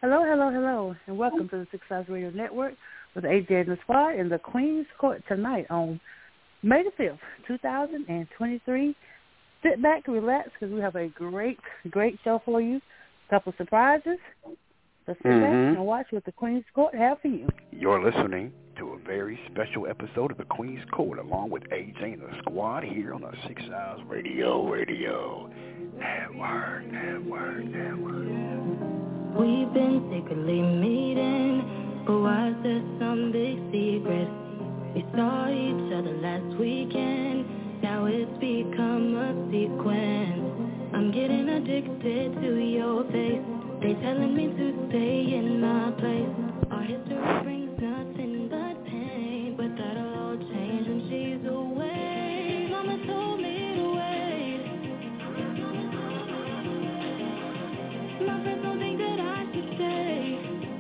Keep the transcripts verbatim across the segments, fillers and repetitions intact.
Hello, hello, hello, and welcome to the Six Sides Radio Network with A J and the Squad in the Queen's Court tonight on May the fifth, two thousand twenty-three. Sit back, relax, because we have a great, great show for you. A couple surprises. So sit mm-hmm. back and watch what the Queen's Court have for you. You're listening to a very special episode of the Queen's Court along with A J and the Squad here on the Six Sides Radio Radio Network, Network, Network. We've been secretly meeting, but why is there some big secret? We saw each other last weekend, now it's become a sequence. I'm getting addicted to your face, they telling me to stay in my place. Our history brings nothing but pain, but that'll all change when she's away. Mama told me to wait. My friends don't think that I should stay.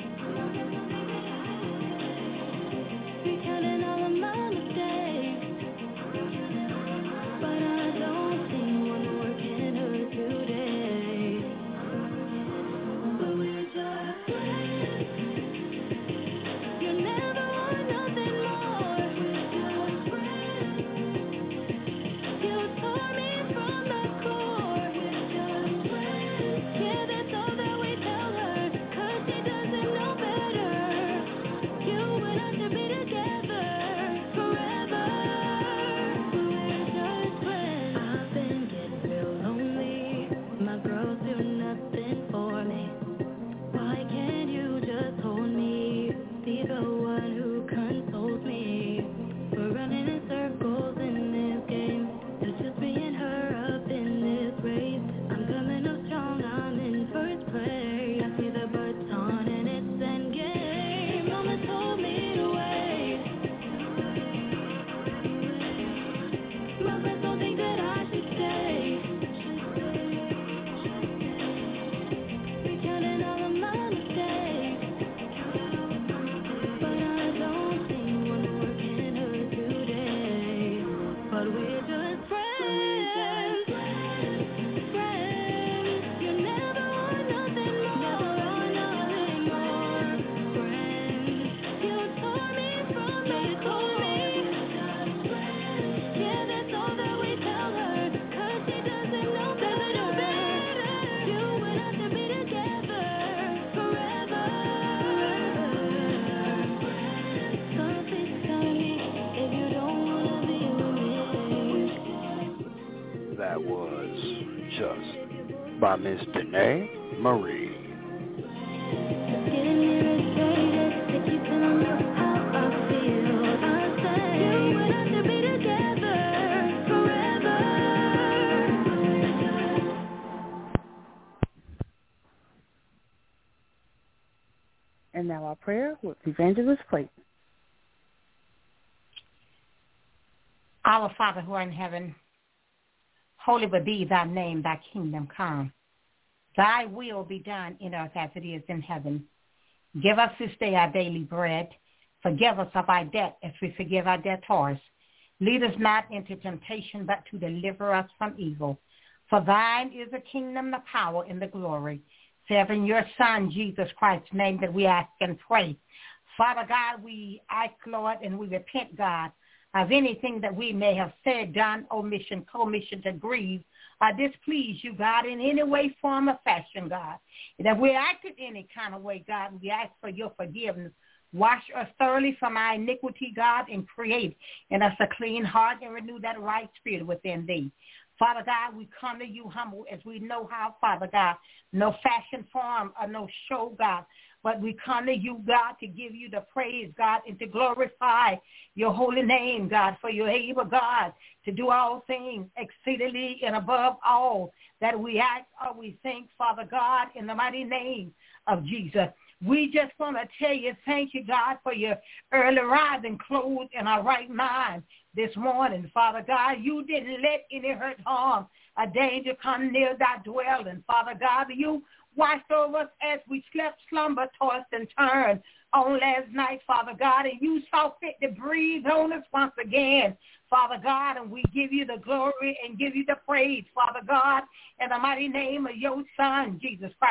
Recounting all of my mistakes, but I don't see one working her today. But we're just friends. You never want nothing more. We're just friends. You tore me from the core. We're just friends. Yeah, that's all that we tell her, 'cause she doesn't know better. You and I should be together forever. We're just friends. I've been getting real lonely. My girls do nothing for me. Why can't you just hold me? Be the one who consoles me. We're running in circles in this game. It's just me and her up in this race. I'm coming up strong, I'm in first place. I see the baton and it's endgame. Mama told me to wait. My friends don't think that I should stay. Recounting all of my mistakes, but I don't see one working her today. But we're just friends, friends. You never want nothing more, nothing more. Friends, you tore me from the core. Yeah, that's all that we tell her, 'cause she doesn't know better. You and I should be together forever. So please tell me if you don't wanna be with me. That was Just by Miss Danae Marie. Getting irritated, they keep telling me how I feel. I say you and I should be together forever. And now our prayer with Evangelist Clayton. Our Father who art in heaven, holy be thy name, thy kingdom come. Thy will be done in earth as it is in heaven. Give us this day our daily bread. Forgive us of our debt as we forgive our debtors. Lead us not into temptation, but to deliver us from evil. For thine is the kingdom, the power, and the glory. Save in your Son, Jesus Christ's name, that we ask and pray. Father God, we ask, Lord, and we repent, God, of anything that we may have said, done, omission, commission to grieve, or displease you, God, in any way, form, or fashion, God. And if we acted any kind of way, God, we ask for your forgiveness. Wash us thoroughly from our iniquity, God, and create in us a clean heart and renew that right spirit within thee. Father God, we come to you humble as we know how, Father God, no fashion, form, or no show, God, but we come to you, God, to give you the praise, God, and to glorify your holy name, God, for you're able, God, to do all things exceedingly and above all that we ask or we think, Father God, in the mighty name of Jesus. We just want to tell you, thank you, God, for your early rising, clothed in our right mind this morning, Father God. You didn't let any hurt, harm, or danger come near thy dwelling, Father God. You watched over us as we slept, slumber, tossed, and turned on last night, Father God, and you saw fit to breathe on us once again, Father God, and we give you the glory and give you the praise, Father God, in the mighty name of your Son, Jesus Christ.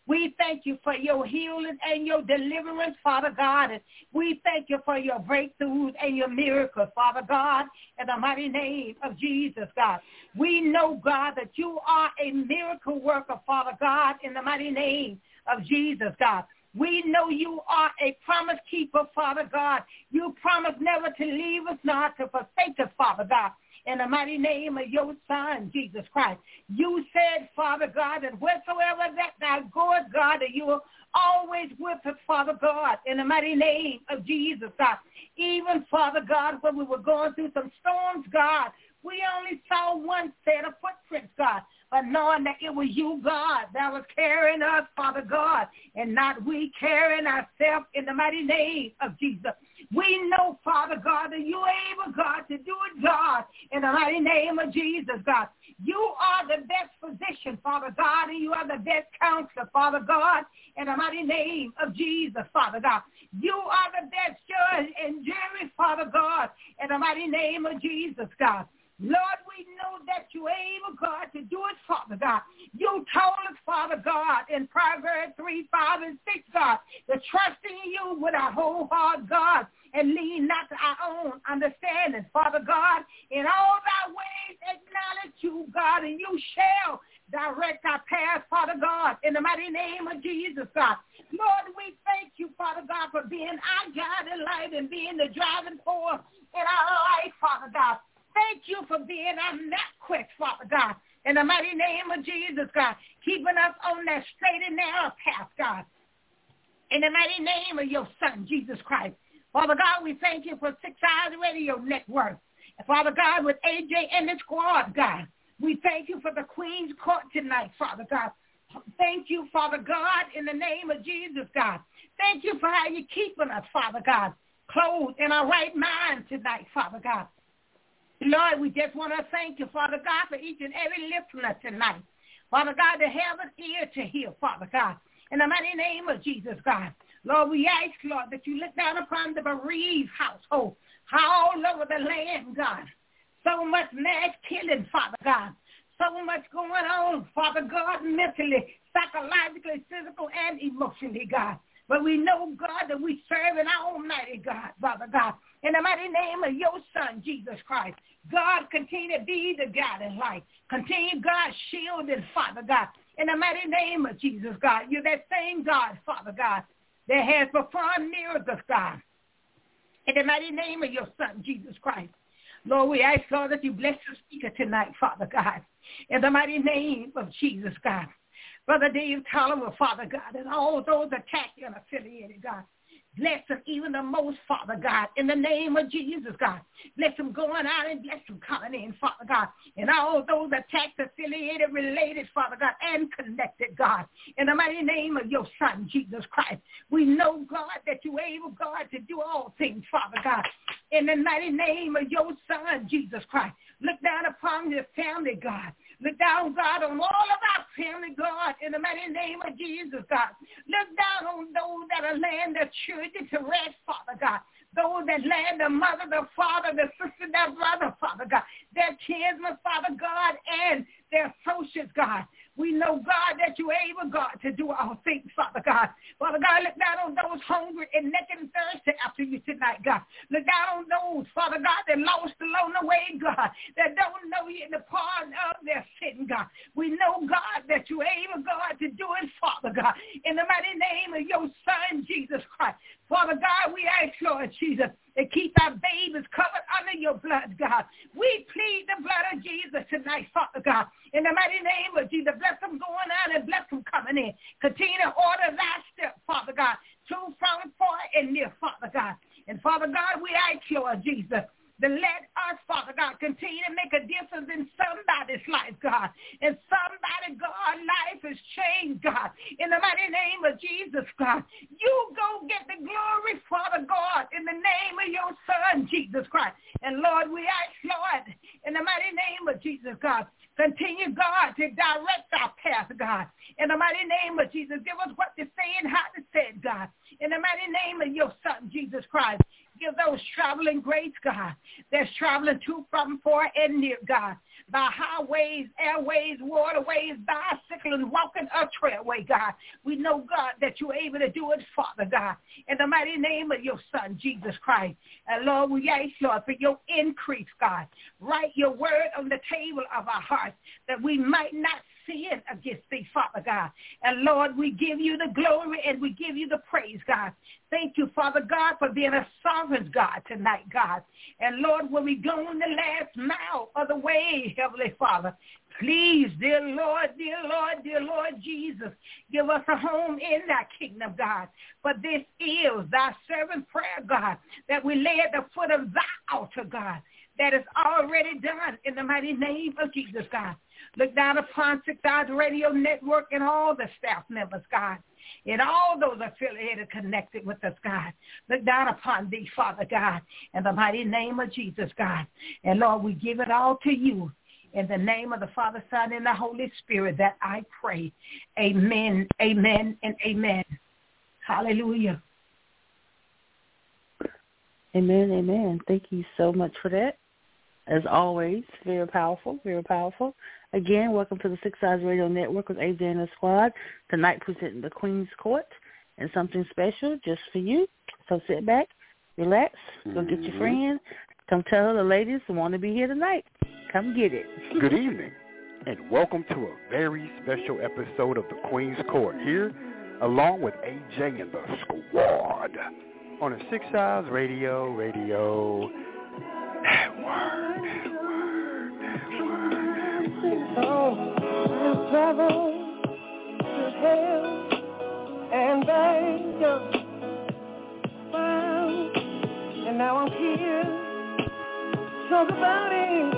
We thank you for your healing and your deliverance, Father God. And we thank you for your breakthroughs and your miracles, Father God, in the mighty name of Jesus, God. We know, God, that you are a miracle worker, Father God, in the mighty name of Jesus, God. We know you are a promise keeper, Father God. You promised never to leave us, nor to forsake us, Father God. In the mighty name of your Son, Jesus Christ. You said, Father God, that wheresoever that thou goest, God, that you are always with us, Father God, in the mighty name of Jesus, God. Even, Father God, when we were going through some storms, God, we only saw one set of footprints, God, but knowing that it was you, God, that was carrying us, Father God, and not we carrying ourselves in the mighty name of Jesus. We know, Father God, that you're able, God, to do it, God, in the mighty name of Jesus, God. You are the best physician, Father God, and you are the best counselor, Father God, in the mighty name of Jesus, Father God. You are the best judge and jury, Father God, in the mighty name of Jesus, God. Lord, we know that you're able, God, to do it, Father God. You told us, Father God, in Proverbs three, five, and six, God, to trust in you with our whole heart, God, and lean not to our own understanding, Father God. In all thy ways acknowledge you, God, and you shall direct our path, Father God, in the mighty name of Jesus, God. Lord, we thank you, Father God, for being our God in life and being the driving force in our life, Father God. Thank you for being our MapQuest, Father God, in the mighty name of Jesus, God, keeping us on that straight and narrow path, God, in the mighty name of your Son, Jesus Christ. Father God, we thank you for Six Eyes Radio Network. And Father God, with A J and the squad, God, we thank you for the Queen's Court tonight, Father God. Thank you, Father God, in the name of Jesus, God. Thank you for how you're keeping us, Father God, clothed in our right mind tonight, Father God. Lord, we just want to thank you, Father God, for each and every listener tonight. Father God, to have an ear to hear, Father God, in the mighty name of Jesus, God. Lord, we ask, Lord, that you look down upon the bereaved household all over the land, God. So much mass killing, Father God. So much going on, Father God, mentally, psychologically, physical, and emotionally, God. But we know, God, that we serve an almighty God, Father God. In the mighty name of your Son, Jesus Christ, God, continue to be the God in life. Continue, God, shielding, Father God. In the mighty name of Jesus, God, you're that same God, Father God, that has performed miracles, God. In the mighty name of your Son, Jesus Christ. Lord, we ask, Lord, that you bless the speaker tonight, Father God. In the mighty name of Jesus, God. Brother Dave Tolliver, Father God, and all those attached and affiliated, God. Bless them even the most, Father God, in the name of Jesus, God. Bless them going out and bless them coming in, Father God. And all those attached, affiliated, related, Father God, and connected, God. In the mighty name of your Son, Jesus Christ. We know, God, that you're able, God, to do all things, Father God. In the mighty name of your Son, Jesus Christ. Look down upon this family, God. Look down, God, on all of our family, God, in the mighty name of Jesus, God. Look down on those that are laying their children to rest, Father God. Those that lay their mother, their father, their sister, their brother, Father God. Their kinsmen, Father God, and their associates, God. We know, God, that you're able, God, to do all things, Father God. Father God, look down on those hungry and naked and thirsty after you tonight, God. Look down on those, Father God, that lost along the way, God, that don't know you in the pardon of their sin, God. We know, God, that you're able, God, to do it, Father God, in the mighty name of your Son, Jesus Christ. Father God, we ask, Lord Jesus, to keep our babies covered under your blood, God. We plead the blood of Jesus tonight, Father God. In the mighty name of Jesus, bless them going out and bless them coming in. Continue to order thy step, Father God, to, from, far, and near, Father God. And Father God, we ask, Lord Jesus, to let us, Father God, continue to make a difference in somebody's life, God. And somebody, God, life has changed, God. In the mighty name of Jesus, God. You go get the glory, Father God, in the name of your Son, Jesus Christ. And Lord, we ask, Lord, in the mighty name of Jesus, God, continue, God, to direct our path, God. In the mighty name of Jesus, give us what to say and how to say it, God. In the mighty name of your Son, Jesus Christ. Give those traveling grace, God, that's traveling to, from, for, and near, God. by highways, airways, waterways, bicycle, and walking a trailway, God. We know, God, that you're able to do it, Father God, in the mighty name of your Son, Jesus Christ. And Lord, we ask, Lord, for your increase, God. Write your word on the table of our hearts that we might not sin against thee, Father God. And Lord, we give you the glory and we give you the praise, God. Thank you, Father God, for being a sovereign God tonight, God. And Lord, when we go on the last mile of the way, Heavenly Father, please, dear Lord, dear Lord, dear Lord Jesus, give us a home in thy kingdom, God. For this is thy servant prayer, God, that we lay at the foot of thy altar, God, that is already done in the mighty name of Jesus, God. Look down upon Six Hours Radio Network and all the staff members, God, and all those affiliated connected with us, God. Look down upon thee, Father God, in the mighty name of Jesus, God. And Lord, we give it all to you. In the name of the Father, Son, and the Holy Spirit that I pray. Amen, amen, and amen. Hallelujah. Amen, amen. Thank you so much for that. As always, very powerful, very powerful. Again, welcome to the Six Eyes Radio Network with A J and the Squad. Tonight presenting the Queen's Court and something special just for you. So sit back, relax, go get your friends. Come tell the ladies who want to be here tonight. Come get it. Good evening, and welcome to a very special episode of the Queen's Court here, along with A J and the Squad on the Six Eyes Radio, Radio Network, Network, Network, Network. Oh, travel to hell and back, wow, and now I'm here. Talk about it.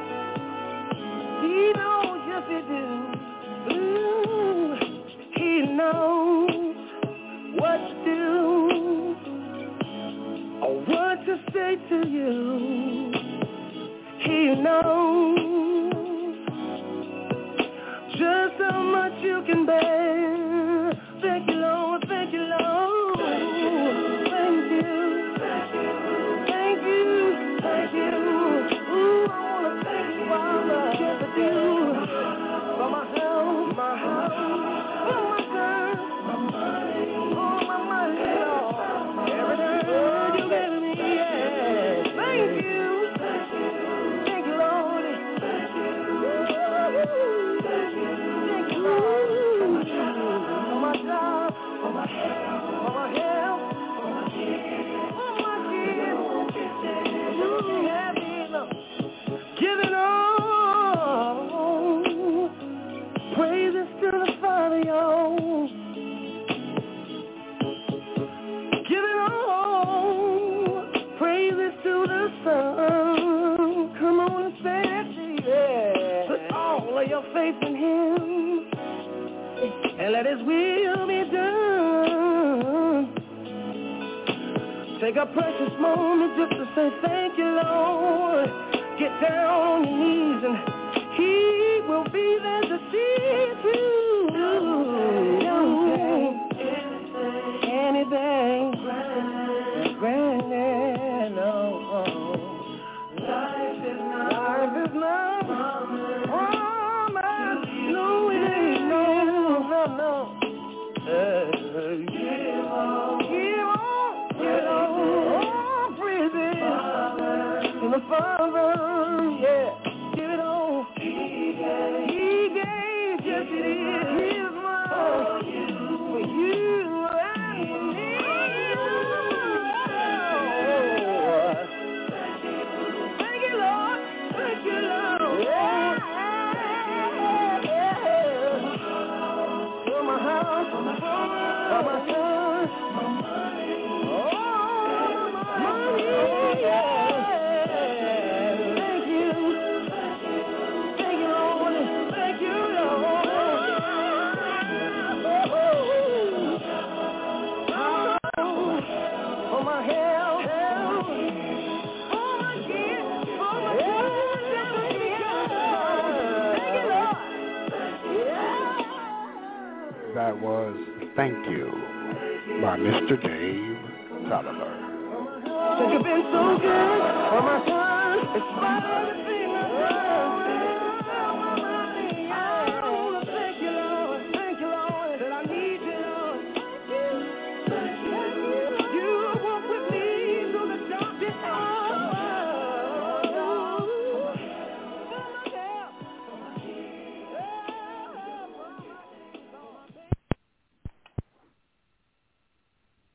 He knows, yes he do. Ooh, he knows what to do or what to say to you. He knows just how much you can bear. Thank you, Lord. Thank you, Lord. Thank you. Thank you. Thank you. Ooh, I wanna thank you, Father. Yes, I do. For my health, my house, for my girl, my money, for my money, Lord. Everything you give me, yeah. Thank you. Thank you, Lord. Thank you. Thank you, Lord. For my job, for my health, for my health, for my kids, for my kids. You have me, Lord. Give it all. Praises to the Father, y'all. Give it all. Praises to the Son. Come on and say it, yeah. Put all of your faith in Him and let His will be done. Take a precious moment just to say thank you, Lord. Get down on your knees and He will be there to see you through. Anything, granted, no. Life is not, life is not promised. No, it ain't, no, no, no. Uh, give on, give on, give on, praises to the Father, yeah. Give it all. He gave, He gave, yes it is. He is mine for you and for me. Thank you, Lord. Thank you, Lord. Yeah. For my house, for my son, for my money, oh, my money, yeah. Thank you. Thank you, Lord. Thank you, Lord. Oh, for my health, for my kids, for my kids. Thank you, Lord. Yeah. That was Thank You by Mister Dave Tolliver. You've been so good for my son, in spite of everything I've done.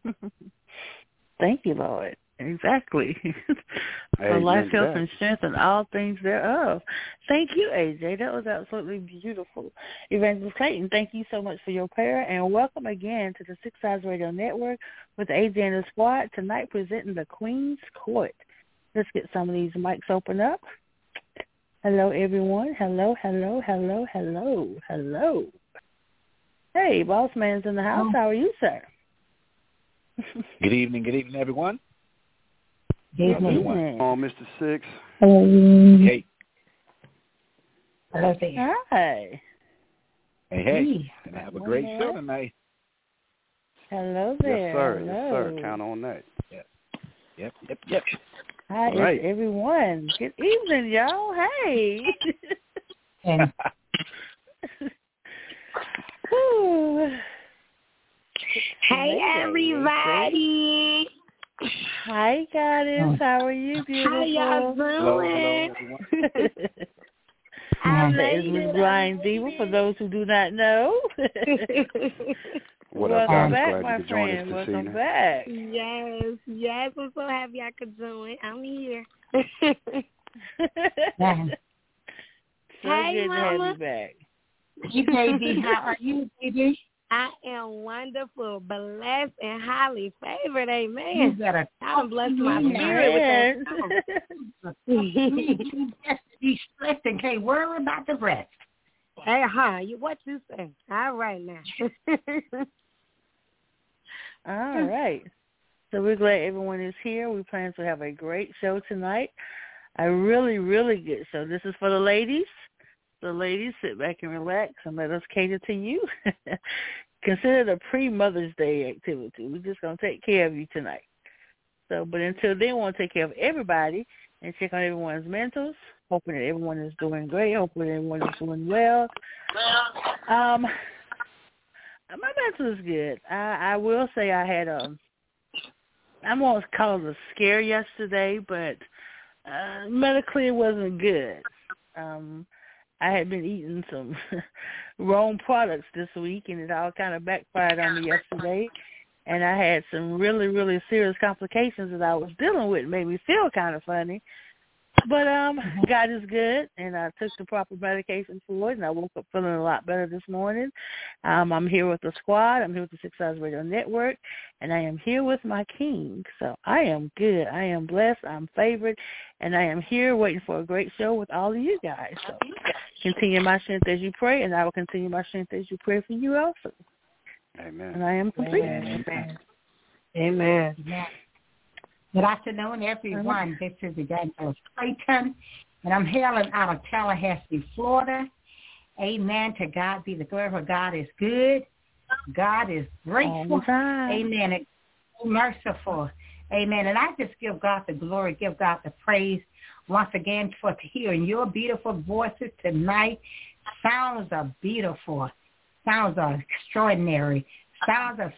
Thank you, Lord. Exactly. For Amen life, to health, that. and strength, and all things thereof. Thank you, A J. That was absolutely beautiful. Evangelist Clayton, thank you so much for your prayer, and welcome again to the Six Eyes Radio Network with A J and the Squad, tonight presenting the Queen's Court. Let's get some of these mics open up. Hello, everyone. Hello, hello, hello, hello, hello. Hey, Boss Man's in the house. How are you, sir? Good evening, good evening, everyone. Good How's everyone? evening. Oh, Mister Six. Hey, Hello there. Hi. hey, hey. Hey. Gonna have a great show tonight. Hello Yes, there. sir. Hello. Yes, sir. Count on that. Yep, yep, yep. Hi, All right. it's everyone. Good evening, y'all. Hey. And Whew. Hey, Today, everybody. Hi, Goddess. How are you, beautiful? How y'all Hello, hello, doing? everyone. I That made is Miss it. Brian Diva, for those who do not know. What up, Welcome guys? back, Glad my you could join us friend. this Welcome evening. back. Yes, yes. I'm so happy I could join. I'm here. yeah. So Hey, good to have Mama. you back. Hey, baby, how are you, baby? I am wonderful, blessed, and highly favored. You Amen. better I done blessed my Amen. spirit with that Yes. You just be stressed and can't worry about the rest. Hey, huh? You, what you say? All right now. All right. So we're glad everyone is here. We plan to have a great show tonight. A really, really good show. This is for the ladies. The ladies, sit back and relax and let us cater to you. Consider it a pre-Mother's Day activity. We're just going to take care of you tonight. So, but until then, we want to take care of everybody and check on everyone's mentals, hoping that everyone is doing great, hoping everyone is doing well. Um, my mental is good. I, I will say I had a, I'm going to call it a scare yesterday, but uh, medically it wasn't good. Um, I had been eating some wrong products this week, and it all kind of backfired on me yesterday. And I had some really, really serious complications that I was dealing with. It made me feel kind of funny. But um, God is good, and I took the proper medication for it, and I woke up feeling a lot better this morning. Um, I'm here with the squad. I'm here with the Six Eyes Radio Network, and I am here with my king. So I am good. I am blessed. I'm favored, and I am here waiting for a great show with all of you guys. So continue my strength as you pray, and I will continue my strength as you pray for you also. Amen. And I am complete. Amen. Amen. Amen. Good afternoon, everyone. This is Evangelist Clayton, and I'm hailing out of Tallahassee, Florida. Amen. To God be the glory, for God is good. God is grateful. Amen. And merciful. Amen. And I just give God the glory, give God the praise once again for hearing your beautiful voices tonight. Sounds are beautiful. Sounds are extraordinary. Sounds are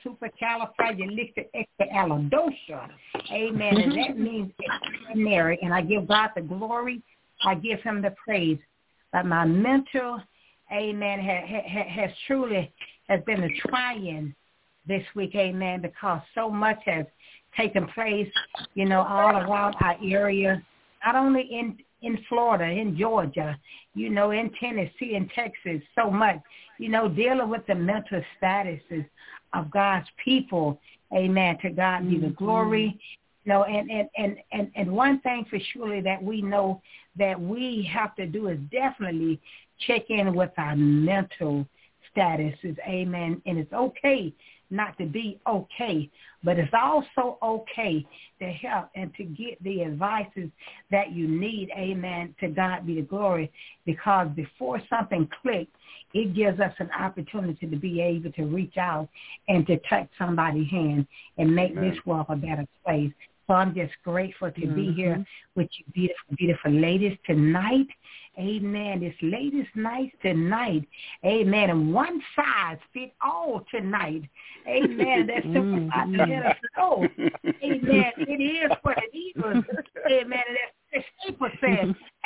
supercalifragilisticexpialidocious. Amen. And that means extraordinary. And I give God the glory. I give him the praise. But my mental, amen, ha, ha, has truly has been a trying this week, amen, because so much has taken place, you know, all around our area, not only in in Florida, in Georgia, you know, in Tennessee, in Texas, so much, you know, dealing with the mental statuses of God's people. Amen. To God be the glory. You know, and, and, and, and, and one thing for surely that we know that we have to do is definitely check in with our mental statuses. Amen. And it's okay not to be okay, but it's also okay to help and to get the advices that you need, amen, to God be the glory, because before something clicks, it gives us an opportunity to be able to reach out and to touch somebody's hand and make Amen. this world a better place. So I'm just grateful to Mm-hmm. be here with you beautiful, beautiful ladies tonight. Amen. This ladies' night tonight. Amen. And one size fit all tonight. Amen. That's simple. I let us know. Amen. It is what it is. Amen. And that's what the people says.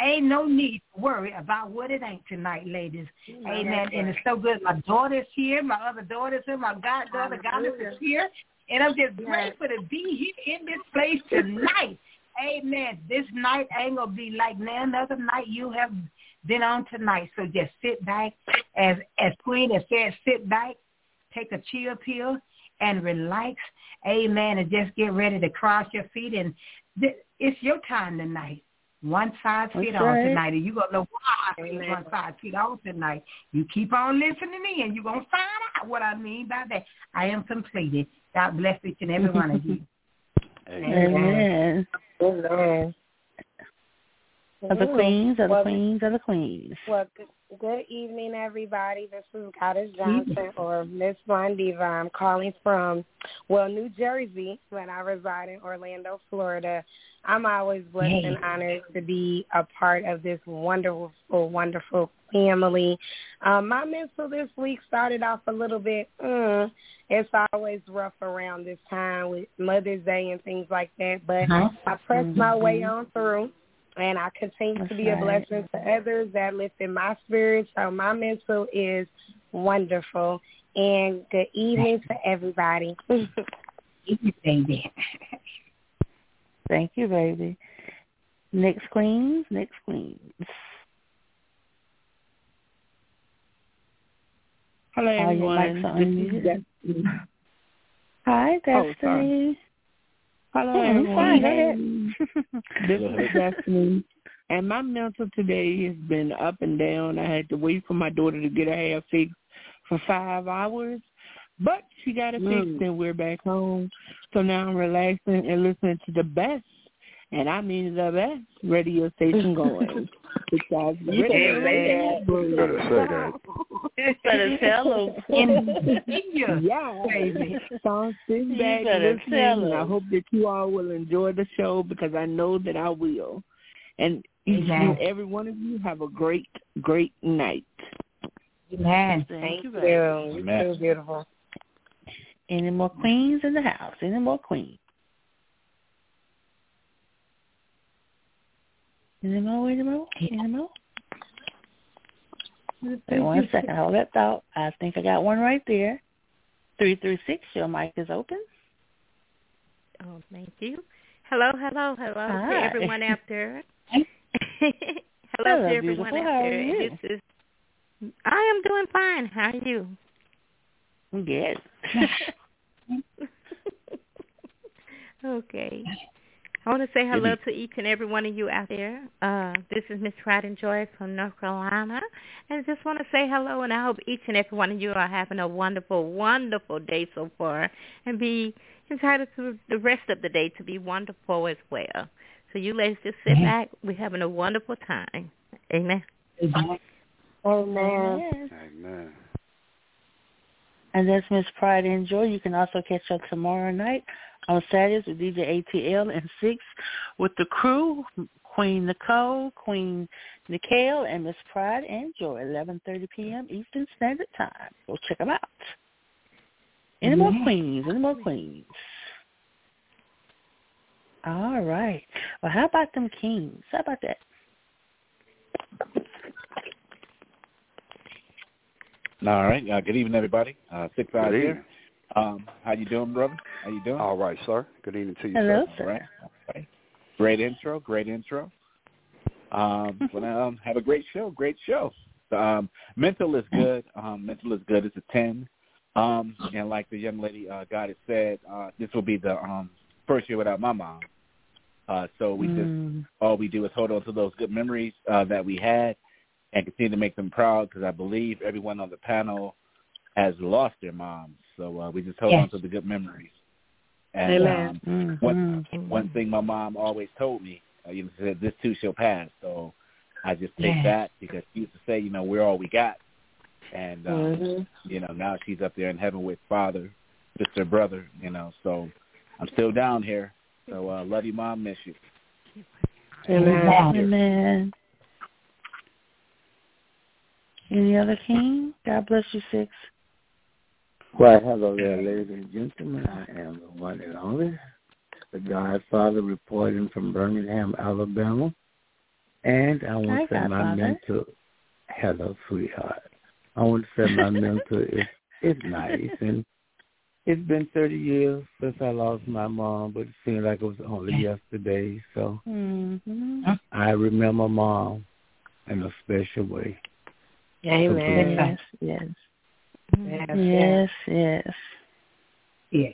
ain't no need to worry about what it ain't tonight, ladies. Amen. And it's so good. My daughter's here. My other daughter's here. My goddaughter, goddess is here. And I'm just grateful to be here in this place tonight. Amen. This night ain't going to be like none other night you have been on tonight. So just sit back. As as Queen has said, sit back, take a chill pill, and relax. Amen. And just get ready to cross your feet. And th- it's your time tonight. One side fit on right. tonight. And you're going to know why Amen. One side fit on tonight. You keep on listening in. You're going to find out what I mean by that. I am completed. God bless each and every one of you. Amen. Amen. Of the queens, of the well, queens, of the queens. Well, good, good evening, everybody. This is Goddess Johnson or Miss Blondiva. I'm calling from, well, New Jersey, but I reside in Orlando, Florida. I'm always blessed hey. and honored to be a part of this wonderful, wonderful family. Um, my mental this week started off a little bit, mm, it's always rough around this time with Mother's Day and things like that, but uh-huh. I pressed mm-hmm. my way on through. And I continue That's to be right. a blessing to others that lift in my spirit. So my mental is wonderful. And good evening to everybody. Thank you, baby. Thank you, baby. Next queens, next queens. Hello, everyone. Hi, Destiny. Oh, Hello, oh, everyone. This is Destiny. And my mental today has been up and down. I had to wait for my daughter to get her hair fixed for five hours. But she got it mm. fixed, and we're back home. So now I'm relaxing and listening to the best, and I mean the best, radio station going. Because you better say that. Better tell them. Yeah, baby. So sit back listening. I hope that you all will enjoy the show because I know that I will. And each and every one of you have a great, great night. Amen. Thank, Thank you. you. Amen. So beautiful. Any more queens in the house? Any more queens? Any more? Any more? Any more? Wait one second. Hold that thought. I think I got one right there. three three six, your mic is open. Oh, thank you. Hello, hello, hello Hi. to everyone out there. hello, hello to everyone beautiful. out How there. Are you? This is, I am doing fine. How are you? Yes. Okay. I want to say hello to each and every one of you out there. Uh, this is Miss Pride and Joy from North Carolina. And I just want to say hello, and I hope each and every one of you are having a wonderful, wonderful day so far and be entitled to the rest of the day to be wonderful as well. So you ladies just sit back. We're having a wonderful time. Amen. Amen. Amen. Amen. And that's Miss Pride and Joy. You can also catch up tomorrow night on Saturdays with D J A T L and six with the crew, Queen Nicole, Queen Nicole, and Miss Pride and Joy, eleven thirty p.m. Eastern Standard Time. Go check them out. Any mm-hmm. more queens? Any more queens? All right. Well, how about them kings? How about that? All right. Uh, good evening, everybody. Uh, six eyes here. Um, how you doing, brother? How you doing? All right, sir. Good evening to you, Hello, sir. sir. All right. All right. Great intro. Great intro. Um, well, um, have a great show. Great show. Um, mental is good. Um, mental is good. It's a ten. Um, and like the young lady uh, God has said, uh, this will be the um, first year without my mom. Uh, so we mm. just all we do is hold on to those good memories uh, that we had and continue to make them proud because I believe everyone on the panel has lost their moms. So uh, we just hold yes. on to the good memories. And um, mm-hmm. one, one thing my mom always told me, uh, you know, she said, this too shall pass. So I just take yes. that because she used to say, you know, we're all we got. And, um, mm-hmm. you know, now she's up there in heaven with father, sister, brother, you know. So I'm still down here. So uh, love you, Mom. Miss you. Amen. Amen. Any other king? God bless you, Six. Well, hello there, ladies and gentlemen. I am the one and only, the Godfather reporting from Birmingham, Alabama. And I want Hi, to say my Godfather. mental, hello, sweetheart. I want to say my mental is, is nice. And it's been thirty years since I lost my mom, but it seemed like it was only yesterday. So Mm-hmm. I remember Mom in a special way. Amen. Yes, yes. Yes, Yes, yes. Yes.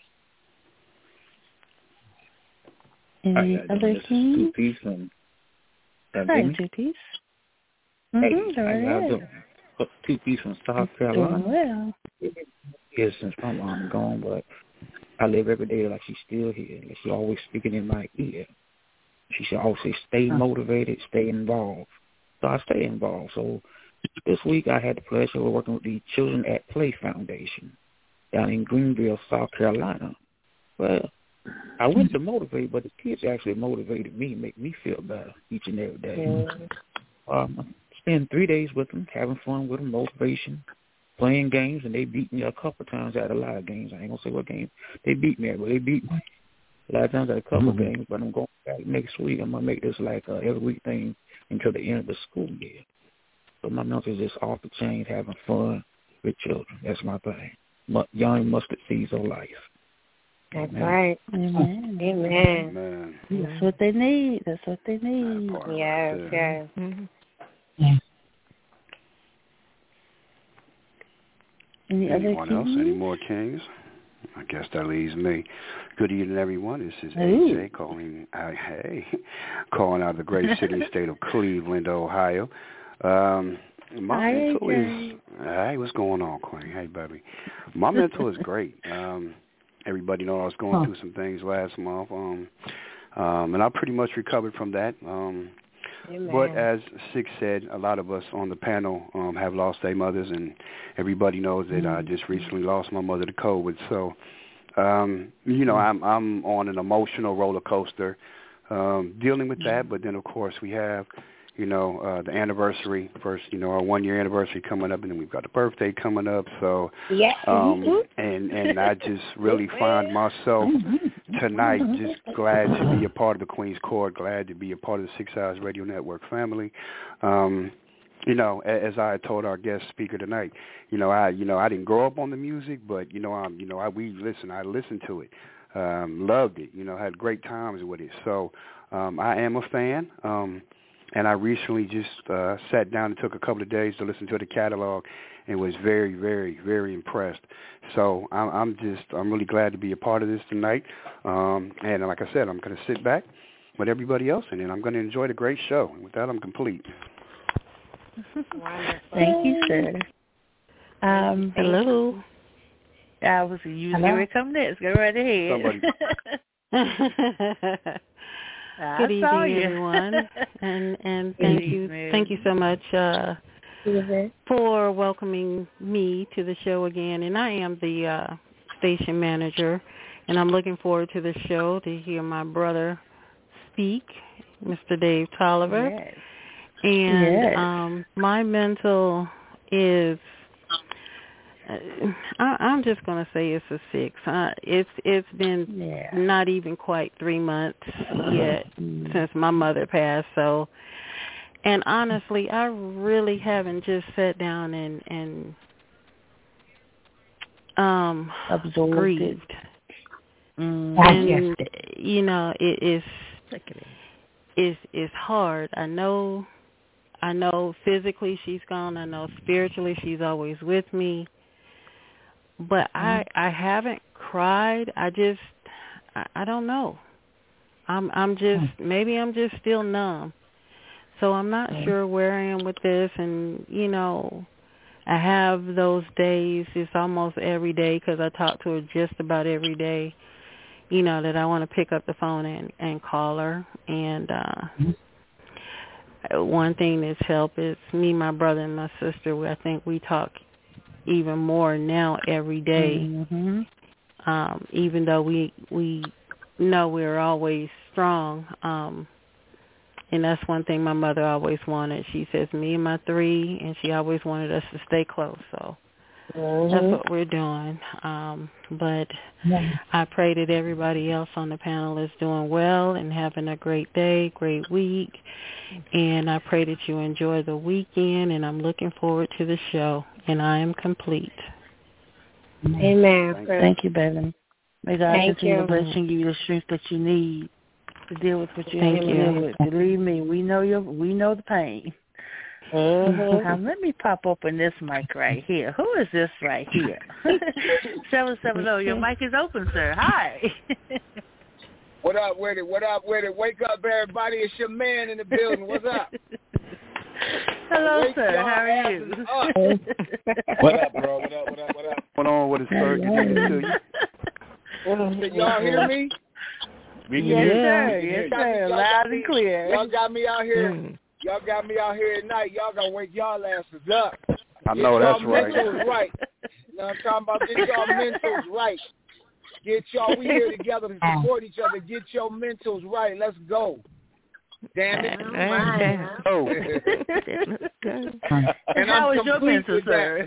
Any I got other this keys? two-piece from uh, Hi, Jimmy. two-piece. Hey, Mm-hmm, go how right y'all ahead. doing? Two-piece from South Doing Carolina. well. Yes, since my mom gone, but I live every day like she's still here. Like she always speaking in my ear. She should always say, stay motivated, stay involved. So I stay involved. So this week I had the pleasure of working with the Children at Play Foundation down in Greenville, South Carolina. Well, I went to motivate, but the kids actually motivated me, make me feel better each and every day. Mm-hmm. Um, I spend three days with them, having fun with them, motivation, playing games, and they beat me a couple times at a lot of games. I ain't going to say what game they beat me at, but they beat me a lot of times at a couple mm-hmm. games. But I'm going back next week. I'm going to make this like a every week thing until the end of the school year. So my mental is just off the chain, having fun with children. That's my thing. Young mustard seeds of life. That's Amen. right. Amen. Amen. Amen. That's what they need. That's what they need. Yes, right yes. Mm-hmm. Yes. Any Anyone other else? keys? Any more kings? I guess that leaves me. Good evening, everyone. This is Ooh. A J calling. Uh, hey, calling out of the great city and state of Cleveland, Ohio. Um, my Hi, mental A J. is. Hey, what's going on, Queen? Hey, baby. My mental is great. Um, everybody know I was going huh. through some things last month, um, um, and I pretty much recovered from that. Um, Amen. But as Six said, a lot of us on the panel um, have lost their mothers, and everybody knows that I just recently lost my mother to COVID. So, um, you know, I'm I'm on an emotional roller coaster um, dealing with that. But then, of course, we have, you know, uh, the anniversary, first, you know, our one-year anniversary coming up, and then we've got the birthday coming up. So, yeah. um, and, and I just really find myself tonight just glad to be a part of the Queen's Court, glad to be a part of the Six Hours Radio Network family. Um, you know, as I told our guest speaker tonight, you know, I, you know, I didn't grow up on the music, but you know, I'm, you know, I we listen, I listened to it, um, loved it, you know, had great times with it. So um, I am a fan, um, and I recently just uh, sat down and took a couple of days to listen to the catalog, and was very, very, very impressed. So I'm, I'm just, I'm really glad to be a part of this tonight. Um, and like I said, I'm going to sit back with everybody else, and then I'm going to enjoy the great show. And with that, I'm complete. Wonderful. Thank you, sir. Um, Hello. I was you Hello? where it come next. Go right ahead. Somebody. I Good saw evening, you. everyone, and and Good thank you, evening. thank you so much uh, Mhm. for welcoming me to the show again. And I am the uh, station manager, and I'm looking forward to the show to hear my brother speak, Mister Dave Tolliver. Yes. And Yes. um, my mental is. Uh, I, I'm just going to say it's a six. Uh, it's it's been Yeah. not even quite three months yet Mm. since my mother passed. So, and honestly, I really haven't just sat down and and um Absorbed grieved. it. Mm. And you know, it is it's it's hard. I know, I know physically she's gone. I know spiritually she's always with me. But I, I haven't cried. I just, I, I don't know. I'm, I'm just, maybe I'm just still numb. So I'm not sure where I am with this. And, you know, I have those days. It's almost every day because I talk to her just about every day, you know, that I want to pick up the phone and, and call her. And uh, one thing that's helped is me, my brother, and my sister. I think we talk even more now every day, mm-hmm. um, even though we we know we're always strong. Um, and that's one thing my mother always wanted. She says me and my three, and she always wanted us to stay close. So Mm-hmm. That's what we're doing. Um, but Yeah. I pray that everybody else on the panel is doing well and having a great day, great week. And I pray that you enjoy the weekend, and I'm looking forward to the show. And I am complete. Amen. Thank you, baby. May God Thank continue you. to bless you and give you the strength that you need to deal with what you have Thank to you. deal with. Believe me, we know your we know the pain. Mm-hmm. Now let me pop open this mic right here. Who is this right here? seven seven zero. Your mic is open, sir. Hi. What up with it? What up with it? Wake up, everybody. It's your man in the building. What's up? Hello, Wake sir. y'all How are you? asses up. What up, bro? What up, what up, what up? What's going on with his sir? Good evening to you. Can y'all hear me? We can Yes, hear sir. you. Yes, Y'all- sir. y'all Loud got me- and clear. Y'all got me out here. Mm. Y'all got me out here at night. Y'all gonna wake y'all asses up. I know Get that's y'all right. mentals right. You know what I'm talking about? Get y'all mentals right. Get y'all, we here together to support each other. Get your mentals right. Let's go. Damn it. Okay. Oh. And How I'm was your complete mental, with sir?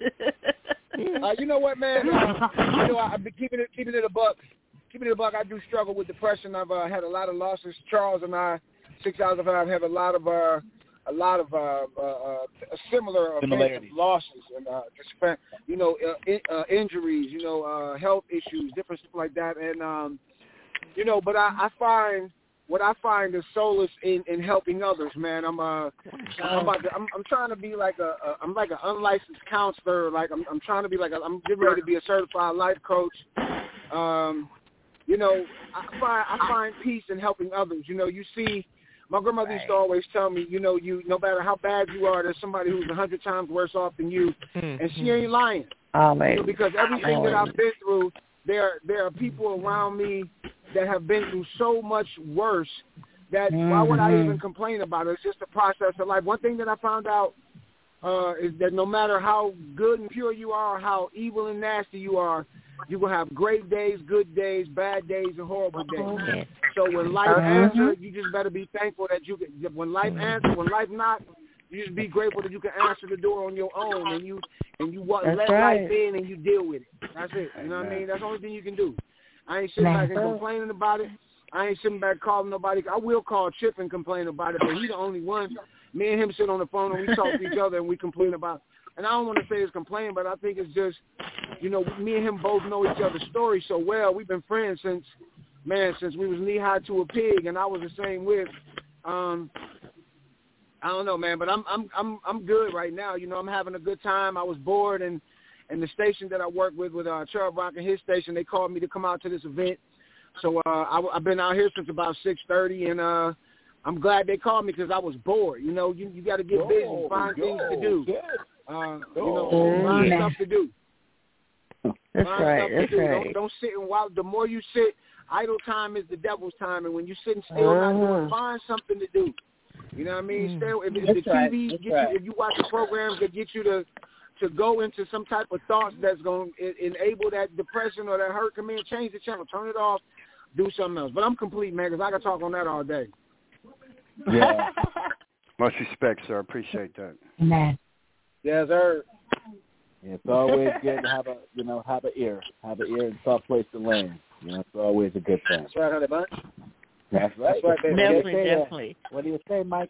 that. uh, you know what, man? Uh, you know, I've been keeping it, keeping it a buck. Keeping it a buck, I do struggle with depression. I've uh, had a lot of losses. Charles and I, six hours of I've had a lot of uh, a lot of uh, uh, uh, similar Similarities. losses and uh, just, you know, uh, in, uh, injuries, you know, uh, health issues, different stuff like that. And um, you know, but I, I find what I find is solace in, in helping others. Man, I'm uh, I'm about to, I'm, I'm trying to be like a, a I'm like an unlicensed counselor. Like I'm I'm trying to be like a, I'm getting ready to be a certified life coach. Um, you know, I find I find peace in helping others. You know, you see. My grandmother used to always tell me, you know, you no matter how bad you are, there's somebody who's a hundred times worse off than you, and she ain't lying. Always. You know, because everything that I've been through, there there are people around me that have been through so much worse that mm-hmm. why would I even complain about it? It's just a process of life. One thing that I found out uh, is that no matter how good and pure you are, how evil and nasty you are, you will have great days, good days, bad days, and horrible days. So when life Uh-huh. answers, you just better be thankful that you can. When life answers, when life not, you just be grateful that you can answer the door on your own, and you and you what, That's let right. life in and you deal with it. That's it. You know what I mean? That's the only thing you can do. I ain't sitting back and complaining about it. I ain't sitting back calling nobody. I will call Chip and complain about it, but he the only one. Me and him sit on the phone and we talk to each other and we complain about it. And I don't want to say it's complaining, but I think it's just, you know, me and him both know each other's story so well. We've been friends since, man, since we was knee high to a pig, and I was the same with. Um, I don't know, man, but I'm I'm I'm I'm good right now. You know, I'm having a good time. I was bored, and and the station that I work with, with uh, Chubb Rock and his station, they called me to come out to this event. So uh, I, I've been out here since about six thirty, and uh, I'm glad they called me because I was bored. You know, you you got to get Yo, busy, find yo, things to do. yeah. Uh, you know, Oh, find yeah. stuff to do. That's Find right. stuff to That's do. right. Don't, don't sit and while. The more you sit, idle time is the devil's time, and when you're sitting still, Uh-huh. not doing, find something to do. You know what I mean? Stay, if, if the That's right. T V That's get right. you, if you watch the programs that get you to to go into some type of thoughts that's going to enable that depression or that hurt, come in, change the channel, turn it off, do something else. But I'm complete, man, because I can talk on that all day. Yeah. Much respect, sir. Appreciate that. Amen. Yes, sir. Yeah, it's always good to have a, you know, have an ear, have an ear and soft place to land. You know, it's always a good thing. That's right, honey bunch. That's right. That's right, baby. Definitely, What do you say, uh, definitely. What do you say, Mike?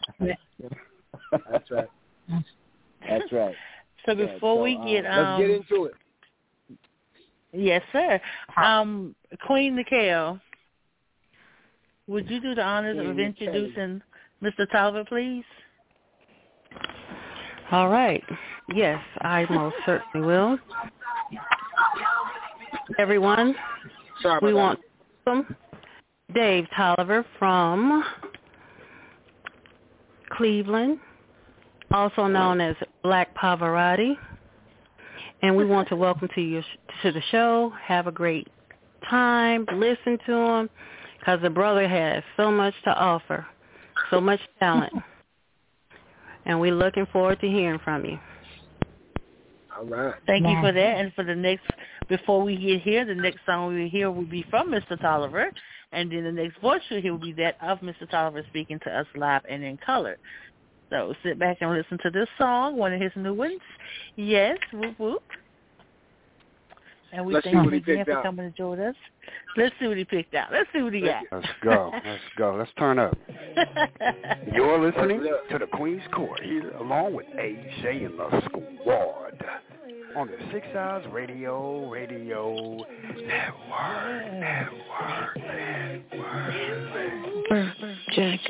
That's right. That's right. So Yeah, before so, we um, get, Let's um, get into it. yes, sir. Um, Queen Nicole, would you do the honors Queen of Nicole. introducing Mister Tolliver, please? All right. Yes, I most certainly will. Everyone, Sorry about we that. want to welcome Dave Tolliver from Cleveland, also known as Black Pavarotti. And we want to welcome to you to the show. Have a great time. Listen to him because the brother has so much to offer, so much talent. And we're looking forward to hearing from you. All right. Thank you Yeah. for that. And for the next, before we get here, the next song we hear will be from Mister Tolliver, and then the next voice you'll hear will be that of Mister Tolliver speaking to us live and in color. So sit back and listen to this song, one of his new ones. Yes, whoop whoop. And we Let's thank see him what he again picked for out. coming to join us. Let's see what he picked out. Let's see what he got. Let's go. Let's go. Let's turn up. You're listening to the Queen's Court here along with A J and the Squad on the Six Hours Radio, Radio Network, Network, Network. Jack.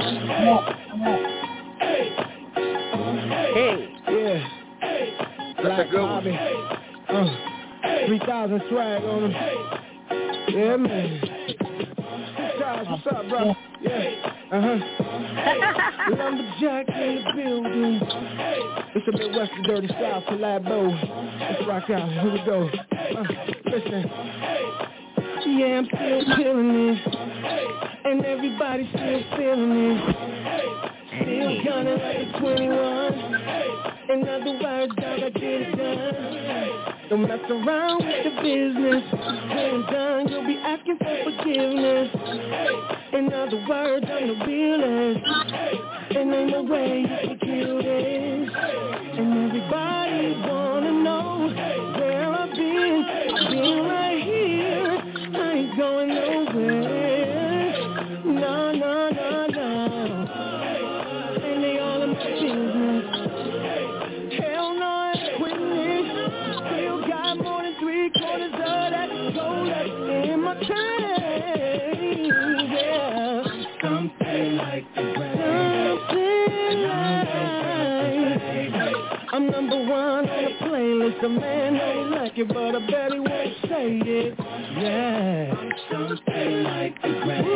Hey. Yeah. That's a good one. Uh, three thousand swag on them. Yeah, man. Charles, what's up, bro? Yeah. Uh-huh. Lumberjack in the building. It's a Midwestern Dirty Style collabo. Let's rock out. Here we go. Uh, listen. Yeah, I'm still killing it. And everybody's still feeling it. Still gunning like a twenty-one. In other words, dog, I get it done. Don't mess around with the business. When I'm done, you'll be asking for forgiveness. In other words, I'm the realest. And ain't no way you can kill this. And everybody wanna know where I've been. I've been right here. I ain't going nowhere. No, no, no, no. And they all in my business. Hell no, I ain't quitting this. Still got more than three quarters of that gold left in my tank. Yeah, something like the ground. Something like. I'm number one on the playlist. A man don't like it, but I bet he won't say it. Yeah, something like the ground.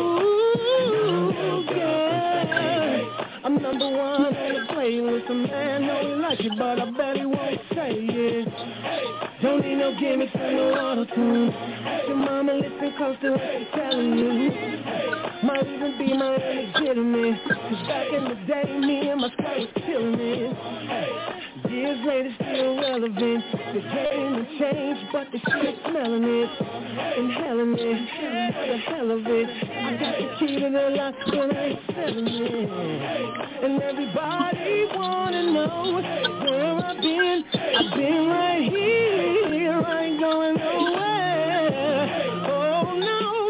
Ooh, yeah. I'm number one on the playlist. A man know he like it, but I bet he won't say it. Don't need no gimmicks and no auto-tune. Ask your mama, listen close to what she's telling you. Might even be my illegitimate. Cause back in the day, me and my squad was killing it. Years later, still relevant. The game has changed, but the shit smelling it. Inhaling it, for the hell of it. I got the key to the lock, but I ain't selling it. And everybody wanna know where I've been. I've been right here, I ain't going nowhere. Oh no,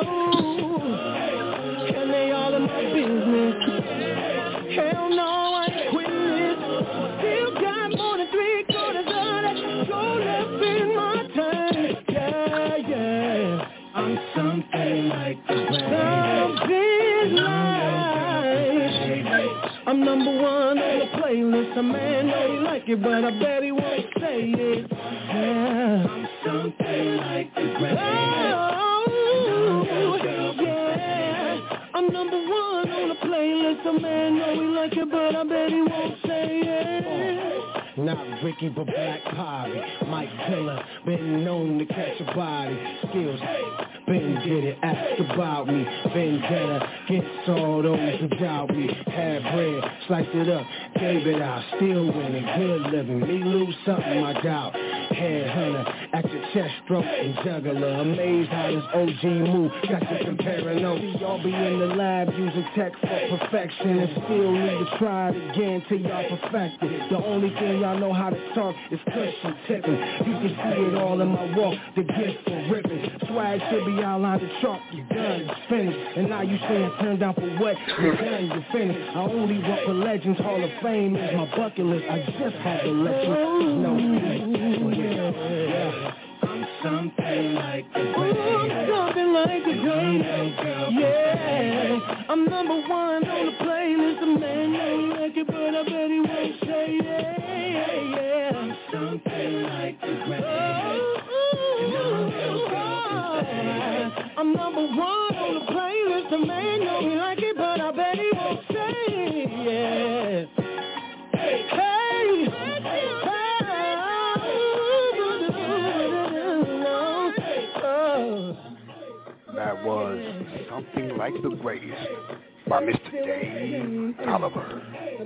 no. And they all in my business. Hell no, I ain't quitting this. Still got more than three quarters of that gold left in my tank. Yeah, yeah. I'm something like the ground. Something like. I'm number one on the playlist. A man know he like it, but I bet he won't say it. Yeah, I'm something like the ground. Oh, yeah. I'm number one on the playlist. A man know he like it, but I bet he won't say it. Not Ricky, but Black Poverty. Mike Killer, been known to catch a body. Skills, been did it, ask about me. Vendetta, gets all those who doubt me. Had bread, sliced it up, gave it out. Still winning, good living. Me lose something, I doubt. Headhunter, at your chest stroke and juggler. Amazed how this O G move, got you comparing notes. See y'all be in the lab using tech for perfection, and still need to try it again till y'all perfect it. The only thing y'all know how to talk is cushion tipping. You can see it all in my walk, the gift for ripping. Swag should be outlined the chalk, you done, it's finished. And now you saying turn down for what? You done, you finished. I only want for Legends Hall of Fame is my bucket list. I just had to let you know. Yeah. I'm something like the great. I'm something like the great. Yeah. I'm number one on the playlist. A man know like it, but I bet he won't say yeah. Yeah. I'm something like the great. I'm number one on the playlist. A man know he like it, but I bet he won't say yeah. Hey. That was Something Like the Greatest by Mister Dave Oliver.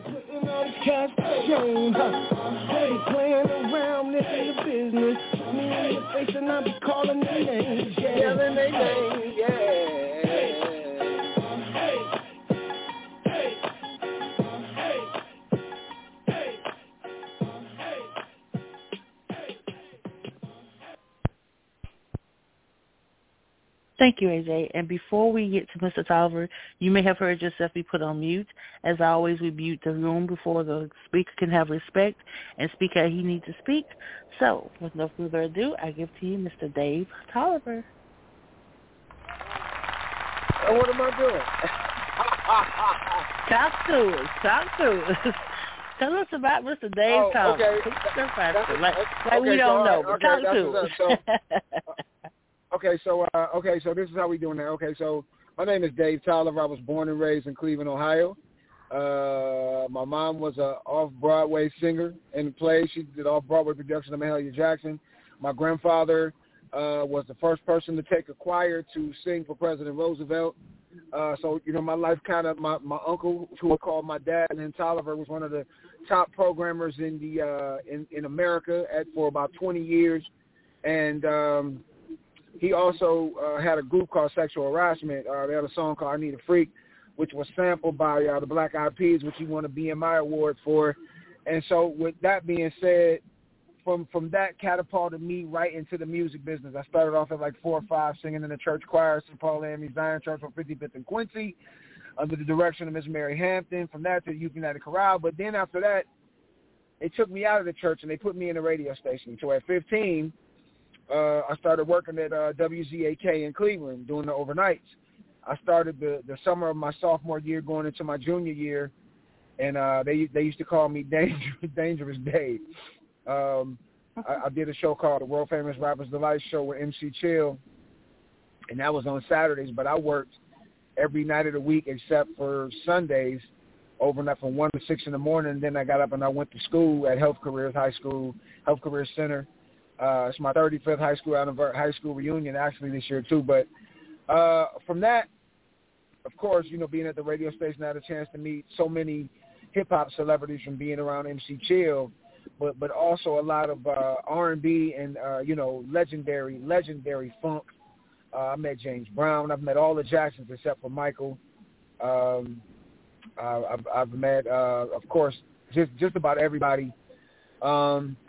Playing around in the business. Me in the face and I be calling their names. Yeah, yelling their names. Yeah. Thank you, A J. And before we get to Mister Tolliver, you may have heard yourself be put on mute. As always, we mute the room before the speaker can have respect and speak how he needs to speak. So, with no further ado, I give to you Mister Dave Tolliver. Oh, what am I doing? Talk to us. Talk to us. Tell us about Mister Dave oh, Tolliver. Okay. That's, like, like okay, we don't so, know, but okay, talk to us. So, okay, so uh, okay, so this is how we doing that. Okay, so my name is Dave Tolliver. I was born and raised in Cleveland, Ohio. Uh, my mom was a off-Broadway singer in plays. She did off-Broadway production of Mahalia Jackson. My grandfather uh, was the first person to take a choir to sing for President Roosevelt. Uh, so, you know, my life kind of, my, my uncle, who I called my dad, and then Tolliver, was one of the top programmers in the uh, in, in America at, for about twenty years. And um, he also uh, had a group called Sexual Harassment. Uh, they had a song called I Need a Freak, which was sampled by uh, the Black Eyed Peas, which he won a B M I award for. And so with that being said, from from that catapulted me right into the music business. I started off at like four or five singing in the church choir, Saint Paul Amy Zion Church on fifty-fifth and Quincy, under the direction of Miss Mary Hampton. From that to the Youth United Chorale. But then after that, they took me out of the church and they put me in a radio station. So at fifteen, uh, I started working at uh, W Z A K in Cleveland doing the overnights. I started the, the summer of my sophomore year going into my junior year, and uh, they they used to call me Dangerous, Dangerous Dave. Um, I, I did a show called the World Famous Rappers Delight Show with M C Chill, and that was on Saturdays, but I worked every night of the week except for Sundays, overnight from one to six in the morning. And then I got up and I went to school at Health Careers High School, Health Careers Center. Uh, it's my thirty-fifth high school high school reunion actually this year too. But uh, from that, of course, you know, being at the radio station, I had a chance to meet so many hip-hop celebrities from being around M C Chill, but but also a lot of uh, R and B and, uh, you know, legendary, legendary funk. Uh, I met James Brown. I've met all the Jacksons except for Michael. Um, uh, I've, I've met, uh, of course, just, just about everybody. Um,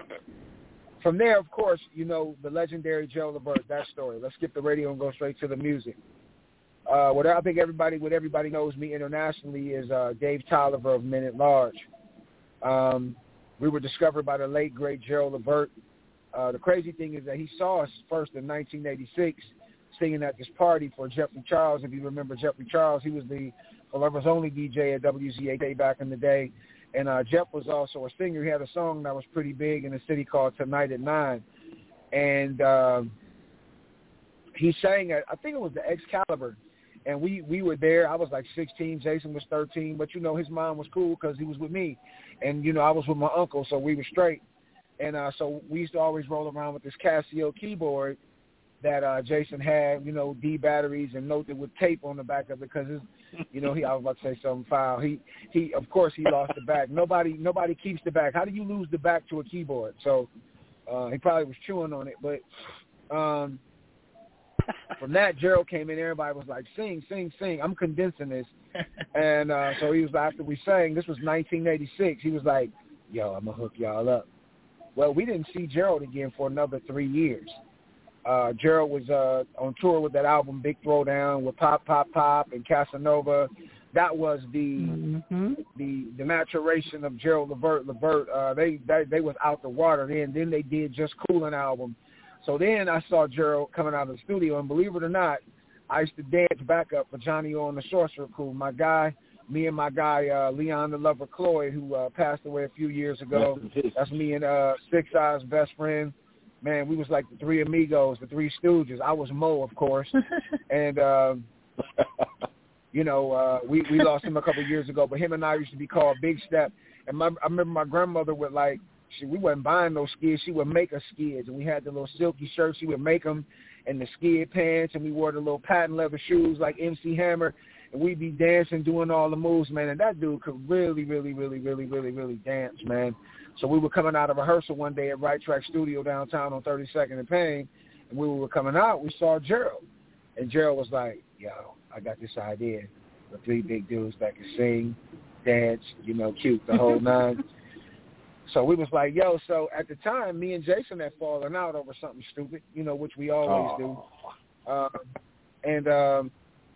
from there, of course, you know, the legendary Gerald Levert, that story. Let's skip the radio and go straight to the music. Uh, what I think everybody, what everybody knows me internationally is uh, Dave Tolliver of Men at Large. Um, we were discovered by the late, great Gerald Levert. Uh, the crazy thing is that he saw us first in nineteen eighty-six singing at this party for Jeffrey Charles. If you remember Jeffrey Charles, he was the Forever's only D J at W Z A K back in the day. And uh, Jeff was also a singer. He had a song that was pretty big in the city called Tonight at Nine. And um, he sang, at, I think it was the Excalibur. And we, we were there. I was like sixteen. Jason was thirteen. But, you know, his mom was cool because he was with me. And, you know, I was with my uncle, so we were straight. And uh, so we used to always roll around with this Casio keyboard that uh, Jason had, you know, D batteries and noted with tape on the back of it because, you know, he I was about to say something foul. He, he of course, he lost the back. Nobody nobody keeps the back. How do you lose the back to a keyboard? So uh, he probably was chewing on it. But um, from that, Gerald came in. Everybody was like, sing, sing, sing. I'm condensing this. And uh, so he was, after we sang, this was nineteen eighty-six, he was like, yo, I'm going to hook y'all up. Well, we didn't see Gerald again for another three years. Uh, Gerald was uh, on tour with that album Big Throwdown with Pop, Pop, Pop and Casanova. That was the mm-hmm. the the maturation of Gerald Levert. Levert, uh, they, they they was out the water then. Then they did Just Coolin' album. So then I saw Gerald coming out of the studio, and believe it or not, I used to dance backup for Johnny O and the Sorcerer Crew. My guy, me and my guy uh, Leon the Lover Cloyd, who uh, passed away a few years ago. That's me and uh, Six Eyes' best friend. Man, we was like the three amigos, the three stooges. I was Mo, of course. and, um, you know, uh, we, we lost him a couple of years ago, but him and I used to be called Big Step. And my, I remember my grandmother would, like, she, we wasn't buying those skids. She would make us skids. And we had the little silky shirts. She would make them, and the skid pants, and we wore the little patent leather shoes like M C Hammer. And we'd be dancing, doing all the moves, man. And that dude could really, really, really, really, really, really dance, man. So we were coming out of rehearsal one day at Right Track Studio downtown on thirty-second and Payne, and when we were coming out, we saw Gerald. And Gerald was like, yo, I got this idea. The three big dudes that can sing, dance, you know, cute, the whole nine. So we was like, yo, so at the time, me and Jason had fallen out over something stupid, you know, which we always oh. do. Uh, And um,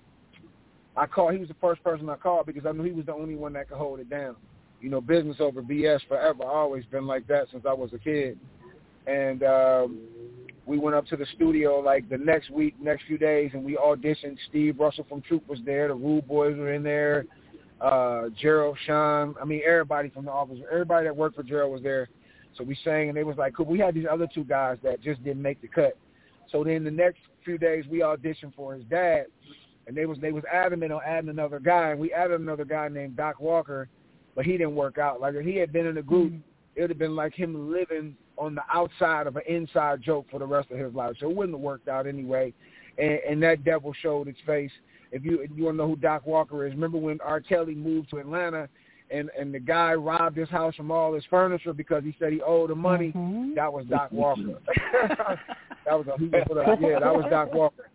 I called. He was the first person I called because I knew he was the only one that could hold it down. You know, business over B S forever. Always been like that since I was a kid. And um, we went up to the studio like the next week, next few days, and we auditioned. Steve Russell from Troop was there. The Rude Boys were in there. Uh, Gerald, Sean. I mean, everybody from the office. Everybody that worked for Gerald was there. So we sang, and they was like, cool. We had these other two guys that just didn't make the cut. So then the next few days, we auditioned for his dad, and they was they was adamant on adding another guy, and we added another guy named Doc Walker, but he didn't work out. Like if he had been in the group, mm-hmm. it would have been like him living on the outside of an inside joke for the rest of his life. So it wouldn't have worked out anyway. And, and that devil showed its face. If you if you want to know who Doc Walker is, remember when R. Kelly moved to Atlanta and, and the guy robbed his house from all his furniture because he said he owed him money? Mm-hmm. That was Doc Walker. that was a, yeah, that was Doc Walker.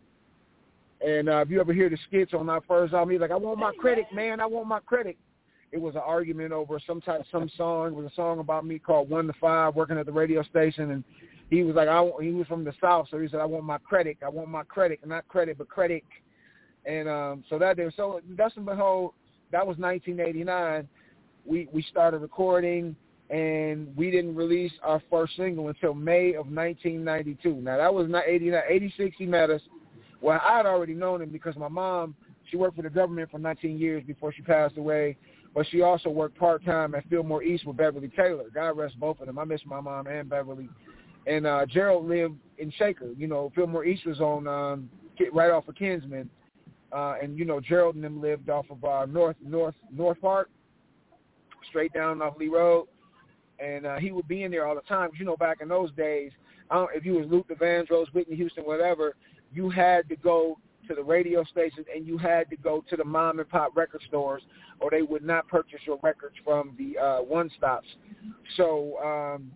And uh, if you ever hear the skits on our first album, he's like, I want my credit, man. I want my credit. It was an argument over some type, some song. It was a song about me called One to Five, working at the radio station, and he was like, I, he was from the South, so he said, I want my credit. I want my credit, not credit, but credit. And um, so that there. So Dust and Behold, that was nineteen eighty-nine. We we started recording, and we didn't release our first single until May of nineteen ninety-two. Now that was not eighty-nine, eighty-six. He met us. Well, I had already known him because my mom, she worked for the government for nineteen years before she passed away. But she also worked part-time at Fillmore East with Beverly Taylor. God rest both of them. I miss my mom and Beverly. And uh, Gerald lived in Shaker. You know, Fillmore East was on um, right off of Kinsman. Uh, and, you know, Gerald and them lived off of uh, North North North Park, straight down off Lee Road. And uh, he would be in there all the time. Because, you know, back in those days, I don't, if you was Luther Vandross, Whitney Houston, whatever, you had to go to the radio stations and you had to go to the mom and pop record stores or they would not purchase your records from the uh, one stops. So um,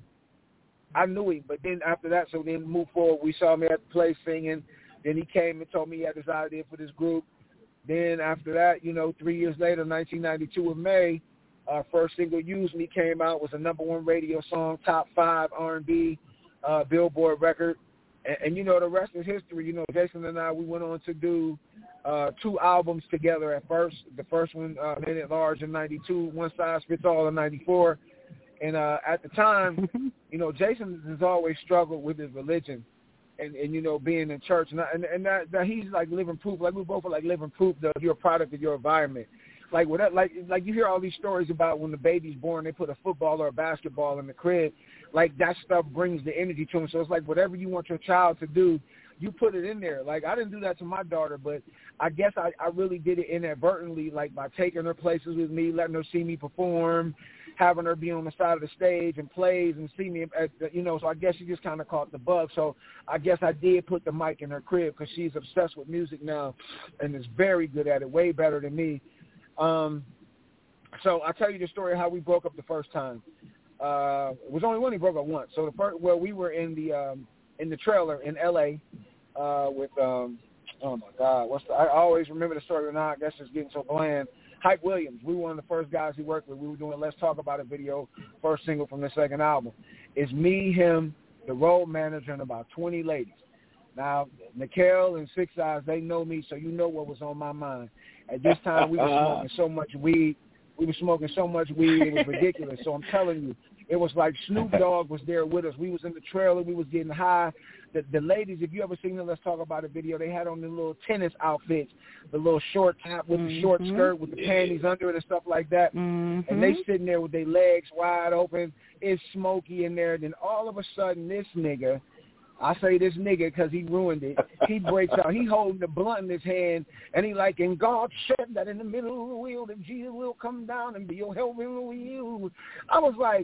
I knew him, but then after that, so then move forward, we saw him at the place singing. Then he came and told me he had this idea for this group. Then after that, you know, three years later, nineteen ninety-two in May, our first single, Use Me, came out, was a number one radio song, top five R and B uh, Billboard record. And, and, you know, the rest is history. You know, Jason and I, we went on to do uh, two albums together at first. The first one, uh, Men at Large in ninety-two, One Size Fits All in ninety-four. And uh, at the time, you know, Jason has always struggled with his religion and, and you know, being in church. And, and, and that, that he's like living proof. Like we both are like living proof that you're a product of your environment. Like what, like like you hear all these stories about when the baby's born, they put a football or a basketball in the crib. Like that stuff brings the energy to them. So it's like whatever you want your child to do, you put it in there. Like I didn't do that to my daughter, but I guess I, I really did it inadvertently, like by taking her places with me, letting her see me perform, having her be on the side of the stage and plays and see me, at the, you know. So I guess she just kind of caught the bug. So I guess I did put the mic in her crib because she's obsessed with music now and is very good at it, way better than me. Um, so I'll tell you the story of how we broke up the first time. Uh, it was only when he broke up once. So the first, well, we were in the um, in the trailer in L A uh, with um, oh my God, what's the, I always remember the story, but now I guess it's getting so bland. Hype Williams. We were one of the first guys he worked with. We were doing Let's Talk About It video, first single from the second album. It's me, him, the road manager, and about twenty ladies. Now, Nicole and Six Eyes, they know me, so you know what was on my mind. At this time, we were smoking so much weed. We were smoking so much weed, it was ridiculous. So I'm telling you, it was like Snoop Dogg was there with us. We was in the trailer. We was getting high. The, the ladies, if you ever seen the Let's Talk About It video, they had on the little tennis outfits, the little short top with mm-hmm. the short skirt with the panties under it and stuff like that. Mm-hmm. And they sitting there with their legs wide open. It's smoky in there. Then all of a sudden, this nigga, I say this nigga because he ruined it. He breaks out. He holding the blunt in his hand, and he like, and God said that in the middle of the wheel that Jesus will come down and be your help with you. I was like,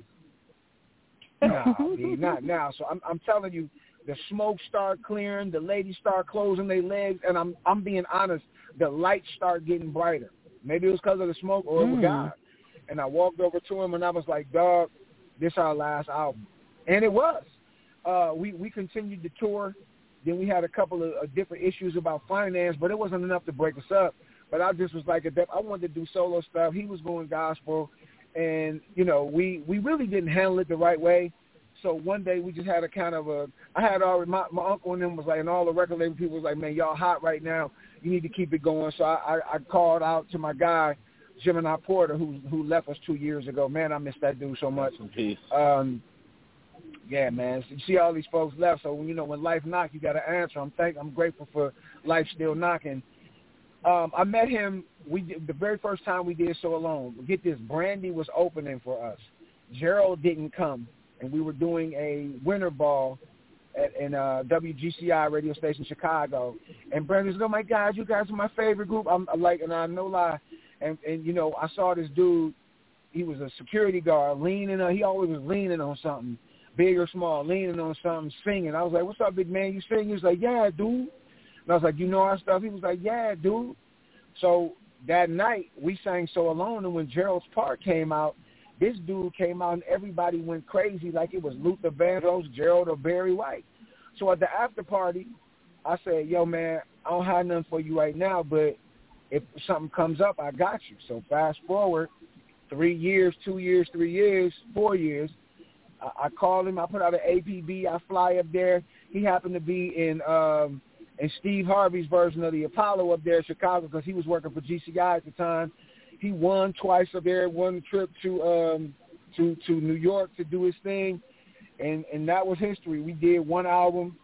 nah, dude, not now. So I'm, I'm telling you, the smoke start clearing, the ladies start closing their legs, and I'm, I'm being honest, the lights start getting brighter. Maybe it was because of the smoke or it was God. And I walked over to him, and I was like, dog, this our last album. And it was. Uh, we, we continued to tour. Then we had a couple of uh, different issues about finance, but it wasn't enough to break us up. But I just was like, a def- I wanted to do solo stuff. He was going gospel. And, you know, we, we really didn't handle it the right way. so one day we just had a kind of a, I had already, my, my uncle and them was like, and all the record label people was like, man, y'all hot right now. You need to keep it going. So I, I, I called out to my guy, Gemini Porter, who who left us two years ago. Man, I miss that dude so much. Peace. Um, yeah, man. So you see all these folks left. So, you know, when life knocks, you got to answer. I'm thank, I'm grateful for life still knocking. Um, I met him, we did, the very first time we did So Alone. Get this, Brandy was opening for us. Gerald didn't come, and we were doing a winter ball at in uh, W G C I radio station Chicago. And Brandy was like, oh, my God, you guys are my favorite group. I'm like, and I'm no lie. And, and, you know, I saw this dude, he was a security guard, leaning on, he always was leaning on something, big or small, leaning on something, singing. I was like, what's up, big man, you sing? He was like, yeah, dude. And I was like, you know our stuff? He was like, yeah, dude. So that night, we sang So Alone, and when Gerald's part came out, this dude came out, and everybody went crazy like it was Luther Vandross, Gerald, or Barry White. So at the after party, I said, yo, man, I don't have nothing for you right now, but if something comes up, I got you. So fast forward, three years, two years, three years, four years, I, I called him. I put out an A P B. I fly up there. He happened to be in um, in Steve Harvey's version of the Apollo up there in Chicago because he was working for G C I at the time. He won twice up there, one trip to um, to to New York to do his thing, and and that was history. We did one album.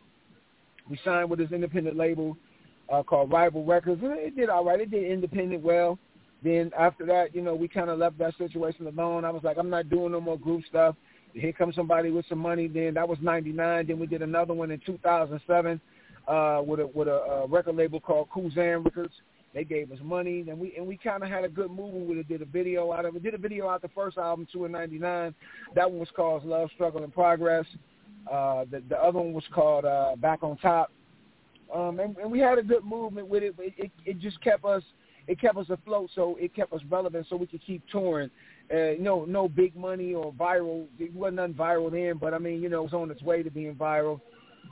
We signed with his independent label uh, called Rival Records. It did all right. It did independent well. Then after that, you know, we kind of left that situation alone. I was like, I'm not doing no more group stuff. Here comes somebody with some money. Then that was ninety-nine. Then we did another one in two thousand seven uh, with a with a, a record label called Kuzan Records. They gave us money, and we and we kind of had a good movement with it. Did a video out of it. Did a video out the first album, two in ninety-nine. That one was called Love, Struggle, and Progress. Uh, the the other one was called uh, Back on Top. Um, and, and we had a good movement with it. But it, it it just kept us it kept us afloat, so it kept us relevant, so we could keep touring. Uh, no no big money or viral. It wasn't nothing viral then, but I mean, you know, it was on its way to being viral.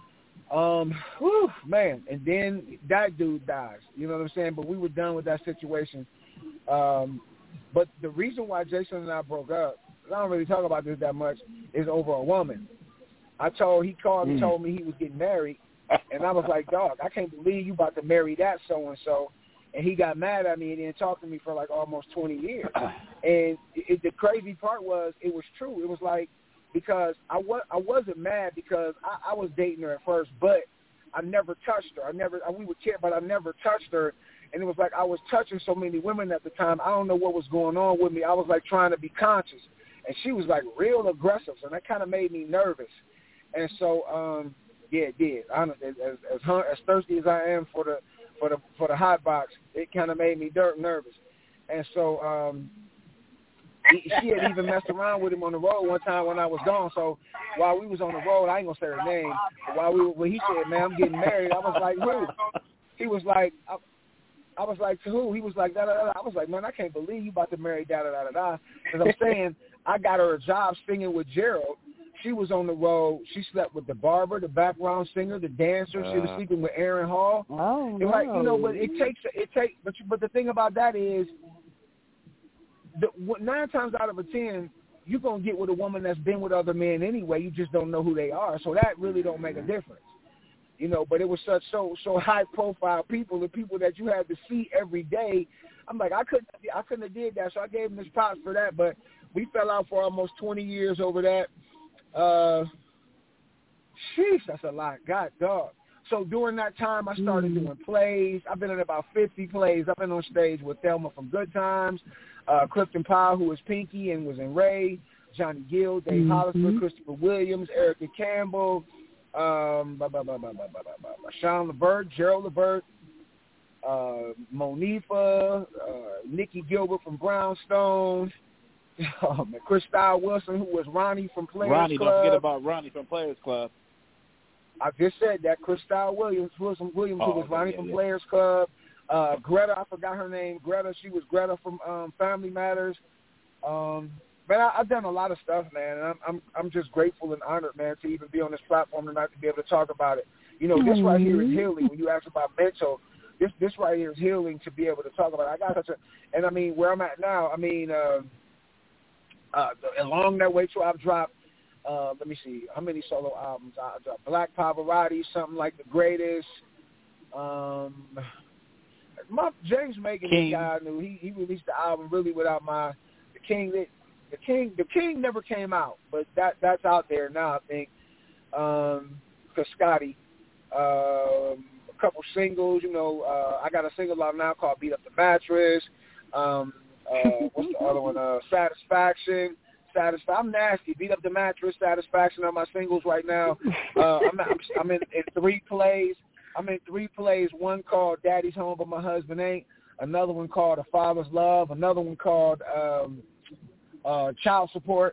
Um, whew, man, and then that dude dies. You know what I'm saying? But we were done with that situation. Um, but the reason why Jason and I broke up, I don't really talk about this that much, is over a woman. I told he called and mm. told me he was getting married, and I was like, dog, I can't believe you about to marry that so and so. And he got mad at me and then talked to me for like almost twenty years. And it, the crazy part was it was true. It was like, because I, was, I wasn't mad because I, I was dating her at first, but I never touched her. I never, we would care, but I never touched her. And it was like I was touching so many women at the time. I don't know what was going on with me. I was like trying to be conscious. And she was like real aggressive, and that kind of made me nervous. And so, um, yeah, it did. I, as, as, as, as thirsty as I am for the for the for the hot box, it kind of made me dirt nervous. And so, um, she had even messed around with him on the road one time when I was gone. So while we was on the road, I ain't gonna say her name. But while we were, when he said, "Man, I'm getting married," I was like, "Who?" He was like, I, I was like, "To who?" He was like, "Da da da." I was like, "Man, I can't believe you about to marry da da da da da." Because I'm saying I got her a job singing with Gerald. She was on the road. She slept with the barber, the background singer, the dancer. Uh, she was sleeping with Aaron Hall. Oh, no. Like, you know, but it takes it takes. But you, but the thing about that is, the, nine times out of a ten, you're gonna get with a woman that's been with other men anyway. You just don't know who they are, so that really don't make a difference, you know. But it was such so so high profile people, the people that you had to see every day. I'm like, I couldn't I couldn't have did that, so I gave him his props for that. But we fell out for almost twenty years over that. Uh, sheesh, that's a lot. God, dog. So during that time, I started mm. doing plays. I've been in about fifty plays. I've been on stage with Thelma from Good Times, uh, Clifton Powell, who was Pinky and was in Ray, Johnny Gill, Dave mm-hmm. Hollister, Christopher Williams, Erica Campbell, um, blah, blah, blah, blah, blah, blah, blah, blah, Sean Levert, Gerald Levert, uh, Monifa, uh, Nikki Gilbert from Brownstone, oh, man, Christyle Wilson, who was Ronnie from Players Ronnie, Club. Ronnie, don't forget about Ronnie from Players Club. I just said that. Christyle Williams, Wilson Williams, oh, who was okay, Ronnie yeah, from yeah. Players Club. Uh, Greta, I forgot her name. Greta, she was Greta from um, Family Matters. Um, man, I, I've done a lot of stuff, man, and I'm, I'm I'm just grateful and honored, man, to even be on this platform tonight to be able to talk about it. You know, mm-hmm. this right here is healing. When you ask about mental, this this right here is healing to be able to talk about it. I got such a, and I mean, where I'm at now, I mean, uh, uh, along that way, so I've dropped Uh, let me see, how many solo albums? Uh, Black Pavarotti, something like The Greatest. Um, my James Megan, the guy I knew, he he released the album really without my the King. The, the King, the King never came out, but that that's out there now. I think. Um, cause Scotty, um, a couple singles. You know, uh, I got a single out now called "Beat Up the Mattress." Um, uh, what's the other one? Uh, Satisfaction. Satisfaction. I'm nasty. Beat Up the Mattress. Satisfaction are my singles right now. Uh, I'm, I'm I'm in, in three plays. I'm in three plays. One called Daddy's Home But My Husband Ain't. Another one called A Father's Love. Another one called um, uh, Child Support.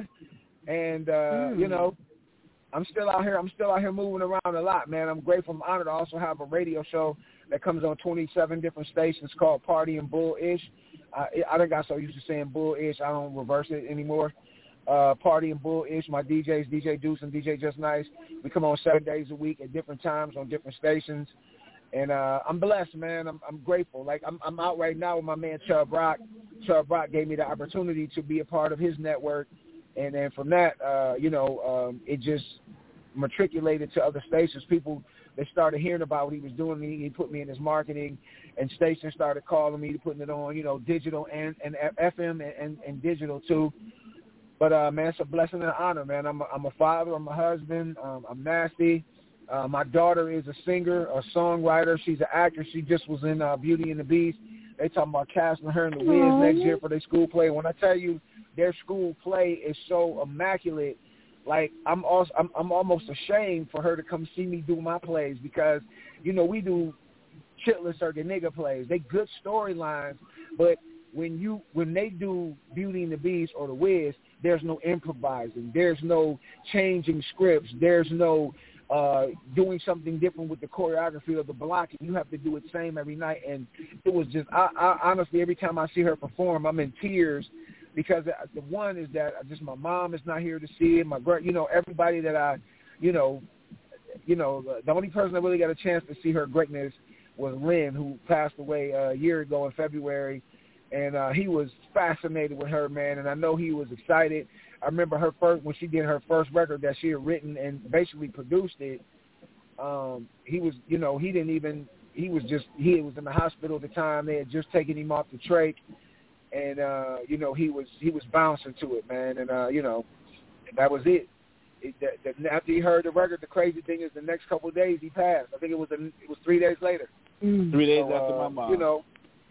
and, uh, mm. you know, I'm still out here. I'm still out here moving around a lot, man. I'm grateful. I'm honored to also have a radio show that comes on twenty-seven different stations called Party and Bull-ish. I, I done got so used to saying Bull-ish, I don't reverse it anymore. Uh, Party and Bull-ish, my D Js, D J Deuce and D J Just Nice. We come on seven days a week at different times on different stations. And uh, I'm blessed, man. I'm, I'm grateful. Like, I'm, I'm out right now with my man Chubb Rock. Chubb Rock gave me the opportunity to be a part of his network. And then from that, uh, you know, um, it just matriculated to other stations. People, they started hearing about what he was doing. He, he put me in his marketing, and stations started calling me to putting it on, you know, digital and, and F M and, and, and digital too. But, uh, man, it's a blessing and an honor, man. I'm a, I'm a father. I'm a husband. Um, I'm nasty. Uh, my daughter is a singer, a songwriter. She's an actress. She just was in uh, Beauty and the Beast. They talking about casting her in the Wiz next year for their school play. When I tell you their school play is so immaculate, like I'm also I'm, I'm almost ashamed for her to come see me do my plays because, you know, we do chitless or the nigga plays. They good storylines, but when you when they do Beauty and the Beast or the Wiz, there's no improvising. There's no changing scripts. There's no uh, doing something different with the choreography of the blocking. You have to do it same every night. And it was just, I, I honestly, every time I see her perform, I'm in tears because the one is that just my mom is not here to see it. My grand, you know, everybody that I, you know, you know, the only person that really got a chance to see her greatness was Lynn, who passed away a year ago in February. And uh, he was fascinated with her, man, and I know he was excited. I remember her first when she did her first record that she had written and basically produced it. Um, he was, you know, he didn't even. He was just he was in the hospital at the time. They had just taken him off the trach, and uh, you know he was he was bouncing to it, man. And uh, you know, that was it. it that, that, after he heard the record, the crazy thing is the next couple of days he passed. I think it was a, it was three days later. Mm. Three days so, after uh, my mom. You know.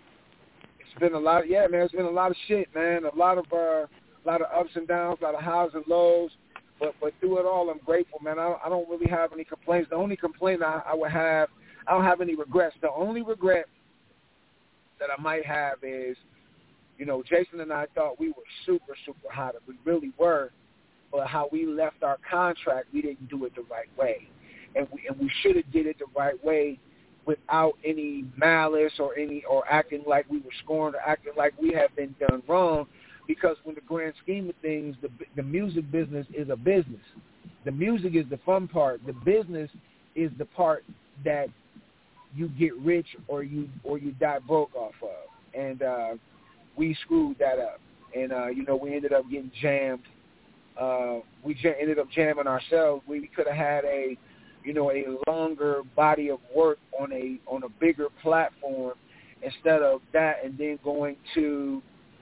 It's been a lot, of, yeah, man. It's been a lot of shit, man. A lot of, uh, a lot of ups and downs, a lot of highs and lows. But, but through it all, I'm grateful, man. I, I don't really have any complaints. The only complaint I, I would have, I don't have any regrets. The only regret that I might have is, you know, Jason and I thought we were super, super hot. We really were. But how we left our contract, we didn't do it the right way, and we and we should have did it the right way. Without any malice or any or acting like we were scorned or acting like we have been done wrong, because when the grand scheme of things, the the music business is a business. The music is the fun part. The business is the part that you get rich or you or you die broke off of. And uh, we screwed that up. And uh, you know, we ended up getting jammed. Uh, we j- ended up jamming ourselves. We, we could have had a you know, a longer body of work on a on a bigger platform instead of that, and then going to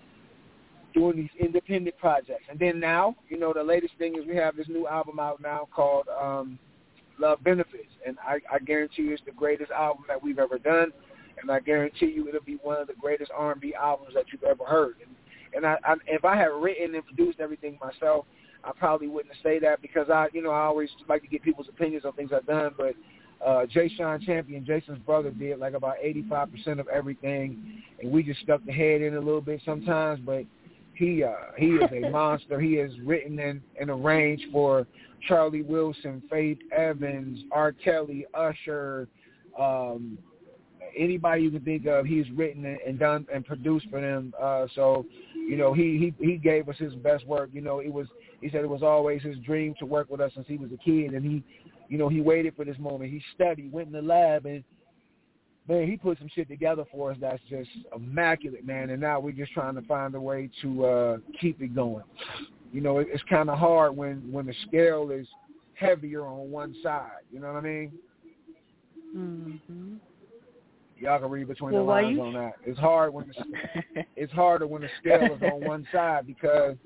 doing these independent projects. And then now, you know, the latest thing is we have this new album out now called um, Love Benefits, and I, I guarantee you it's the greatest album that we've ever done, and I guarantee you it'll be one of the greatest R and B albums that you've ever heard. And, and I, I, if I had written and produced everything myself, I probably wouldn't say that because I, you know, I always like to get people's opinions on things I've done. But uh, Jay Sean Champion, Jason's brother, did like about eighty-five percent of everything, and we just stuck the head in a little bit sometimes. But he, uh, he is a monster. He has written and, and arranged for Charlie Wilson, Faith Evans, R. Kelly, Usher, um, anybody you can think of. He's written and done and produced for them. Uh, so, you know, he, he he gave us his best work. You know, it was. He said it was always his dream to work with us since he was a kid, and he, you know, he waited for this moment. He studied, went in the lab, and, man, he put some shit together for us that's just immaculate, man, and now we're just trying to find a way to uh, keep it going. you know, it, it's kind of hard when, when the scale is heavier on one side. You know what I mean? Mm-hmm. Y'all can read between well, the lines you... on that. It's hard when the, it's harder when the scale is on one side because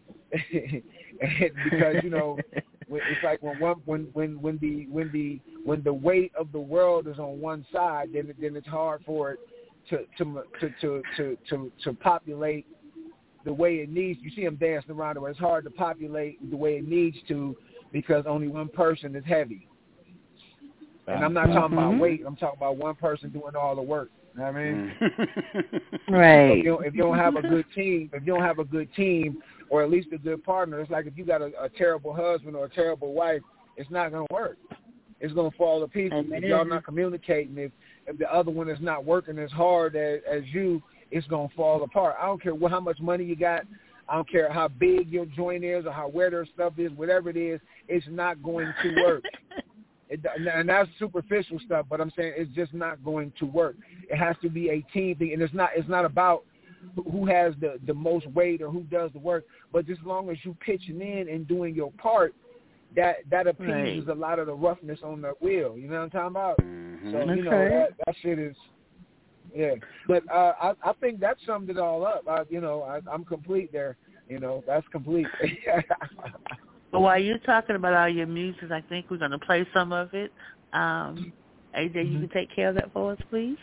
because you know it's like when one when when when the when the when the weight of the world is on one side, then then it's hard for it to to to to to to, to populate the way it needs. You see them dancing around it, where it's hard to populate the way it needs to because only one person is heavy. And I'm not talking mm-hmm. about weight. I'm talking about one person doing all the work. You know what I mean? Right. So if, you don't, if you don't have a good team, if you don't have a good team, or at least a good partner, it's like if you got a, a terrible husband or a terrible wife, it's not going to work. It's going to fall to pieces. Amen. If y'all not communicating, if, if the other one is not working as hard as, as you, it's going to fall apart. I don't care what, how much money you got. I don't care how big your joint is or how where their stuff is, whatever it is, it's not going to work. It, and that's superficial stuff, but I'm saying it's just not going to work. It has to be a team thing, and it's not it's not about who has the, the most weight or who does the work, but just as long as you pitching in and doing your part, that that appeases right. a lot of the roughness on the wheel. You know what I'm talking about? Mm-hmm. So, you know, okay. that, that shit is, yeah. But uh, I, I think that summed it all up. I, you know, I, I'm complete there. You know, that's complete. But while you're talking about all your music, I think we're going to play some of it. Um, A J, you can take care of that for us, please.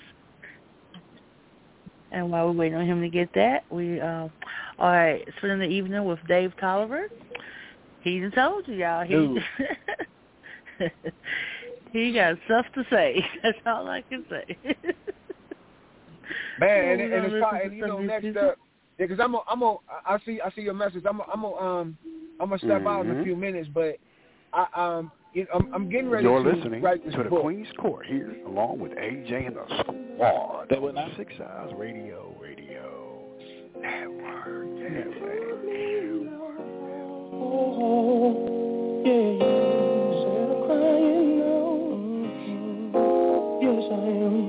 And while we're waiting on him to get that, we uh, are spending the evening with Dave Tolliver. He done told you, y'all. He, he got stuff to say. That's all I can say. Man, and, and it's probably, and you know, next people. up, yeah, because I'm, a, I'm, a, I see, I see your message. I'm, a, I'm, a, um, I'm gonna step mm-hmm. out in a few minutes, but I, um, you know, I'm, I'm getting ready You're to listening write this to the book. Queen's Court here, along with A J and the Squad. That was Six Eyes Radio, Radio Network, Network, Network. Oh, yeah, yeah. Instead of crying now, yes I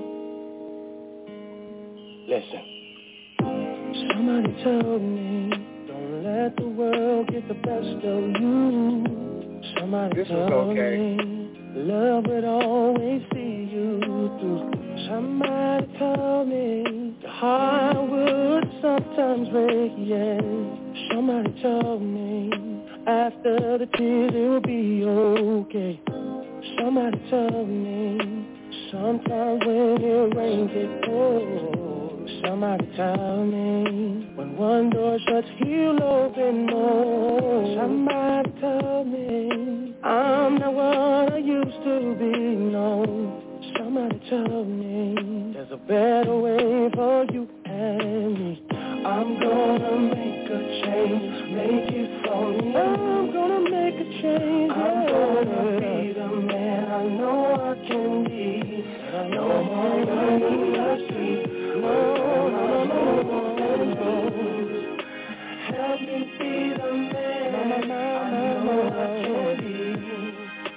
am. Listen, somebody told me, don't let the world get the best of you. Somebody this told okay. me, love would always see you through. Somebody told me, the heart would sometimes break, yeah. Somebody told me, after the tears it will be okay. Somebody told me, sometimes when it rains it pours. Somebody told me, when one door shuts he'll open more. Somebody told me, I'm not what I used to be, no. Somebody told me, there's a better way for you and me. I'm gonna make a change, make it for me. I'm gonna make a change, yeah. I'm gonna be the man I know I can be. No more running the street, no, no, no, no, no. Help me be the man I know I can be.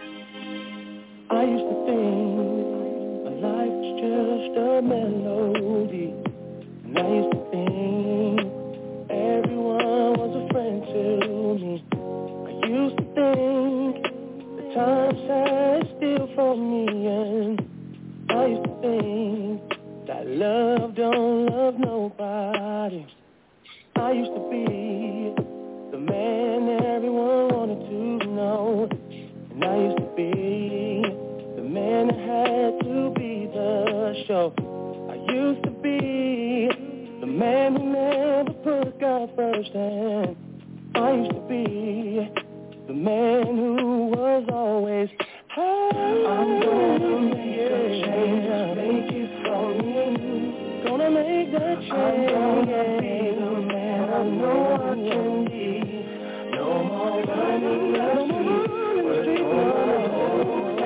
I used to think life was just a melody, and I used to think everyone was a friend to me. I used to think the time sat still for me, and I used to think that love don't love nobody. I used to be the man everyone wanted to know, and I used to be the man that had to be the show. I used to be the man who never put God first, and I used to be the man who was always high. I'm gonna make a change, make it for me. Gonna make that change. I'm gonna be the man I know I can be. No more running the street, but gonna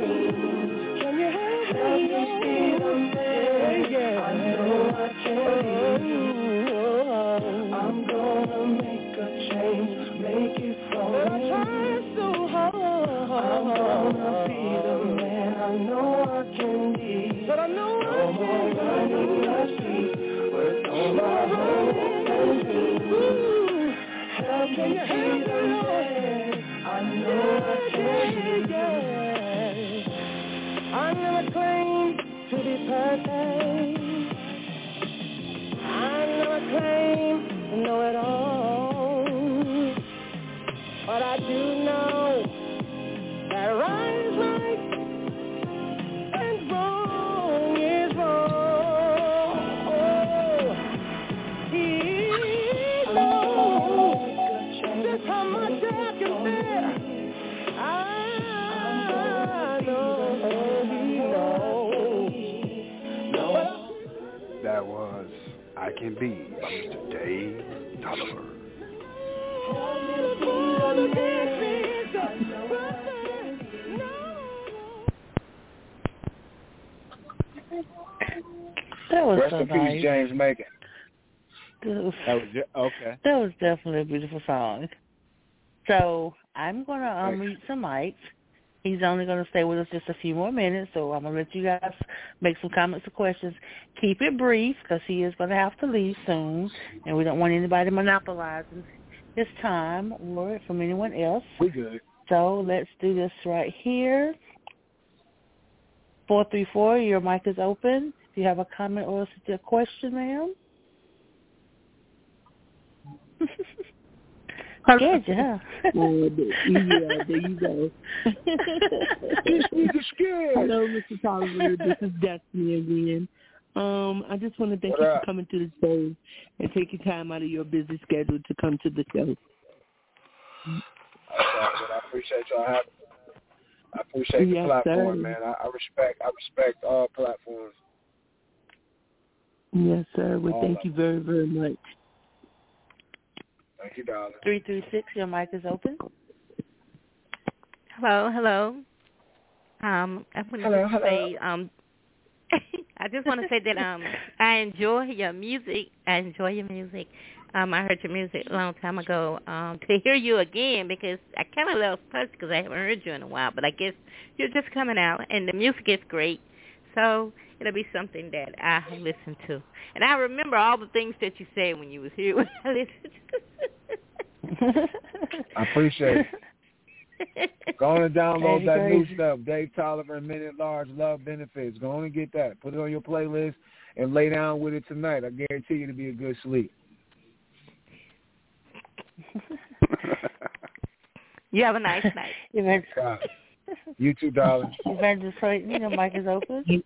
can you help me be the man I know I can be? I'm gonna make a change, make it for me. I'm trying so hard. I'm gonna be the man I know I can be. But I know no I more running the street, work on my home and me. Help Can you help me, Lord? I know I can, yeah. I never claimed to be perfect. I never claimed to know it all. But I do know that right is right and wrong is wrong. Oh, he knows just how much I can bear. I know he knows. That was I Can Be by Mister Dave Tolliver. That was Rest so in nice. peace, James Macon. That was, That was it? Okay. that was definitely a beautiful song. So I'm going to unmute some mics. He's only going to stay with us just a few more minutes, so I'm going to let you guys make some comments or questions. Keep it brief because he is going to have to leave soon, and we don't want anybody monopolizing his time or from anyone else. We good. So let's do this right here. four three four, your mic is open. If you have a comment or a question, ma'am. Scared you, huh? Oh, yeah, there you go. Hello, Mister Tolliver. This is Destiny again. Um, I just want to thank What you up? for coming to the show and taking time out of your busy schedule to come to the show. Okay, but I appreciate y'all having me. I appreciate Yes, the platform, sir. man. I, I respect I respect all platforms. Yes, sir. Well, All thank of you very, very much. Thank you, darling. three three six, your mic is open. Hello, hello. Um, I want to Hello, just hello. say, um, I just want to say that um, I enjoy your music. I enjoy your music. Um, I heard your music a long time ago. Um, to hear you again, because I kind of lost touch because I haven't heard you in a while. But I guess you're just coming out, and the music is great. So it'll be something that I listen to, and I remember all the things that you said when you was here when I listened to. I appreciate it. Go on and download Hey, that crazy. new stuff, Dave Tolliver and Minute Large Love Benefits. Go on and get that. Put it on your playlist and lay down with it tonight. I guarantee you it'll be a good sleep. You have a nice night. Evangelist, God. You too, darling. Evangelist Clayton, your mic is open.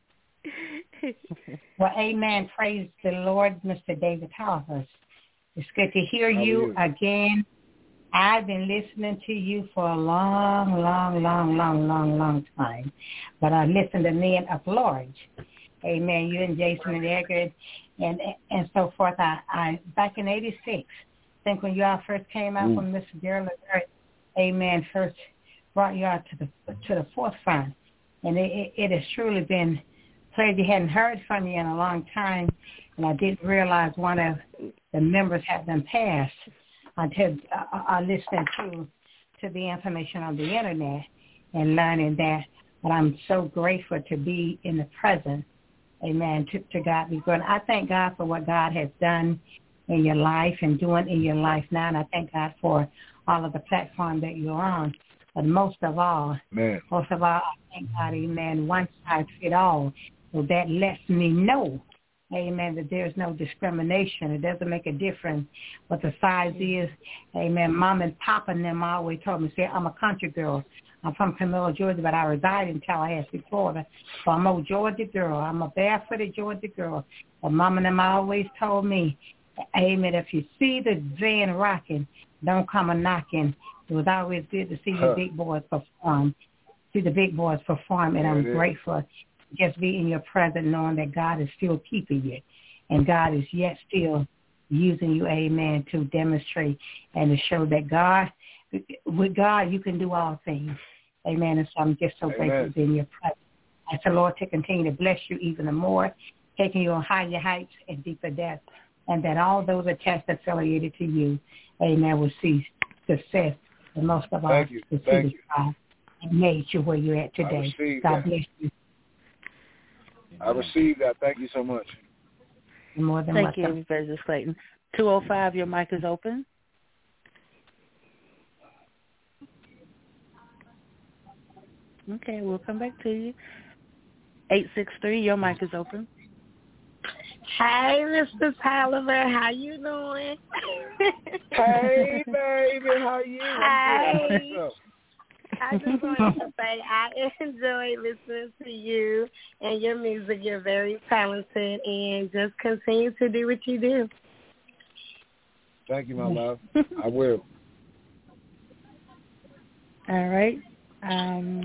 Well, amen. Praise the Lord, Mister David Tolliver. It's good to hear How are you you? again. I've been listening to you for a long, long, long, long, long, long time. But I listened to men of large. Amen. You and Jason and Edgar and and so forth. I, I back in eighty-six, I think when you all first came out Mm. from Mister Gerald, amen, first brought you out to the to the forefront. And it, it, it has truly been pleasure. Hadn't heard from you in a long time, and I didn't realize one of the members had been passed until I, I listened to to the information on the internet and learning that. But I'm so grateful to be in the present. Amen. To, to God be good. I thank God for what God has done in your life and doing in your life now, and I thank God for all of the platform that you're on. But most of all, Man. most of all, I thank God, amen, one size fit all. So that lets me know, amen, that there's no discrimination. It doesn't make a difference what the size is. Amen. Mom and Papa and them always told me, say, I'm a country girl. I'm from Camilla, Georgia, but I reside in Tallahassee, Florida. So I'm a Georgia girl. I'm a barefooted Georgia girl. But Mom and them always told me, amen, if you see the van rocking, don't come a knocking. It was always good to see Huh. the big boys perform, see the big boys perform, and There I'm it is. grateful to just be in your presence knowing that God is still keeping you and God is yet still using you, amen, to demonstrate and to show that God, with God, you can do all things. Amen. And so I'm just so Amen. grateful to be in your presence. I ask the Lord to continue to bless you even more, taking you on higher heights and deeper depths, and that all those attached affiliated to you, amen, will see success. And most of all, Thank you. to see Thank the you. God that made you where you're at I today. received God that. bless you. I received that. Thank you so much. You're more than Thank you, welcome. Evangelist Clayton. two oh five, your mic is open. Okay, we'll come back to you. eight six three, your mic is open. Hey, Mister Taliban, how you doing? Hey, baby, how you? Hey. I just wanted to say I enjoy listening to you and your music. You're very talented, and just continue to do what you do. Thank you, my love. I will. All right. Um,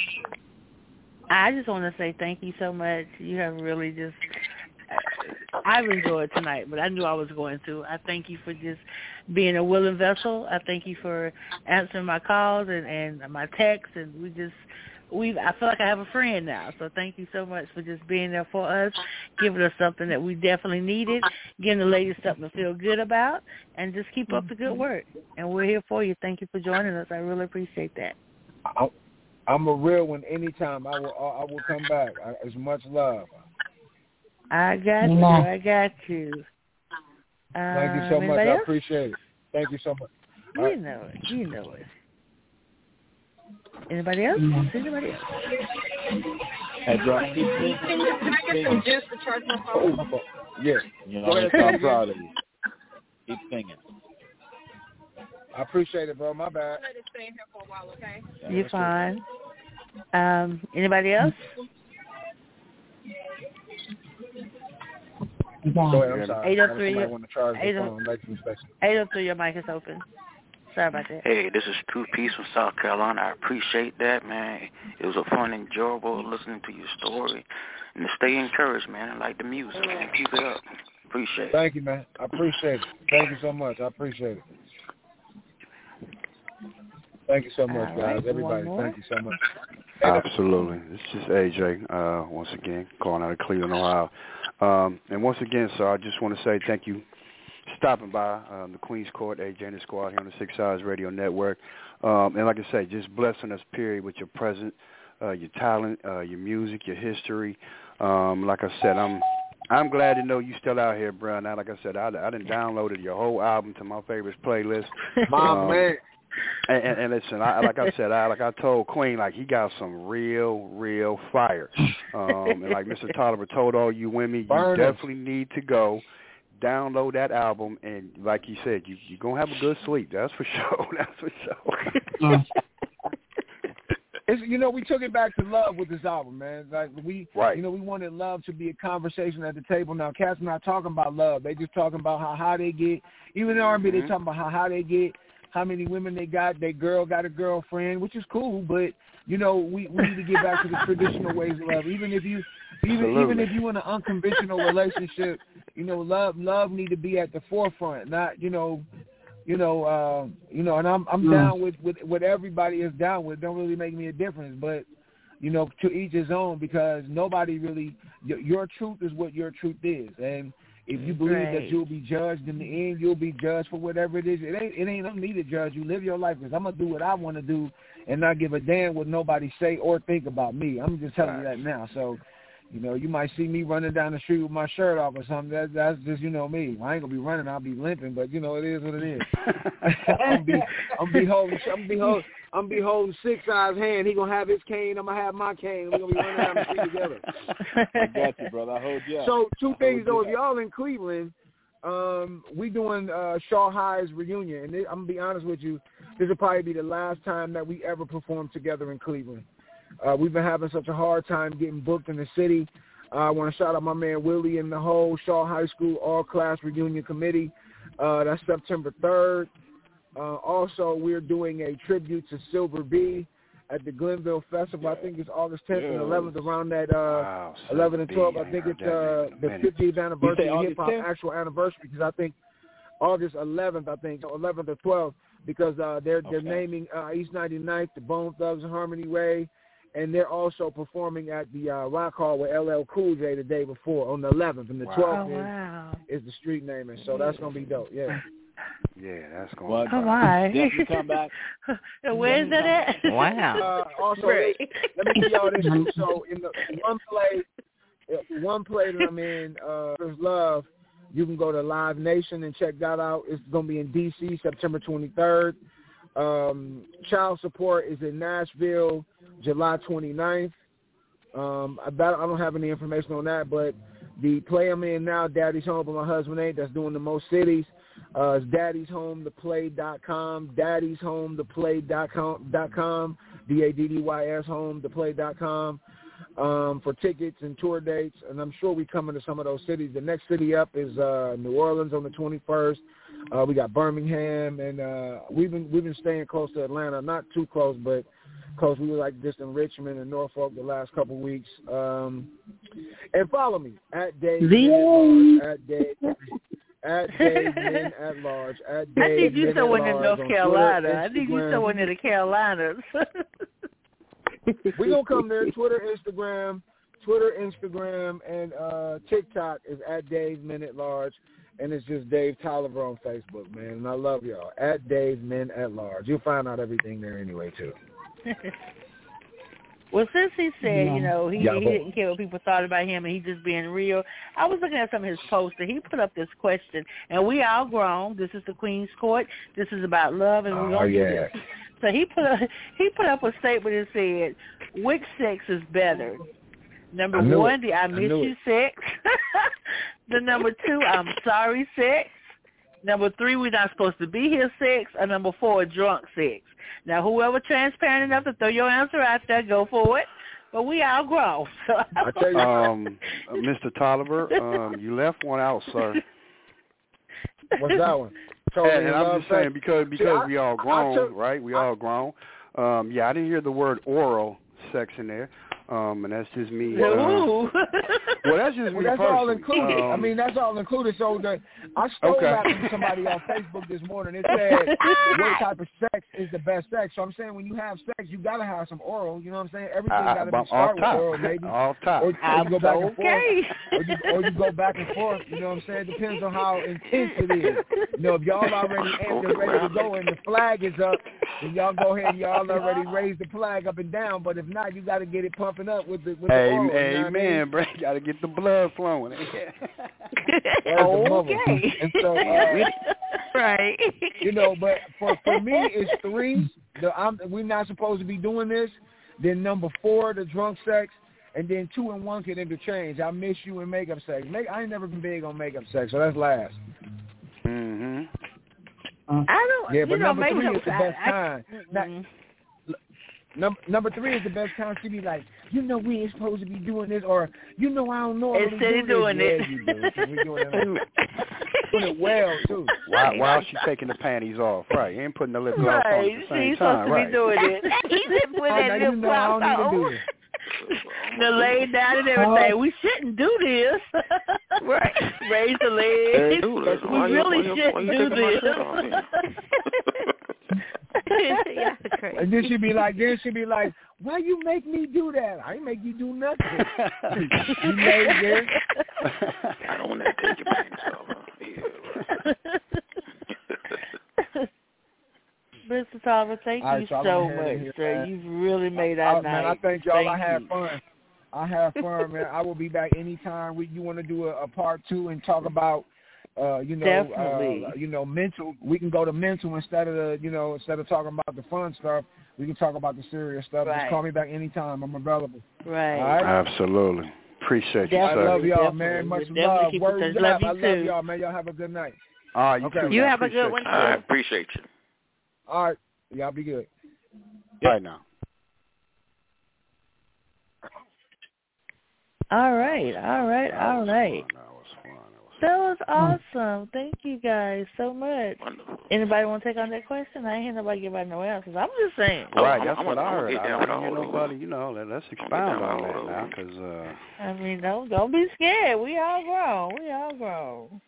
I just want to say thank you so much. You have really just, I've enjoyed tonight, but I knew I was going to. I thank you for just being a willing vessel. I thank you for answering my calls and, and my texts, and we just, we I feel like I have a friend now. So thank you so much for just being there for us, giving us something that we definitely needed, giving the ladies something to feel good about, and just keep up the good work. And we're here for you. Thank you for joining us. I really appreciate that. I'm a real one. Anytime I will, I will come back. It's much love. I got you. I got you. Um, Thank you so much. I else? appreciate it. Thank you so much. You right. know it. You know it. Anybody else? Mm-hmm. Anybody else? Hey, bro. Keep singing. Can I get some juice to charge my phone? Oh, yeah. You know, I'm proud of you. Keep singing. I appreciate it, bro. My bad. I'm going to stay in here for a while, okay? You're fine. Um, anybody else? Go ahead, I'm sorry. eight oh three, eight oh three, your mic is open. Sorry about that. Hey, this is Two Piece from South Carolina. I appreciate that, man. It was a fun, enjoyable listening to your story. And to stay encouraged, man. I like the music. Keep it up. Appreciate it. Thank you, man. I appreciate it. Thank you so much. I appreciate it. Thank you so much, guys. Everybody, thank you so much. Absolutely. This is A J, uh, once again, calling out of Cleveland, Ohio. Um, and once again, sir, I just want to say thank you for stopping by um, the Queen's Court, A J and the Squad here on the Six Eyes Radio Network. Um, and like I say, just blessing us, period, with your presence, uh, your talent, uh, your music, your history. Um, like I said, I'm I'm glad to know you still out here, bro. Now, like I said, I, I done downloaded your whole album to my favorite playlist. My um, man. And, and, and listen, I, like I said, I like I told Queen, like he got some real, real fire. Um, and like Mister Tolliver told all you women, you Burn definitely need to go download that album, and like you said, you you're gonna have a good sleep. That's for sure. That's for sure. It's, you know, we took it back to love with this album, man. Like we, right. you know, we wanted love to be a conversation at the table. Now, cats not talking about love; they just talking about how high they get. Even in R and B, mm-hmm. they talking about how high they get. How many women they got, their girl got a girlfriend, which is cool, but, you know, we, we need to get back to the traditional ways of love. Even if you even Absolutely. even if you in an unconventional relationship, you know, love love need to be at the forefront, not, you know, you know, uh, you know, and I'm I'm mm. down with, with what everybody is down with. Don't really make me a difference, but, you know, to each his own, because nobody really, your, your truth is what your truth is. And if you believe right. that you'll be judged in the end, you'll be judged for whatever it is. It ain't it ain't up me to judge you. Live your life, because I'm gonna do what I want to do and not give a damn what nobody say or think about me. I'm just telling right. you that now. So, you know, you might see me running down the street with my shirt off or something. That, that's just, you know, me. I ain't gonna be running. I'll be limping, but you know, it is what it is. I'm be I'm be holding I'm be holding I'm be holding Six Eyes' hand. He gonna have his cane. I'm gonna have my cane. We're gonna be running down the street together. I got you, brother. I hold you up. So two things though. If y'all in Cleveland, um, we doing uh, Shaw High's reunion, and this, I'm gonna be honest with you, this will probably be the last time that we ever perform together in Cleveland. Uh, we've been having such a hard time getting booked in the city. Uh, I want to shout out my man Willie and the whole Shaw High School All Class Reunion Committee. Uh, that's September third. Uh, also, we're doing a tribute to Silver B at the Glenville Festival. I think it's August tenth and eleventh, around that uh, wow, eleven and twelve. I think it's uh, the fiftieth anniversary of hip hop, actual anniversary, because I think August eleventh, I think, eleventh or twelfth, because uh, they're they're okay. naming uh, East ninety-ninth, the Bone Thugs and Harmony Way, and they're also performing at the uh, Rock Hall with L L Cool J the day before on the eleventh, and the twelfth wow. Oh, wow. is, is the street naming. So that's gonna be dope. Yeah. Yeah, that's going well, to be. Oh, my. Definitely come back. Where is that at? Wow. Uh, also, right. let me tell y'all this. So, in the one play, one play that I'm in, uh, There's Love, you can go to Live Nation and check that out. It's going to be in D C September twenty-third. Um, Child Support is in Nashville July twenty-ninth. Um, about, I don't have any information on that, but the play I'm in now, Daddy's Home, but my husband ain't, that's doing the most cities. Uh, it's daddy's home the play dot com, daddy's home the play dot com, D A D D Y S home the play dot com, um, for tickets and tour dates. And I'm sure we coming to some of those cities. The next city up is uh, New Orleans on the twenty-first. Uh, we got Birmingham, and uh, we've been we've been staying close to Atlanta, not too close, but close. We were like just in Richmond and Norfolk the last couple of weeks. Um, and follow me at Dave Min at Large, at Dave at Dave Min at Large at Dave I need you Min someone at in Large North on Carolina. Twitter, I need you Instagram. someone in the Carolinas. We gonna come there. Twitter, Instagram, Twitter, Instagram, and uh, TikTok is at Dave Min at Large. And it's just Dave Tolliver on Facebook, man. And I love y'all. At Dave Min at Large. You'll find out everything there anyway, too. Well, since he said, Yeah. you know, he, Yeah, he but- didn't care what people thought about him and he just being real, I was looking at some of his posts and he put up this question. And we all grown. This is the Queen's Court. This is about love, and we're Oh, going to yeah. do this. So he put, a, he put up a statement and said, which sex is better? Number I knew one, it. the I I miss knew you it. sex. The number two, I'm sorry sex. Number three, we're not supposed to be here sex. And number four, drunk sex. Now, whoever transparent enough to throw your answer out there, go for it. But we all grown. So I tell you, Um, Mister Tolliver, um, you left one out, sir. What's that one? Totally And, and in I'm love just saying sex. because See, because I- we all I grown, took- right? We all grown. Um, yeah, I didn't hear the word oral sex in there. Um, and that's just me. Uh, Ooh. well, that's just Well, me that's all personally. included. Um, I mean, that's all included. So the, I stole Okay. that from somebody on Facebook this morning. It said, what type of sex is the best sex? So I'm saying when you have sex, you got to have some oral. You know what I'm saying? Everything I- got to I- be start off with top. oral, maybe. Off top. Or, or you go back and forth. Okay. Or you, or you go back and forth. You know what I'm saying? It depends on how intense it is. You know, if y'all already amped and ready to go and the flag is up, then y'all go ahead and y'all already raise the flag up and down. But if not, you got to get it pumping up with the, with the Hey, oral. You know what I mean? amen, bro. You got to get the blood flowing. Okay. And so, uh, right. you know, but for for me, it's three. The, I'm, we're not supposed to be doing this. Then number four, the drunk sex, and then two and one can interchange. I miss you and makeup sex. Make, I ain't never been big on makeup sex, so that's last. Mm-hmm. I don't. Yeah, you but know, number three maybe is the I- best I- kind. Now, Number number three is the best kind. She be like, you know, we ain't supposed to be doing this, or you know, I don't know. how to Instead do of doing this. it. Yeah, you do. We doing it, doing it well too. While, while she's taking the panties off, right? And putting the lip gloss on Right. at the same She's time, supposed right? to be doing it. He's put I, that now, lip you know, I gloss don't even do on. this. The lay down and everything. We shouldn't do this. Right. Raise the Hey, legs. do this. We Why you- really why you- why shouldn't you do taking my this. shirt off then? Yeah, that's crazy. And then she be like, then she be like, why you make me do that? I ain't make you do nothing. You laid there. I don't want to take your pants off. Yeah. Mister Tolliver, thank All right, you so I'm so gonna head in much, here, sir. man. You've really made our I, night. man, I thank y'all. Thank I had you. fun. I had fun, man. I will be back anytime. We, you want to do a, a part two and talk about, uh, you know, Definitely. uh, you know, mental. We can go to mental instead of the, you know, instead of talking about the fun stuff. We can talk about the serious stuff. Right. Just call me back anytime. I'm available. Right. All right. Absolutely. Appreciate you, I sir. love y'all, Definitely. man. Much Definitely love. keep Words in touch. up. Love you I love too. y'all, man. Y'all have a good night. All right, you Okay. too. You man. have a good Appreciate one, you. too. I appreciate you. All right. Y'all be good. Right now. All right, all right, all right. That was fun. That was awesome. Thank you guys so much. Wonderful. Anybody want to take on that question? I ain't hear nobody give out no answers. I'm just saying. Oh, Right, I'm- that's I'm what gonna- I I'm heard. gonna I get don't down hear with all of nobody, them. you know, let, let's get expound down on with that all of now, them. because, uh, I mean, don't don't be scared. We all grown. We all grown.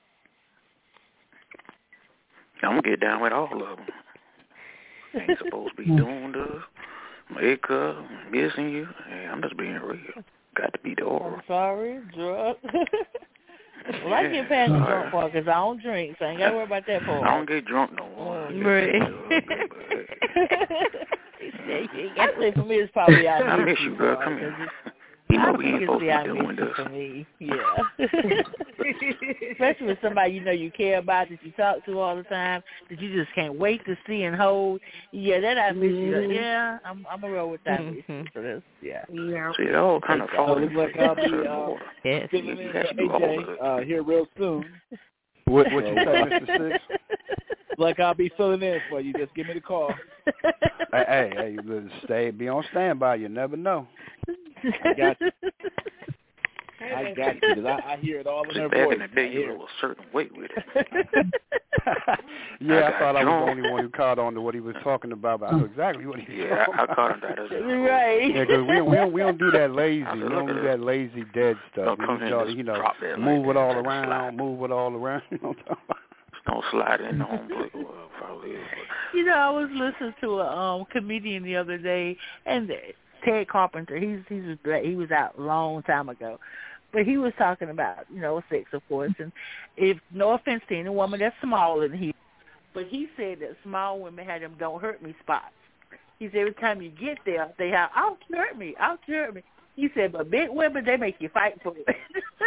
I'm going to get down with all of them. Ain't supposed to be doing this. Makeup, missing you. Hey, I'm just being real. Got to be the oral. I'm sorry, drunk. Well, I get past the drunk part because I don't drink, so I ain't got to worry about that part. I don't get drunk no more. I get Right. drunk, but, hey. I say for me, it's probably I I miss miss you, girl. part, Come 'cause here. it's- You know I we think ain't it's supposed the to I be miss doing you this. for me. Yeah. especially with somebody you know you care about, that you talk to all the time, that you just can't wait to see and hold. Yeah, that I miss Mm-hmm. you. Yeah, I'm I'm a roll with that. Mm-hmm. So that's yeah. Yeah. See, it all kind of falls Looks like I'll be uh, Yes. filling in You for got to do all A J of it. uh, here real soon. What what you say, Mister Six? Like I'll be filling in for you. Just give me the call. Hey, hey, hey, listen, stay, be on standby. You never know. I got you. I got you, because I, I hear it all in her Back voice. in the day, I you hear were it. a certain weight with it. Yeah, I I, got thought I was John. the only one who caught on to what he was talking about, but I know exactly what he was Yeah, talking I about. caught him that as well. Right. Yeah, because we, don't- we, don't, we don't do that lazy. I said, We look don't at do it. that lazy dead stuff. Don't We come need in y'all and to, you know, drop that move like it all that, around, slide. move it all around. You know what I'm talking about? Don't slide in on play. Well, probably is. You know, I was listening to a um comedian the other day, and Ted Carpenter. He's he's he was out a long time ago, but he was talking about you know sex, of course, and if no offense to any woman that's smaller than he, but he said that small women had them "don't hurt me" spots. He said every time you get there, they have "I'll hurt me, I'll hurt me." He said, but big women, they make you fight for it.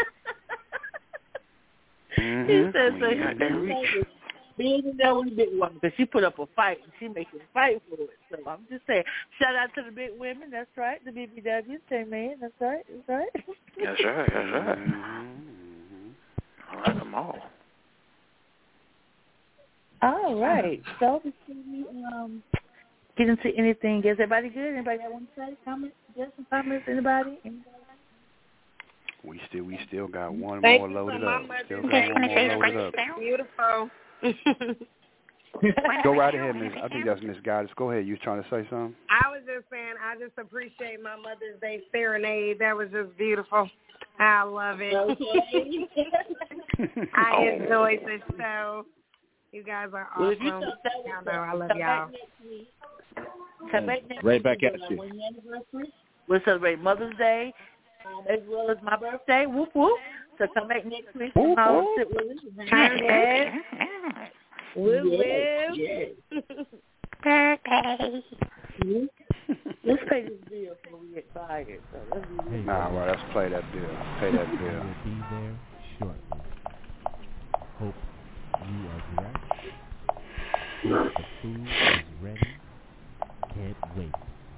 Mm-hmm. He said, so Yeah, they he reach. said, being in there with the big woman, because she put up a fight and she makes you fight for it. So I'm just saying, shout out to the big women. That's right, the B B W. Say, man, that's right, that's right. That's right, that's right. I like them all. All right. So before we um get into anything, is everybody good? Anybody got one to say? Comments? Suggestions? Comments? Anybody? Anybody? We still we still got one Thank more you loaded for my up. Mother's Still Day. got one more loaded up. Beautiful. Go right ahead, Miss. I think that's Miss Goddess. Go ahead. You was trying to say something? I was just saying, I just appreciate my Mother's Day serenade. That was just beautiful. I love it. I enjoyed the show. You guys are Well, awesome. if you don't say Y'all know I love come y'all. back next week. Come back next Right week. back at We'll you. have one anniversary. We'll celebrate Mother's Day um, as well as my birthday. Whoop whoop. So come back next week. Whoop, I'll whoop. sit with us. Yes. Woo Yes, woo. yes. Birthday. Let's pay this bill before we get fired. So let's do this. Nah, well, let's play that bill. Pay that bill. We'll be there shortly. Hope you are dressed. Hope the food is ready. Can't wait.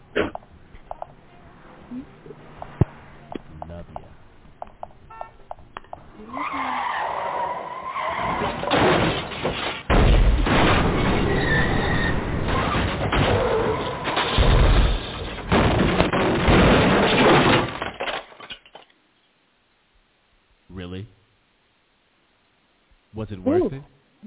Love ya. Really? Was it worth Ooh. it?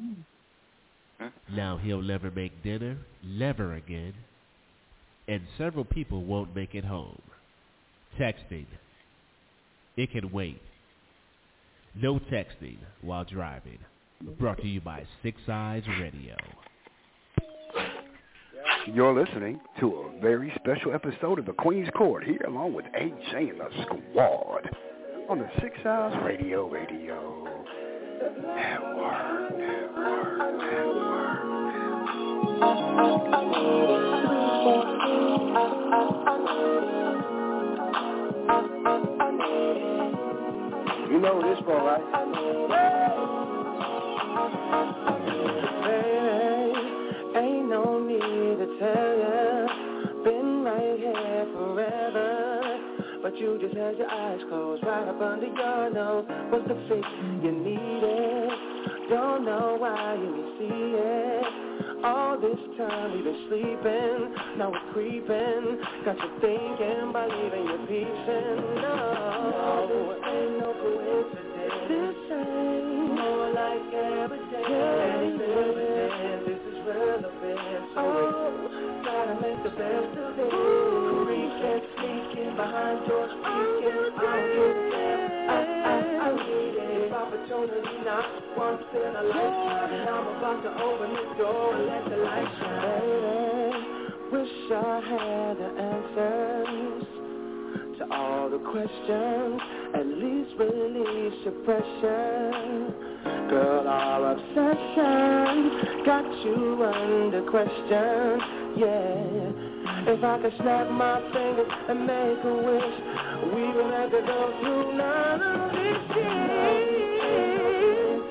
Now he'll never make dinner, never again. And several people won't make it home. Texting. It can wait. No texting while driving. Brought to you by Six Eyes Radio. You're listening to a very special episode of the Queen's Court here along with A J and the Squad on the Six Eyes Radio Radio Network, Network, Network. You know this one, right? Baby, ain't no need to tell ya. Been right here forever. But you just had your eyes closed right up under your nose. Was the fix you needed? Don't know why you didn't see it. All this time we've been sleeping, now we're creeping. Got you thinking about leaving your peace and no, this ain't no coincidence. This ain't more like evidence. This is relevant. So oh, gotta make the best of it. Freaking, sneaking behind doors, speaking. I don't give a damn. I, I, I need it. Opportunity not once in a lifetime, and I'm about to open the door and let the light shine. Baby, wish I had the answers to all the questions. At least release your pressure. Girl, our obsession got you under question. Yeah. If I could snap my fingers and make a wish, we would never go through none of these things.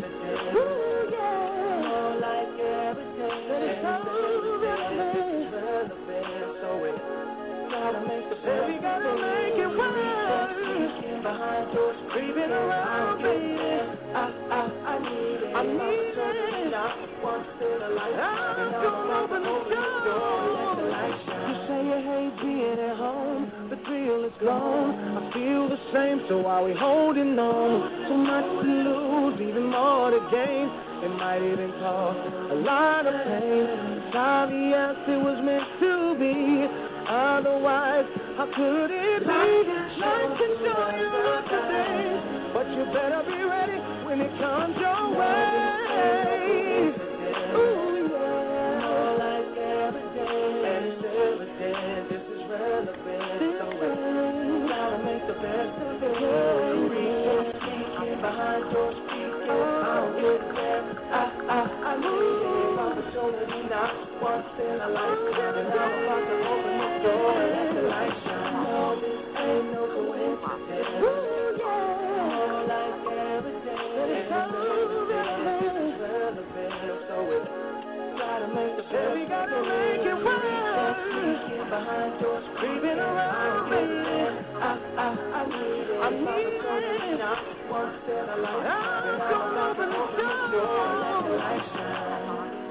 I'm gonna open the door. You say you hate being at home, the thrill is gone. I feel the same, so why we holding on? So much to lose, even more to gain. It might even cause a lot of pain. It's obvious it was meant to be. Otherwise, how could it be? Life can show you today, but you better be ready when it comes your way. Ooh, yeah. More like every day, and it's every day. This is relevant, so we gotta make the best of it. Speaking behind your speaking, I don't get there. I, I, I need it. Opportunity not once in a lifetime, and I'm about to open the door and let the light shine. No, this ain't no coincidence. Ooh, yeah. More like every day, and it's relevant, so we gotta make the best. We gotta make it work. Speaking behind doors, creeping around, baby. I, I, I need it. I need it. Not once in a lifetime, and I'm about to open the door and let the light shine.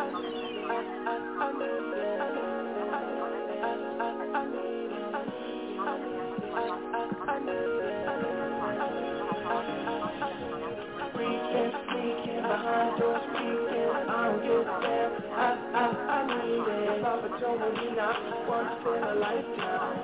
I need it. I need it. I need it. Speaking, speaking behind doors, speaking. I don't get there. I, I, I need it. Opportunity not once in a lifetime.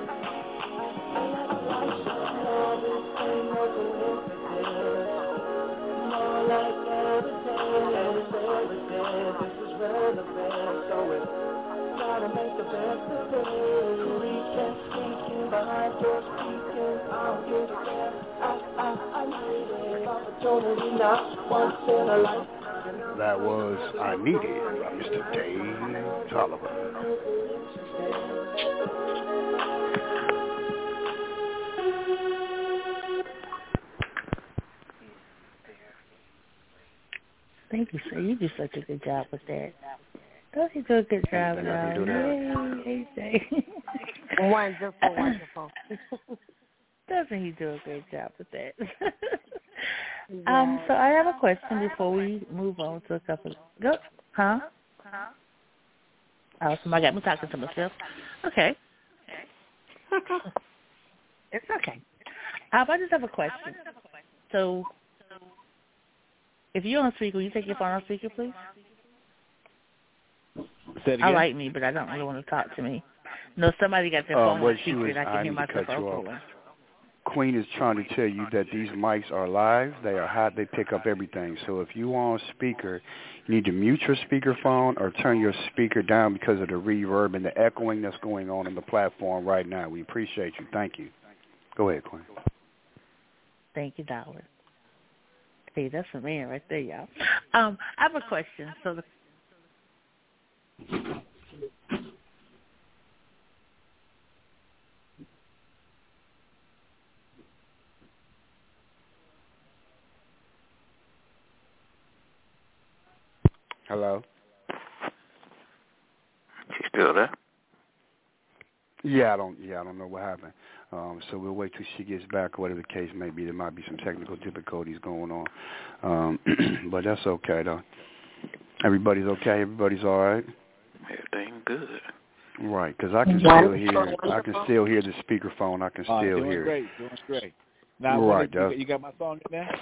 No, this ain't no coincidence. More like every day, and it's every day. This is relevant, so we gotta make the best of it. Speaking, speaking behind doors, speaking. I don't get there. I, I, I need it. Opportunity not once in a lifetime. That was I Need It by Mister Dave Tolliver. Thank you, sir. You do such a good job with that. Don't you do a good job, y'all? Yay, A J. Wonderful, wonderful. Doesn't he do a great job with that? um, so I have a question before we move on to a couple. Go, huh? Oh, somebody got me talking to myself. Okay. It's okay. Um, I just have a question. So, if you're on speaker, will you take your phone on speaker, please? Say it again? I like me, but I don't really want to talk to me. No, somebody got their phone Um, on speaker and I can I hear need to myself cut you off. calling. Queen is trying to tell you that these mics are live. They are hot. They pick up everything. So if you are on speaker, you need to mute your speakerphone or turn your speaker down because of the reverb and the echoing that's going on on the platform right now. We appreciate you. Thank you. Go ahead, Queen. Thank you, Dollar. Hey, that's a man right there, y'all. Um, I have a question. So the Hello? She's still there? Yeah, I don't. Yeah, I don't know what happened. Um, so we'll wait till she gets back, or whatever the case may be. There might be some technical difficulties going on, um, but that's okay though. Everybody's okay. Everybody's all right. Everything good. Right, because I can still hear. I can still hear the speakerphone. I can still uh, doing hear. Great, doing great. Now, right. You, you got my song in there?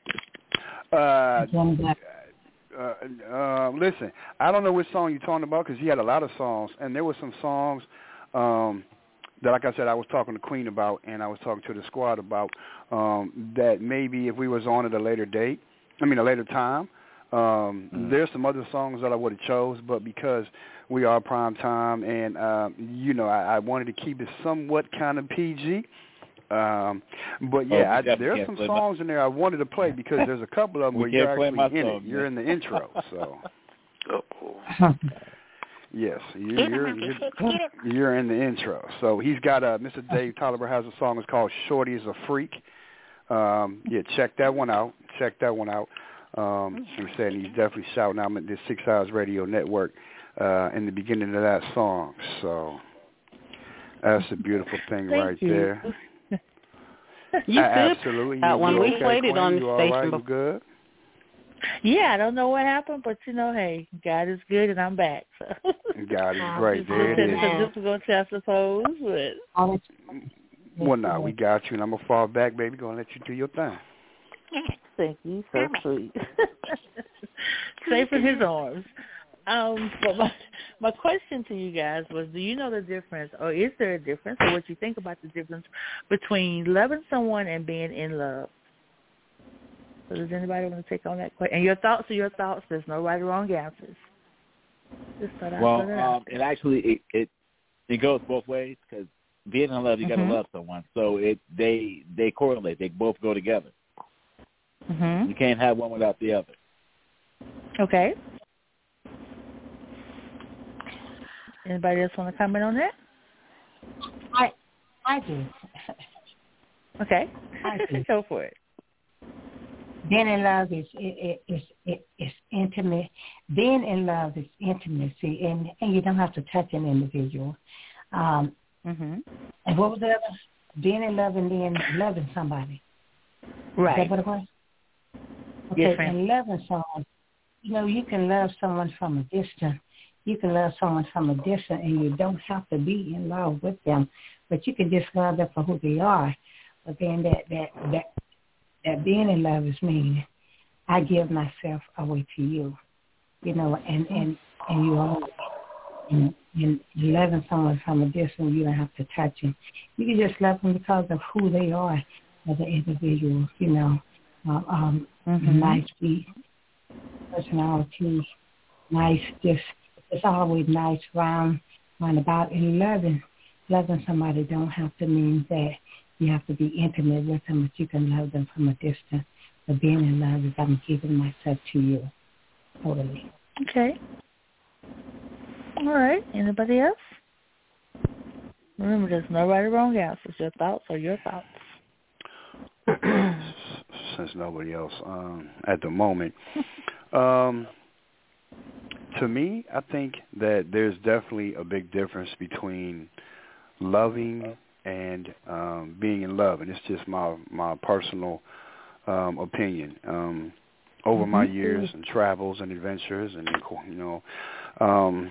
Uh, Uh, uh, listen, I don't know which song you're talking about because he had a lot of songs, and there were some songs um, that, like I said, I was talking to Queen about, and I was talking to the squad about um, that maybe if we was on at a later date, I mean a later time, um, mm. there's some other songs that I would have chose, but because we are prime time, and uh, you know, I, I wanted to keep it somewhat kind of P G. Um, but yeah, oh, I, there are some songs my... in there I wanted to play because there's a couple of them where you're actually in song, it. You're in the intro, so. Uh-oh. Yes, you, you're you're you're in the intro. So he's got a Mister Dave Tolliver has a song. It's called "Shorty Is a Freak." Um, yeah, check that one out. Check that one out. Um, he said he's definitely shouting out at this Six Hours Radio Network uh, in the beginning of that song. So that's a beautiful thing Thank right you. there. You uh, could. Absolutely. Uh, when we okay, played Queen? it on you the all station right? before. You good? Yeah, I don't know what happened, but you know, hey, God is good, and I'm back. So. God is great. There it is. It's difficult, I suppose, but. Well, now we got you, and I'm gonna fall back, baby. Gonna let you do your thing. Thank you, so sweet. Safe in His arms. Um, but my my question to you guys was: do you know the difference, or is there a difference, or what you think about the difference between loving someone and being in love? So does anybody want to take on that question? And your thoughts are your thoughts. There's no right or wrong answers. Just thought I'd well, put it, um, it actually it, it it goes both ways because being in love, you mm-hmm. gotta love someone. So it they they correlate. They both go together. Mm-hmm. You can't have one without the other. Okay. Anybody else want to comment on that? I I do. Okay. I do. Go for it. Being in love is it, it, it, it, it's intimate. Being in love is intimacy, and, and you don't have to touch an individual. Um, mm-hmm. And what was the other? Being in love and then loving somebody. Right. Is that what it was? Okay, yes, ma'am. and loving someone. You know, you can love someone from a distance. You can love someone from a distance, and you don't have to be in love with them, but you can just love them for who they are. But then that that that that being in love is mean I give myself away to you, you know, and and and you all and, and loving someone from a distance, you don't have to touch them. You can just love them because of who they are as an individual, you know. Uh, um, mm-hmm. Nice beat, personality, nice, just it's always nice, round, round about. And loving, loving somebody don't have to mean that you have to be intimate with them, but you can love them from a distance. But being in love is I'm giving myself to you, totally. Okay. All right. Anybody else? Remember, there's no right or wrong answers. Your thoughts are your thoughts. Since nobody else um, at the moment, um, to me, I think that there's definitely a big difference between loving and um, being in love, and it's just my my personal um, opinion. Um, over mm-hmm. my years and travels and adventures, and you know, um,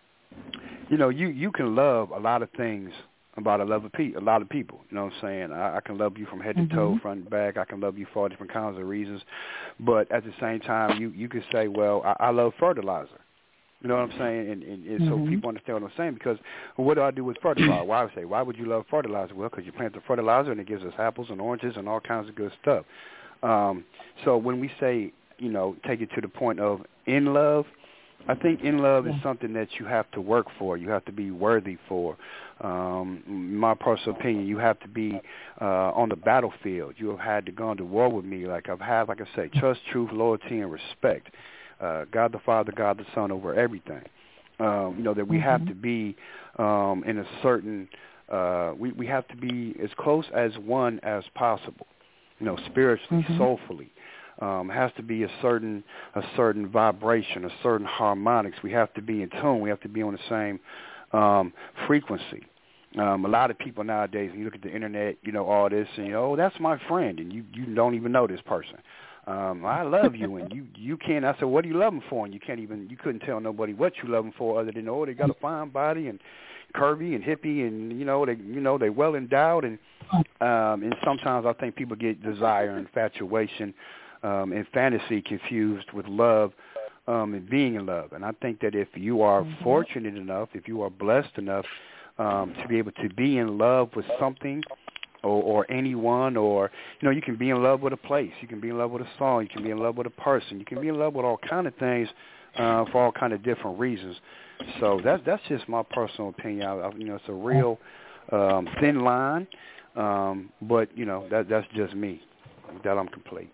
you know, you you can love a lot of things about a lot of pe- a lot of people. You know what I'm saying? I, I can love you from head to mm-hmm. toe, front and back. I can love you for all different kinds of reasons. But at the same time, you you could say, well, I, I love fertilizer. You know what I'm saying? And, and, and mm-hmm. so people understand what I'm saying, because well, what do I do with fertilizer? Why would I say, why would you love fertilizer? Well, because you plant the fertilizer and it gives us apples and oranges and all kinds of good stuff. Um, so when we say, you know, take it to the point of in love, I think in love yeah. is something that you have to work for. You have to be worthy for. Um, my personal opinion, you have to be uh, on the battlefield. You have had to go to war with me. Like I've had, like I say, trust, truth, loyalty, and respect. Uh, God the Father, God the Son over everything. Um, you know, that we mm-hmm. have to be um, in a certain, uh, we, we have to be as close as one as possible, you know, spiritually, mm-hmm. soulfully. Um, has to be a certain a certain vibration, a certain harmonics. We have to be in tune. We have to be on the same um, frequency. Um, a lot of people nowadays, when you look at the internet, you know, all this, and you know, oh, that's my friend, and you, you don't even know this person. Um, I love you, and you you can't. I said, what do you love him for? And you can't even. You couldn't tell nobody what you love him for, other than oh, they got a fine body and curvy and hippie, and you know they you know they well endowed, and um, and sometimes I think people get desire and infatuation. Um, and fantasy confused with love um, and being in love. And I think that if you are mm-hmm. fortunate enough, if you are blessed enough um, to be able to be in love with something or, or anyone, or, you know, you can be in love with a place, you can be in love with a song, you can be in love with a person, you can be in love with all kind of things uh, for all kind of different reasons. So that's, that's just my personal opinion. I, I, you know, it's a real um, thin line, um, but, you know, that that's just me. With that, I'm complete.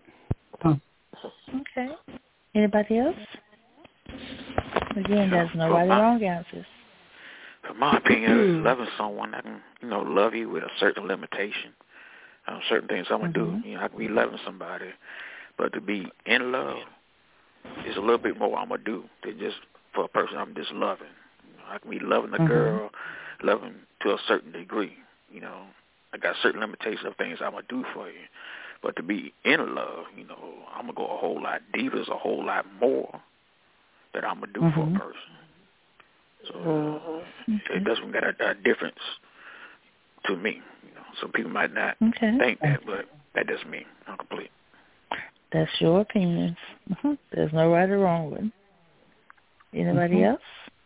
Okay. Anybody else? Again, there's no right or wrong answers. From my opinion, loving someone that can, you know, love you with a certain limitation. Um, certain things I'm going to mm-hmm. do. You know, I can be loving somebody, but to be in love is a little bit more I'm going to do than just for a person I'm just loving. You know, I can be loving a mm-hmm. girl, loving to a certain degree. You know, I got certain limitations of things I'm going to do for you. But to be in love, you know, I'm going to go a whole lot deeper. There's a whole lot more that I'm going to do mm-hmm. for a person. So mm-hmm. it doesn't got a, a difference to me. You know, some people might not okay. think that, but that doesn't mean I'm complete. That's your opinion. Mm-hmm. There's no right or wrong one. Anybody mm-hmm. else?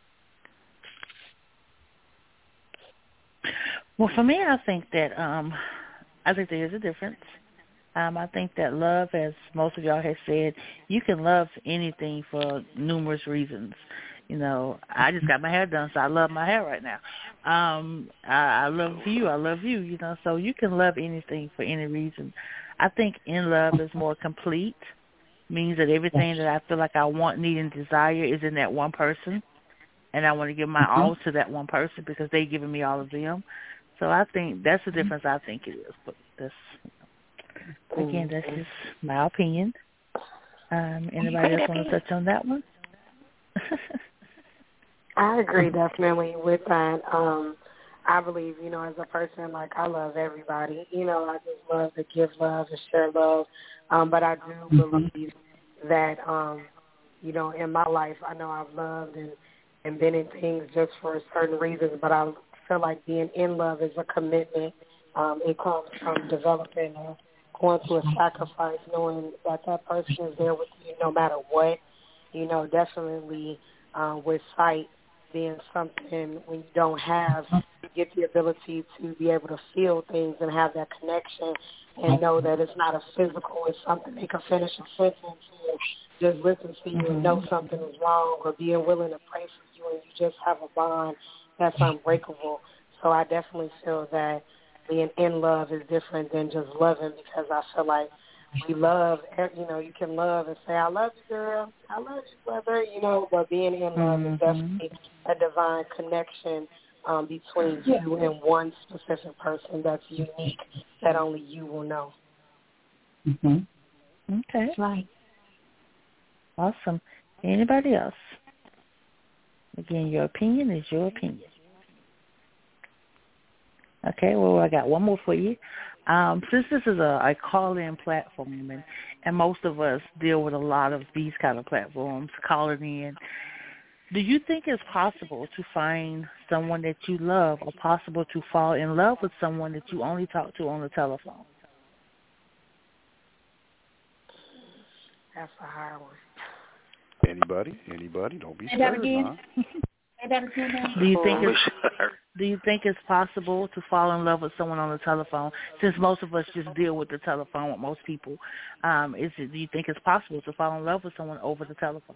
Well, for me, I think that um, I think there is a difference. Um, I think that love, as most of y'all have said, you can love anything for numerous reasons. You know, I just got my hair done, so I love my hair right now. Um, I, I love you. I love you, you know, so you can love anything for any reason. I think in love is more complete, means that everything that I feel like I want, need, and desire is in that one person, and I want to give my mm-hmm. all to that one person because they've given me all of them. So I think that's the difference I think it is. But that's, you know, again, that's just my opinion. Um, anybody else want to touch on that one? I agree definitely with that. Um, I believe, you know, as a person, like, I love everybody. You know, I just love to give love and share love. Um, but I do mm-hmm. believe that, um, you know, in my life, I know I've loved and, and been in things just for certain reasons, but I feel like being in love is a commitment. Um, it comes from developing or going through a sacrifice, knowing that that person is there with you no matter what. You know, definitely uh, with sight being something when you don't have, you get the ability to be able to feel things and have that connection and know that it's not a physical, it's something they can finish a sentence or just listen to you and know something is wrong, or being willing to pray for you and you just have a bond that's unbreakable. So I definitely feel that being in love is different than just loving, because I feel like we love, you know, you can love and say, I love you, girl, I love you, brother, you know, but being in love mm-hmm. is definitely a divine connection um, between you and one specific person that's unique, that only you will know. Mm-hmm. Okay. That's right. Awesome. Anybody else? Again, your opinion is your opinion. Okay, well, I got one more for you. Um, since this is a, a call-in platform, and, and most of us deal with a lot of these kind of platforms, calling in, do you think it's possible to find someone that you love, or possible to fall in love with someone that you only talk to on the telephone? That's a hard one. Anybody? Anybody? Don't be Say that scared, again. huh? Say that again. Do you think it's Do you think it's possible to fall in love with someone on the telephone? Since most of us just deal with the telephone with most people, um, is it? Do you think it's possible to fall in love with someone over the telephone?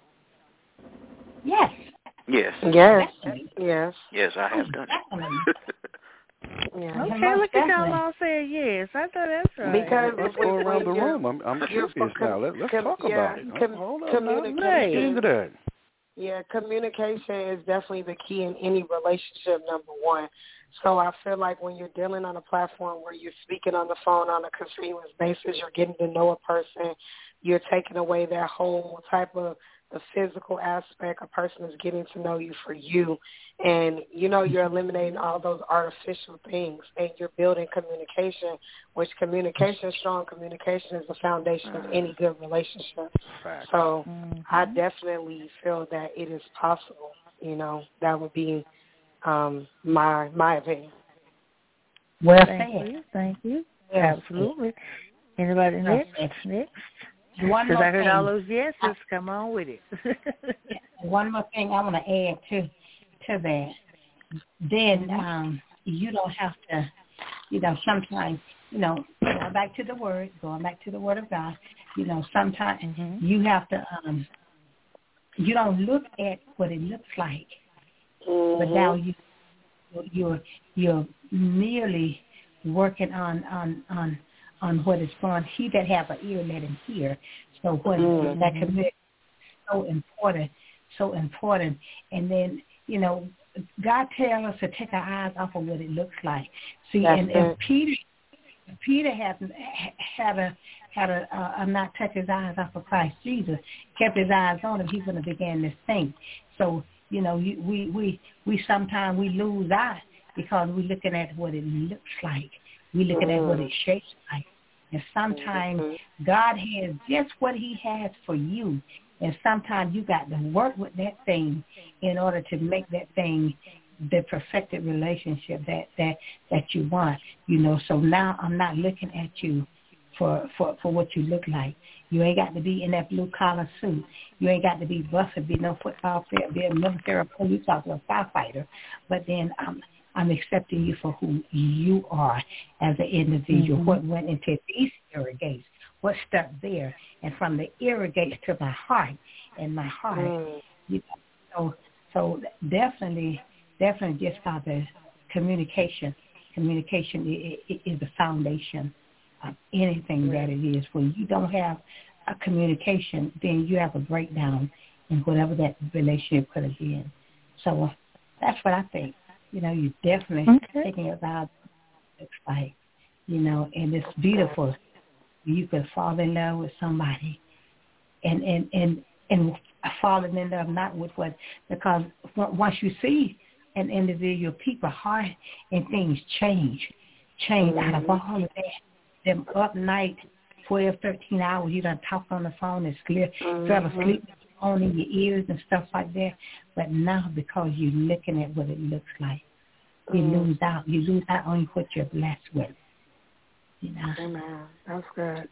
Yes. Yes. Yes. Yes. Yes, I have done it. Yeah. Okay, look at y'all all saying yes. I thought that's right. Because let's go around the room. I'm, I'm curious now. Let, let's com- talk yeah, about it. Com- Hold on, communication. let's get into that. Yeah, communication is definitely the key in any relationship, number one. So I feel like when you're dealing on a platform where you're speaking on the phone on a continuous basis, you're getting to know a person, you're taking away that whole type of the physical aspect. A person is getting to know you for you. And, you know, you're eliminating all those artificial things, and you're building communication, which communication, strong communication is the foundation of any good relationship. Fact. So mm-hmm. I definitely feel that it is possible. You know, that would be um, my my opinion. Well, thank said. you. Thank you. Yes. Absolutely. Anybody next? Next? Because I heard thing. all those yeses. I, Come on with it. One more thing I want to add to to that. Then um, you don't have to, you know, sometimes, you know, going back to the word, going back to the word of God, you know, sometimes mm-hmm. you have to, um, you don't look at what it looks like, mm-hmm. but now you, you're you're merely working on on on. on what is going. He that have an ear, let him hear. So what mm-hmm. that commitment is so important, so important. And then, you know, God tells us to take our eyes off of what it looks like. See, That's and, and Peter, Peter had had a had a, a, a not touch his eyes off of Christ Jesus, kept his eyes on him. He's going to begin to think. So, you know, you, we we we sometimes we lose eyes because we're looking at what it looks like. We're looking mm. at what it shapes like. And sometimes God has just what he has for you. And sometimes you got to work with that thing in order to make that thing the perfected relationship that, that, that you want. You know, so now I'm not looking at you for, for, for what you look like. You ain't got to be in that blue-collar suit. You ain't got to be busted, be no football player, be a military police officer, a firefighter. But then I'm, I'm accepting you for who you are as an individual, mm-hmm. what went into these ear gates, what stuck there. And from the ear gates to my heart, and my heart, mm. you know, so, so definitely, definitely just about the communication. Communication is, is the foundation of anything that it is. When you don't have a communication, then you have a breakdown in whatever that relationship could have been. So uh, that's what I think. You know, you're definitely okay. thinking about what it looks like, you know, and it's beautiful. You could fall in love with somebody and, and, and, and falling in love not with what, because once you see an individual, people heart and things change, change mm-hmm. out of all of that. Them up night, twelve, thirteen hours, you done talk on the phone and clear, mm-hmm. fell asleep with your phone in your ears and stuff like that. But now because you're looking at what it looks like, you mm-hmm. lose out. You lose out on what you're blessed with. You know? Amen. That's good.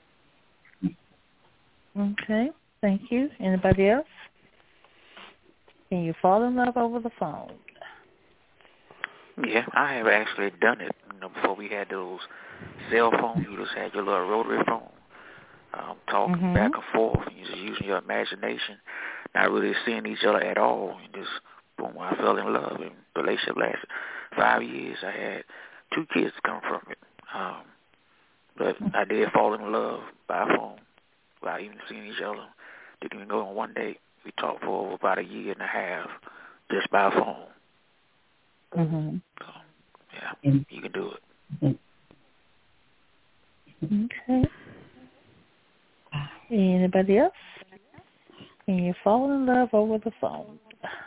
Okay. Thank you. Anybody else? Can you fall in love over the phone? Yeah, I have actually done it. You know, before we had those cell phones, you just had your little rotary phone, um, talking mm-hmm. back and forth, and you just using your imagination, not really seeing each other at all. And just boom, I fell in love, and the relationship lasted five years. I had two kids come from it, um, but I did fall in love by phone without even seeing each other. Didn't even go on one date. We talked for over about a year and a half just by phone. Mm-hmm. So, yeah, you can do it. Okay. Anybody else? Can you fall in love over the phone?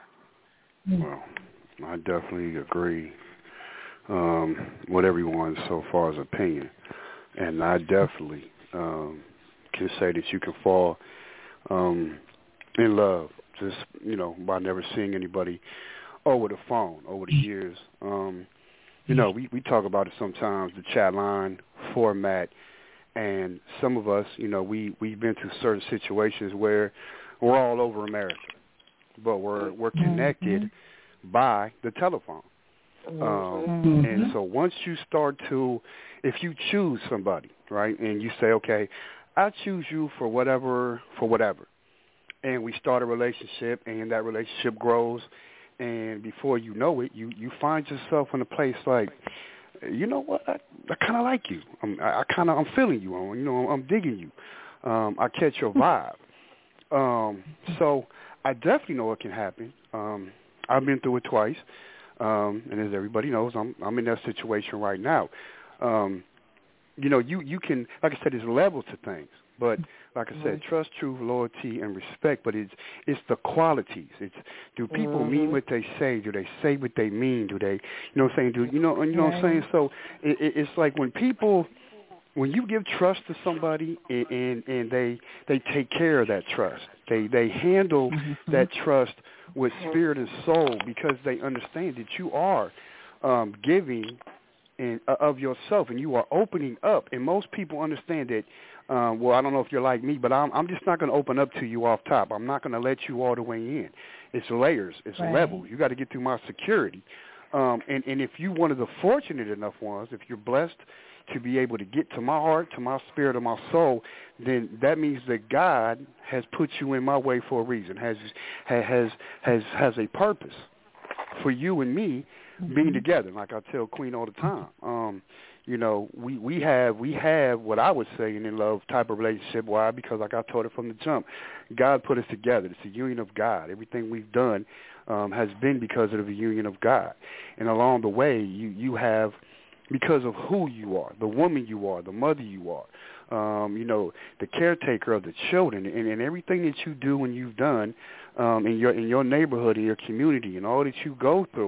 Well, I definitely agree um, with everyone so far as opinion. And I definitely um, can say that you can fall um, in love just, you know, by never seeing anybody over the phone, over the years. Um, you know, we, we talk about it sometimes, the chat line format, and some of us, you know, we, we've been through certain situations where we're all over America, but we're, we're connected mm-hmm. by the telephone. Um, mm-hmm. And so once you start to, if you choose somebody, right, and you say, okay, I choose you for whatever, for whatever, and we start a relationship, and that relationship grows, and before you know it, you, you find yourself in a place like, you know what, I, I kind of like you. I'm, I, I kind of, I'm feeling you. I'm, you know, I'm digging you. Um, I catch your vibe. Um, so I definitely know it can happen. Um, I've been through it twice, um, and as everybody knows, I'm, I'm in that situation right now. Um, you know, you, you can, like I said, there's levels to things. But like I said, trust, truth, loyalty, and respect. But it's it's the qualities. It's do people mm-hmm. mean what they say? Do they say what they mean? Do they, you know what I'm saying? Do you know you know what I'm saying? So it, it, it's like when people, when you give trust to somebody and, and and they they take care of that trust. They they handle mm-hmm. that trust with spirit and soul because they understand that you are um, giving and uh, of yourself and you are opening up. And most people understand that. Um, well, I don't know if you're like me, but I'm, I'm just not going to open up to you off top. I'm not going to let you all the way in. It's layers. It's right. levels. You got to get through my security. Um, and, and if you're one of the fortunate enough ones, if you're blessed to be able to get to my heart, to my spirit, or my soul, then that means that God has put you in my way for a reason, has has has has a purpose for you and me mm-hmm. being together. Like I tell Queen all the time. Um, You know, we, we have we have what I would say an in love type of relationship. Why? Because like I told her from the jump, God put us together. It's a union of God. Everything we've done um, has been because of the union of God. And along the way, you, you have, because of who you are, the woman you are, the mother you are, um, you know, the caretaker of the children, and, and everything that you do and you've done um, in your in your neighborhood, in your community, and all that you go through.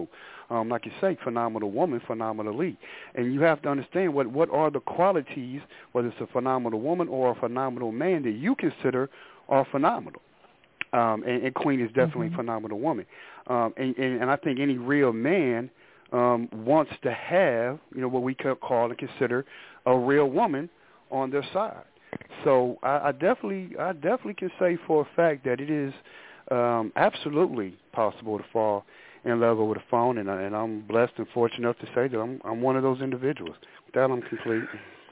um, like you say, phenomenal woman, phenomenally. And you have to understand what, what are the qualities, whether it's a phenomenal woman or a phenomenal man, that you consider are phenomenal. Um, and, and Queen is definitely mm-hmm. a phenomenal woman. Um, and, and, and I think any real man um, wants to have, you know, what we could call and consider a real woman on their side. So I, I definitely, I definitely can say for a fact that it is um, absolutely possible to fall in love with a phone, and, I, and I'm blessed and fortunate enough to say that I'm, I'm one of those individuals. With that, I'm complete.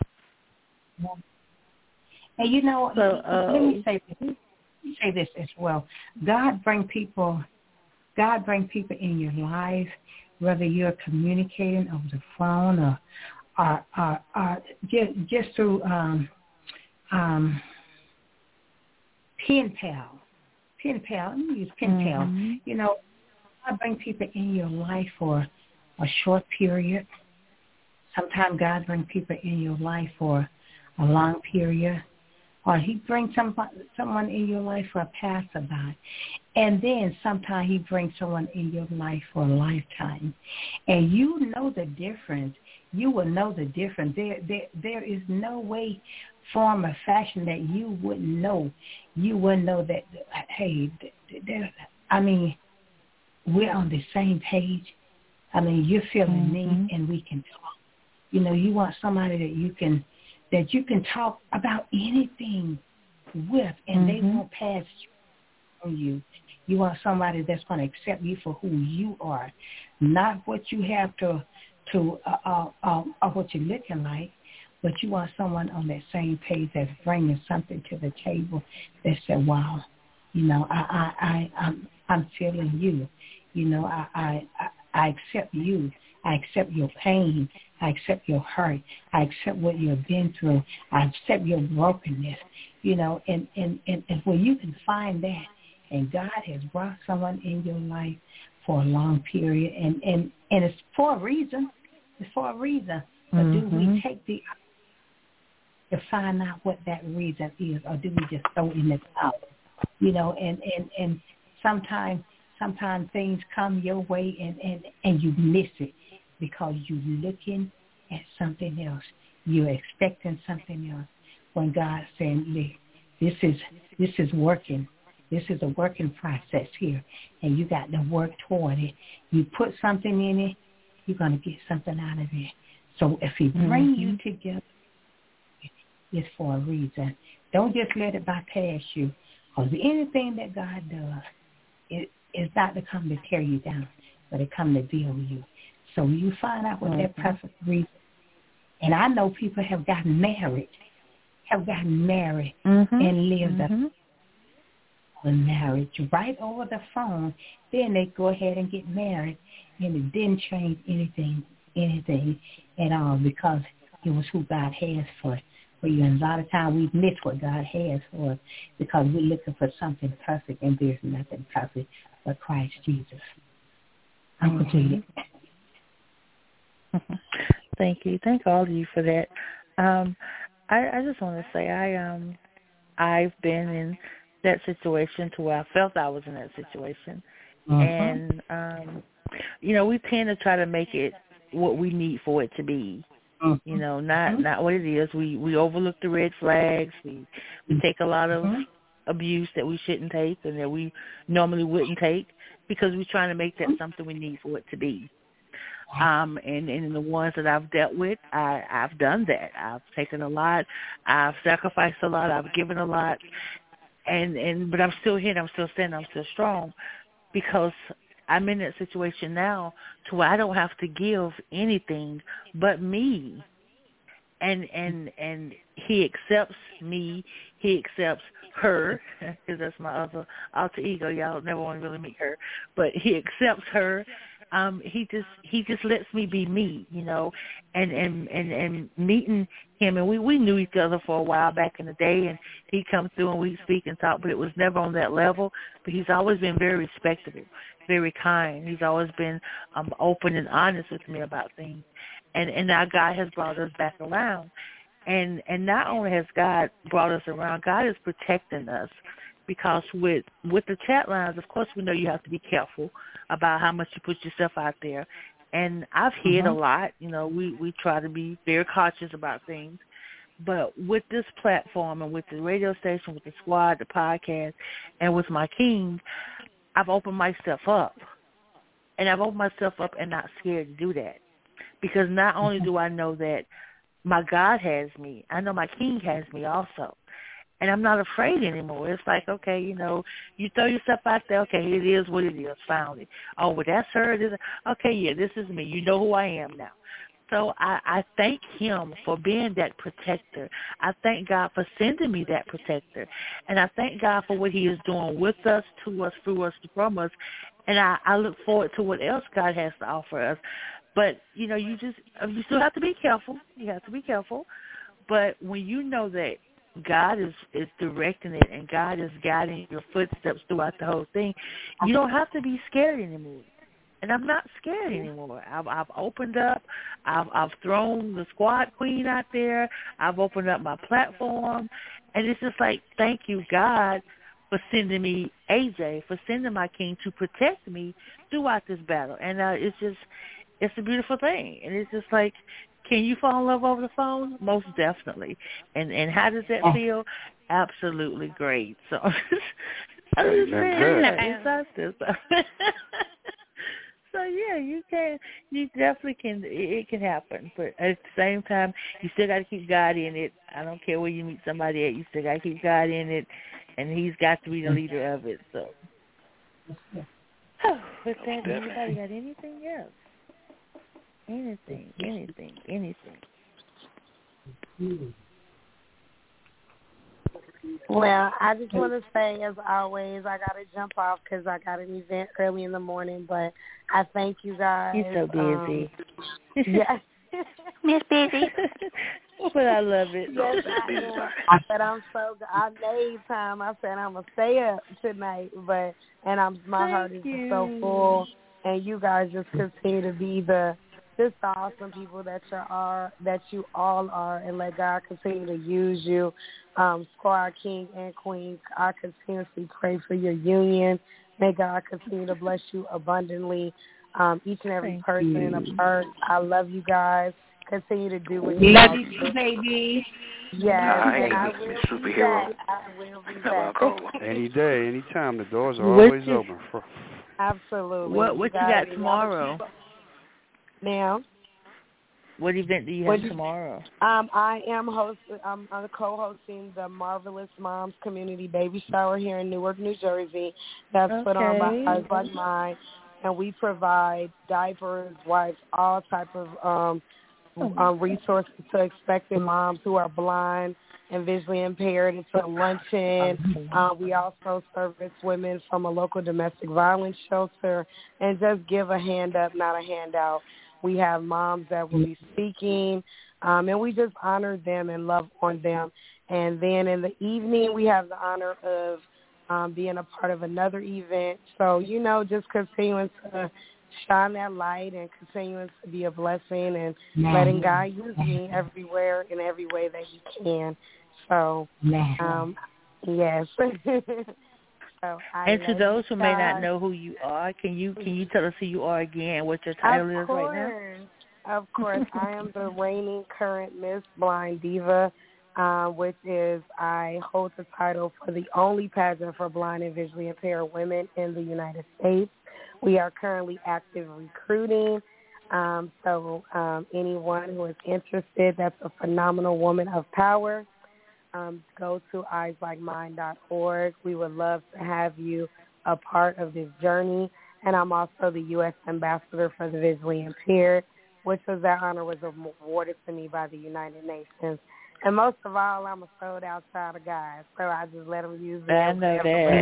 And you know, so, uh, let me say this. say this as well. God bring people, God bring people in your life, whether you're communicating over the phone or, or, or, or just, just through um, um, pen pal, pen pal. Let me use pen pal. Mm-hmm. You know, God bring people in your life for a short period. Sometimes God bring people in your life for a long period. Or he brings some, someone in your life for a passerby. And then sometimes he brings someone in your life for a lifetime. And you know the difference. You will know the difference. There, there, there is no way, form, or fashion that you wouldn't know. You wouldn't know that, hey, there, I mean, we're on the same page. I mean, you're feeling mm-hmm. me and we can talk. You know, you want somebody that you can that you can talk about anything with, and mm-hmm. they won't pass on you. You want somebody that's going to accept you for who you are, not what you have to, to uh, uh, uh, or what you're looking like, but you want someone on that same page that's bringing something to the table that said, wow, you know, I, I, I, I'm, I'm feeling you. You know, I, I, I accept you. I accept your pain. I accept your hurt. I accept what you've been through. I accept your brokenness, you know, and, and, and, and when you can find that, and God has brought someone in your life for a long period, and, and, and it's for a reason. It's for a reason. But mm-hmm. do we take the to find out what that reason is, or do we just throw in the towel? You know, and, and, and sometimes sometimes things come your way and, and, and you miss it because you're looking at something else. You're expecting something else. When God's saying, this is this is working. This is a working process here, and you got to work toward it. You put something in it, you're going to get something out of it. So if he brings mm-hmm. you together, it's for a reason. Don't just let it bypass you, because anything that God does, it is not to come to tear you down, but it come to build you. So you find out what mm-hmm. that perfect reason. And I know people have gotten married, have gotten married mm-hmm. and lived mm-hmm. a marriage right over the phone. Then they go ahead and get married, and it didn't change anything, anything at all, because it was who God has for for you. And a lot of times we miss what God has for us because we're looking for something perfect, and there's nothing perfect but Christ Jesus. I'm mm-hmm. completed. Thank you. Thank all of you for that. Um, I, I just want to say I um I've been in that situation to where I felt I was in that situation, mm-hmm. and um, you know, we tend to try to make it what we need for it to be. Mm-hmm. You know, not mm-hmm. not what it is. We we overlook the red flags. We we take a lot of mm-hmm. abuse that we shouldn't take and that we normally wouldn't take because we're trying to make that something we need for it to be. Um, and, and in the ones that I've dealt with, I, I've done that. I've taken a lot. I've sacrificed a lot. I've given a lot. And, and but I'm still here and I'm still standing. I'm still strong because I'm in that situation now to where I don't have to give anything but me. And and and he accepts me. He accepts her, because that's my other alter ego. Y'all never want to really meet her. But he accepts her. Um, he just he just lets me be me, you know, and, and, and, and meeting him, and we, we knew each other for a while back in the day, and he'd come through and we'd speak and talk, but it was never on that level. But he's always been very respectable, very kind. He's always been um, open and honest with me about things. And, and now God has brought us back around. And, and not only has God brought us around, God is protecting us. because with with the chat lines, of course, we know you have to be careful about how much you put yourself out there. And I've hid Mhm. a lot. You know, we, we try to be very cautious about things. But with this platform and with the radio station, with the squad, the podcast, and with my king, I've opened myself up. And I've opened myself up and not scared to do that. Because not only do I know that my God has me, I know my king has me also. And I'm not afraid anymore. It's like, okay, you know, you throw yourself out there, okay, it is what it is, found it. Oh, well, that's her. This, okay, yeah, this is me. You know who I am now. So I, I thank him for being that protector. I thank God for sending me that protector. And I thank God for what he is doing with us, to us, through us, from us. And I, I look forward to what else God has to offer us. But, you know, you just, you still have to be careful. You have to be careful. But when you know that God is, is directing it and God is guiding your footsteps throughout the whole thing, you don't have to be scared anymore. And I'm not scared anymore. I've, I've opened up. I've, I've thrown the squad queen out there. I've opened up my platform. And it's just like, thank you, God, for sending me A J, for sending my king to protect me throughout this battle. And uh, it's just, it's a beautiful thing. And it's just like, can you fall in love over the phone? Most definitely. And and how does that feel? Absolutely great. So I'm just saying, it's us. It's So yeah, you can, you definitely can. It, it can happen, but at the same time, you still got to keep God in it. I don't care where you meet somebody at, you still got to keep God in it, and He's got to be the leader of it. So, oh, with that, anybody got anything else? Anything, anything, anything. Well, I just want to say, as always, I got to jump off because I got an event early in the morning, but I thank you guys. You're so busy. Um, yes. Miss Busy. But I love it. Yes, I am. I said I'm so, I made time. I said I'm going to stay up tonight, but, and I'm, my thank heart is you. just so full, and you guys just continue to be the, just the awesome people that you are, that you all are, and let God continue to use you. Um, Squad King and Queen, I continuously pray for your union. May God continue to bless you abundantly. Um, each and every Thank person you. in a part. I love you guys. Continue to do what you love all you do. too, baby. Yes, Hi, and I will superhero. be back. I will be back. Any day, any time. The doors are What always you- open. For, Absolutely. What what you guys, got tomorrow? Now, What event do you What have you- tomorrow? Um, I am host. I'm, I'm co-hosting the Marvelous Moms Community Baby Shower here in Newark, New Jersey. That's put on by Okay. Eyes Like Mine, and we provide diapers, wipes, all type of um, um, resources to expectant moms who are blind and visually impaired. It's a luncheon. Uh, we also service women from a local domestic violence shelter, and just give a hand up, not a handout. We have moms that will be speaking, um, and we just honor them and love on them. And then in the evening, we have the honor of um, being a part of another event. So, you know, just continuing to shine that light and continuing to be a blessing and Man. letting God use me everywhere in every way that He can. So, um, yes. So I And to love those you who may not guys. know who you are, can you can you tell us who you are again, what your title Of is course. right now? Of course. I am the reigning current Miss Blind Diva, uh, which is I hold the title for the only pageant for blind and visually impaired women in the United States. We are currently active recruiting. Um, so um, anyone who is interested, that's a phenomenal woman of power. Um, go to eyes like mine dot org. We would love to have you a part of this journey. And I'm also the U S ambassador for the visually impaired, which was that honor was awarded to me by the United Nations. And most of all, I'm a sold out child of God, so I just let them use it. I know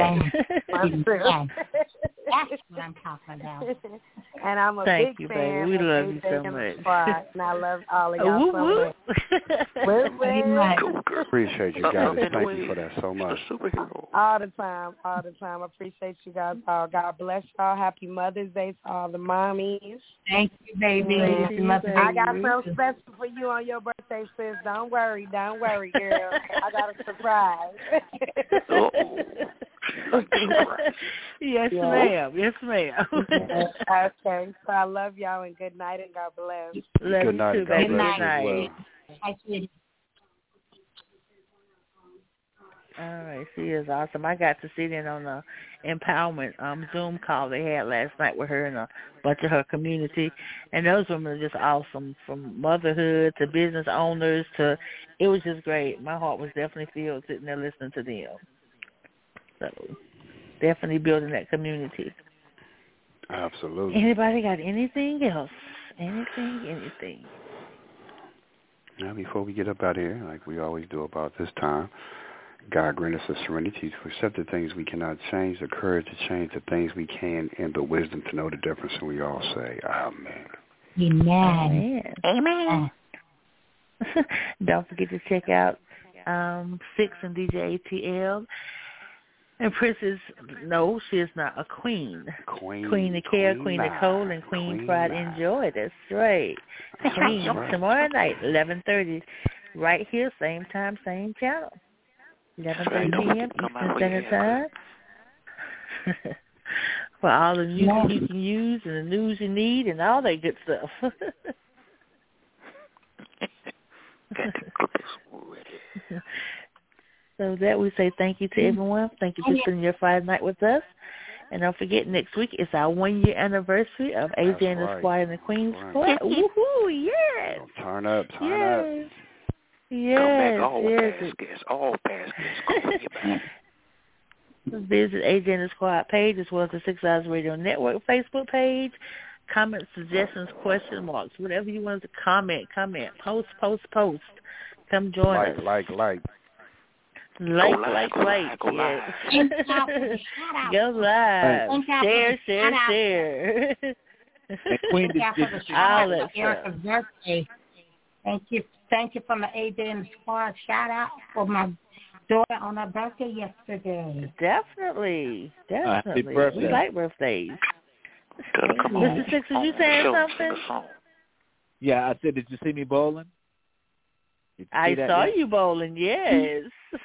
that. That's what I'm talking about. And I'm a Thank big you, fan baby. We of love you A J so and the much. Squad, and I love all of Uh, y'all whoop, so whoop. much. Whoop, whoop. Cool girl. appreciate you Up, guys. up and Thank away. you for that so much. A superhero. All the time, all the time. I appreciate you guys all. God bless y'all. Happy Mother's Day to all the mommies. Thank you, baby. Yeah. Happy Mother's Day. I got something special for you on your birthday, sis. Don't worry, don't worry, girl. I got a surprise. Uh-oh. Yes, Yeah. ma'am. Yes, ma'am. Okay. So I love y'all and good night and God bless. Love Good you night. too, God baby. bless Good you as well. night. I see. All right, she is awesome. I got to sit in on the empowerment um, Zoom call they had last night with her and a bunch of her community, and those women are just awesome, from motherhood to business owners to, it was just great. My heart was definitely filled sitting there listening to them. So definitely building that community. Absolutely. Anybody got anything else? Anything, anything? Now, before we get up out of here, like we always do about this time, God grant us the serenity to accept the things we cannot change, the courage to change the things we can, and the wisdom to know the difference. And we all say, Amen. Amen. Amen. Don't forget to check out um, Six and D J A T L. And Princess, no, she is not a queen. Queen. Queen of Care, Queen Queen nine, of Cold, and Queen, Queen Pride nine. and Joy. That's right. Queen That's right. tomorrow night, eleven thirty, right here, same time, same channel. eleven thirty p.m. Eastern Standard Time. For all the music Yeah. you can use and the news you need and all that good stuff. So that we say thank you to everyone. Thank you for spending your Friday night with us. And don't forget, next week is our one-year anniversary of A J and the right. Squad and the Queen's Right. Court. Woohoo, yes. So turn up, turn Yes. up. Yes, Come back, all yes. past guests, all past guests. Call you back. Visit A J and the Squad page as well as the Six Hours Radio Network Facebook page. Comments, suggestions, question marks, whatever you want to comment, comment. Post, post, post. Come join Like, us. like, like. Like, Go live, like, go like. live, go Yes. live. Go live. Thank y'all for Share, the share, shout-out. share. And Queen, Thank y'all did, for the did, shout All out that for Erica's birthday. Thank you. Thank you from the A J and the Squad. Shout out for my daughter on her birthday yesterday. Definitely. Definitely. birthday. We like birthdays. Tell her, come on. Mister Six, was you on, saying show, something? sing a song. yeah, I said, did you see me bowling? Did you I see that saw yet? you bowling, yes.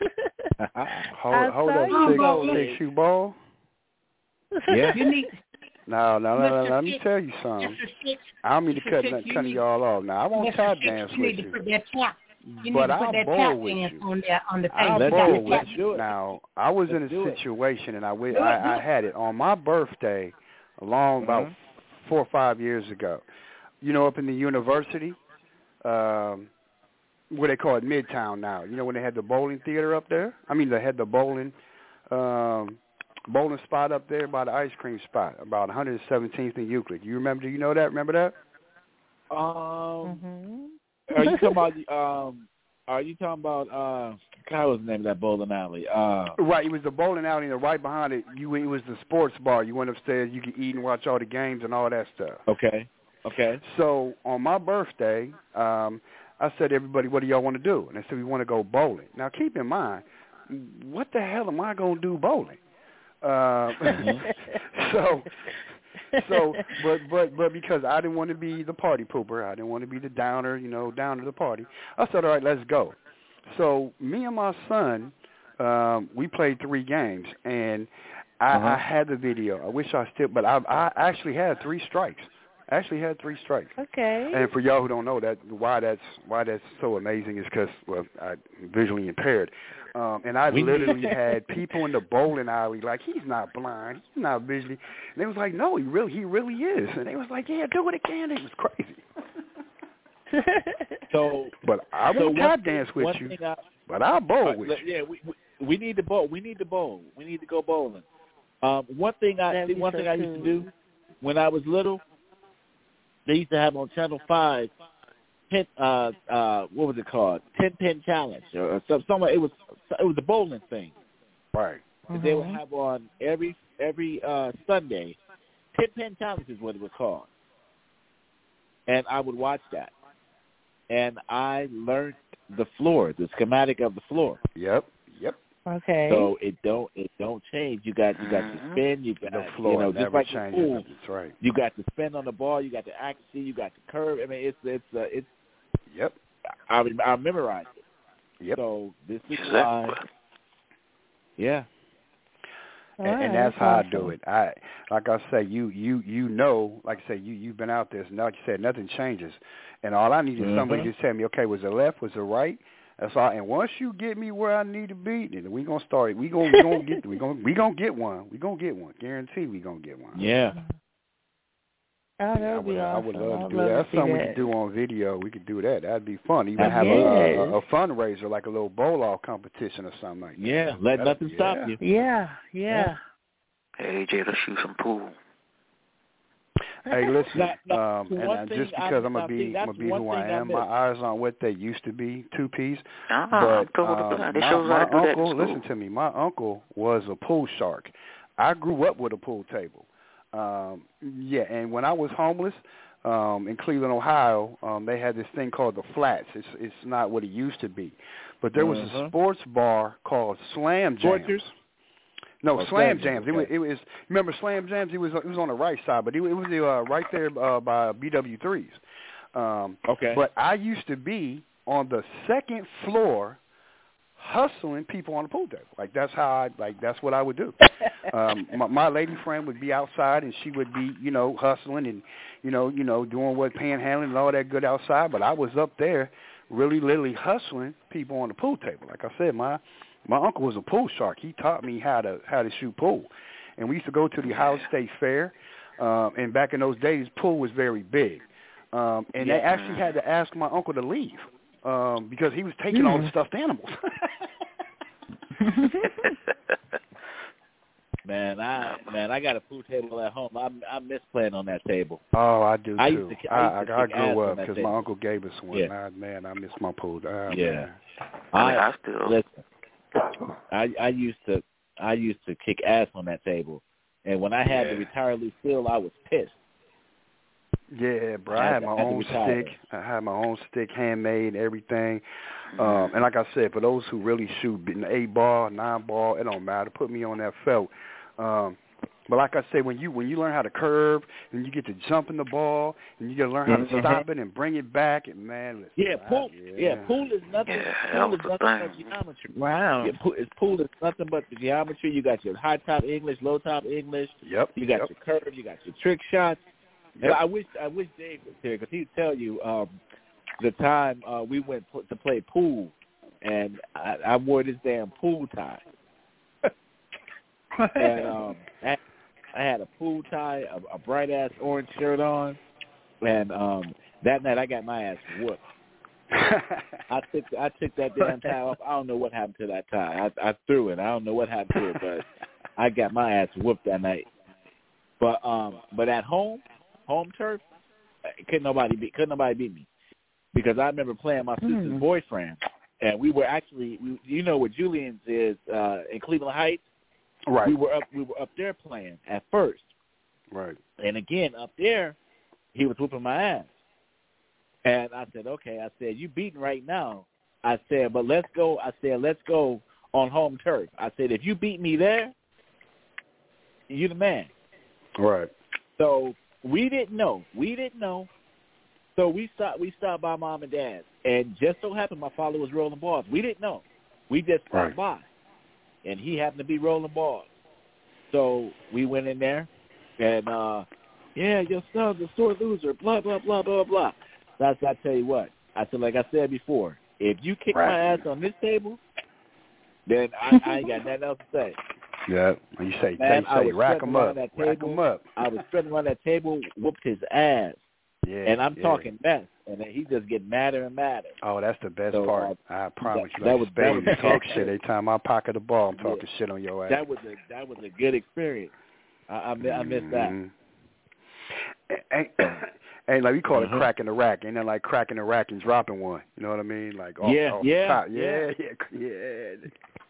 Hold, I hold saw up, you six, bowling. six shoe ball. Yeah. You need No, no, no, no, Mister let me Six, tell you something. Mister Six. I don't mean to Mister cut, Six, nothing- you cutting need- y'all off. Now, I won't Mister tap Six, dance you with need to you, put that tap. You but need to I'll put that bowl tap with dance you. on there on the I'll page. Let's You got do bowl it. with Let's you. do it. Now, I was in Let's a do it. situation, and I, wi- Do it, do I, I it. had it on my birthday, along about Mhm. four or five years ago. You know, up in the university, um, what they call it Midtown now. You know, when they had the bowling theater up there. I mean, they had the bowling, um, bowling spot up there by the ice cream spot, about one hundred seventeenth and Euclid. You remember? Do you know that? Remember that? Um, Mm-hmm. are you talking about? Um, are you talking about? Uh, God, what was the name of that bowling alley? Uh, Right, it was the bowling alley, and right behind it, you it was the sports bar. You went upstairs, you could eat and watch all the games and all that stuff. okay, okay. So on my birthday, um, I said, everybody, what do y'all want to do? And they said, we want to go bowling. Now, keep in mind, what the hell am I going to do bowling? Uh, so, so, but, but, but because I didn't want to be the party pooper, I didn't want to be the downer, you know, down to the party, I said, all right, let's go. So me and my son, um, we played three games, and I, Uh-huh. I had the video. I wish I still, but I, I actually had three strikes. I actually had three strikes. Okay. And for y'all who don't know that, why that's why that's so amazing is because, well, I'm visually impaired. Um, and I We- literally had people in the bowling alley like, he's not blind, he's not visually. And they was like, no, he really, he really is. And they was like, yeah, do it again. It was crazy. So, But I so won't one tap thing- dance with one you, thing I, but I'll bowl uh, with let- you. yeah, we, we we need to bowl. We need to bowl. We need to go bowling. Um, one thing I That'd see, be one so thing I used to cool. do when I was little, they used to have on Channel Five, ten, uh, uh, what was it called? Ten Pin Challenge or, or some, somewhere. It was it was a bowling thing. Right. And they would Mhm. have on every every uh, Sunday. Ten Pin Challenge is what it was called, and I would watch that, and I learned the floor, the schematic of the floor. Yep. Yep. Okay. So it don't it don't change. You got you got Mhm. to spin. You got The floor you know never just like the changes. pool. That's right. You got to spin on the ball. You got the accuracy. You got the curve. I mean, it's it's uh, it's. Yep. I I memorized it. Yep. So this is Exactly. why. Yeah. All and, right, and that's that's how awesome. I do it. I like I say, you you you know, like I say, you you've been out there. So like you said, nothing changes, and all I need is Mm-hmm. somebody to tell me, okay, was it left, was it right? That's all. And once you get me where I need to be, then we gonna start. We gonna we gonna get we gonna we gonna get one. We gonna get one. Guarantee we gonna get one. Yeah. Oh, that I would would, be I awesome. would love to I'd do love that. to That's see something we that. could do on video. We could do that. That'd be fun. Even have Yes. a, a, a fundraiser, like a little bowl off competition or something like that. Yeah, let That'd- nothing yeah. stop you. Yeah, yeah. Hey, Jay, let's shoot some pool. Hey, listen, Now- now, um, the and one uh, thing just I- because I'm now, gonna see, be, that's I'm gonna be one who I thing I am. My missed. eyes aren't what they used to be, two piece. Uh-huh, But I'm told um, about it. They my, shows my how to do that in uncle, school. listen to me. My uncle was a pool shark. I grew up with a pool table. Um, yeah, and when I was homeless um, in Cleveland, Ohio, um, they had this thing called the Flats. It's it's not what it used to be, but there was Uh-huh. a sports bar called Slam Jams. Sporters? No, Oh, Slam Slam Jams. Jams, It, was, okay. it was. Remember Slam Jams? It was. It was on the right side, but it, it was uh, right there uh, by B W threes. Um, Okay. But I used to be on the second floor, hustling people on the pool table. Like that's how I. Like that's what I would do. um, my, my lady friend would be outside, and she would be, you know, hustling and, you know, you know, doing what panhandling and all that good outside. But I was up there, really, literally hustling people on the pool table. Like I said, my. My uncle was a pool shark. He taught me how to how to shoot pool, and we used to go to the Ohio State Fair. Um, and back in those days, pool was very big, um, and Yeah. they actually had to ask my uncle to leave um, because he was taking all the Mm. stuffed animals. Man, I man, I got a pool table at home. I I miss playing on that table. Oh, I do I too. used to- I, I I, used to I kick ass grew on up that because table. my uncle gave us one. Yeah. Ah, man, I miss my pool. Ah, Yeah. man. I, I still. listen. I I used to I used to kick ass on that table, and when I had Yeah. to retire Lucille, I was pissed. Yeah, bro. I I had had to- my I had to own retire. stick. I had my own stick, handmade, everything. Um, and like I said, for those who really shoot an eight ball, nine ball, it don't matter. Put me on that felt. Um, but like I said, when you when you learn how to curve and you get to jump in the ball and you got to learn how to Mhm. stop it and bring it back, and man, listen, Yeah, pool. I, Yeah. pool is nothing. Yeah, that pool was is the nothing thing. but geometry. Wow. Yeah, pool, it's pool is nothing but the geometry. You got your high top English, low top English. Yep. You got yep. your curve. You got your trick shots. And Yep. I wish I wish Dave was here because he'd tell you um, the time uh, we went p- to play pool, and I, I wore this damn pool tie. and um, I, I had a pool tie, a, a bright ass orange shirt on, and um, that night I got my ass whooped. I took I took that damn tie off. I don't know what happened to that tie. I, I threw it. I don't know what happened to it, but I got my ass whooped that night. But um, but at home, home turf, couldn't nobody beat couldn't nobody beat me because I remember playing my sister's Mm. boyfriend, and we were actually we, you know where Julian's is uh, in Cleveland Heights. Right. We were up we were up there playing at first, Right. and again up there, he was whooping my ass. And I said, okay. I said, you beating right now. I said, but let's go. I said, let's go on home turf. I said, if you beat me there, you the man. Right. So we didn't know. We didn't know. So we stopped. We stopped by mom and dad, and just so happened my father was rolling balls. We didn't know. We just stopped Right. by, and he happened to be rolling balls. So we went in there, and uh, yeah, your son's a sore loser. Blah blah blah blah blah. That's I tell you what. I said, like I said before, if you kick Right. my ass on this table, then I, I ain't got nothing else to say. Yeah. You say, Man, say, I say, was rack sitting them around up, that rack table. them up. I was sitting around that table, whooped his ass. Yeah. And I'm yeah. talking mess, and then he just get madder and madder. Oh, that's the best So, part. uh, I promise that- you. that Like was- Spade, that was- you talk shit. Every time I pocket the ball, I'm Yeah. talking shit on your ass. That was a that was a good experience. I I, mi- I missed that. Mhm. And, and like we call Uh-huh. it cracking the rack. Ain't that like cracking the rack and dropping one? You know what I mean? Like off, Yeah, off yeah, the top. yeah. Yeah, yeah, yeah.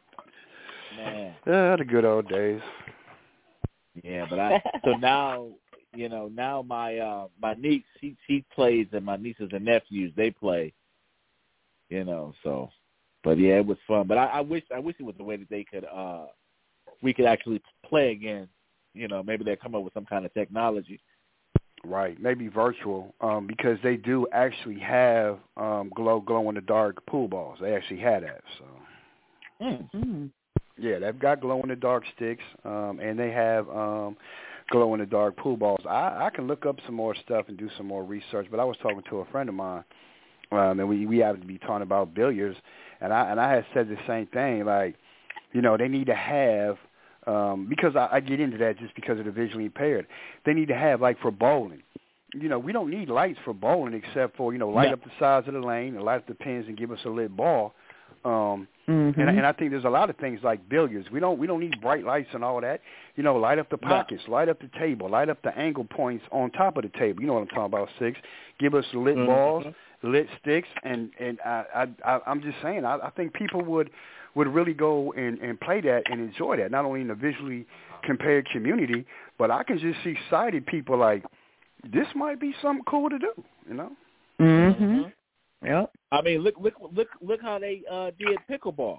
Man. Yeah, the good old days. Yeah, but I so now you know now my uh my niece she she plays and my nieces and nephews they play. You know, so but yeah, it was fun. But I, I wish I wish it was the way that they could uh we could actually play again. You know, maybe they'll come up with some kind of technology. Right, maybe virtual, um, because they do actually have um, glow glow in the dark pool balls. They actually had that. So Mm. Mm. Yeah, they've got glow-in-the-dark sticks, um, and they have um, glow-in-the-dark pool balls. I, I can look up some more stuff and do some more research, but I was talking to a friend of mine, um, and we, we happened to be talking about billiards, and I, and I had said the same thing, like, you know, they need to have, um, because I, I get into that just because of the visually impaired, they need to have, like, for bowling. You know, we don't need lights for bowling except for, you know, light yeah. up the sides of the lane and light up the pins and give us a lit ball. Um, mm-hmm. and, and I think there's a lot of things like billiards. We don't we don't need bright lights and all that. You know, light up the pockets, no. light up the table, light up the angle points on top of the table. You know what I'm talking about, Six. Give us lit mm-hmm. balls, lit sticks, and and I, I, I I'm just saying, I, I think people would would really go and, and play that and enjoy that, not only in the visually compared community, but I can just see sighted people like, this might be something cool to do, you know? Mm-hmm. Yep. I mean, look, look, look, look how they uh, did pickleball.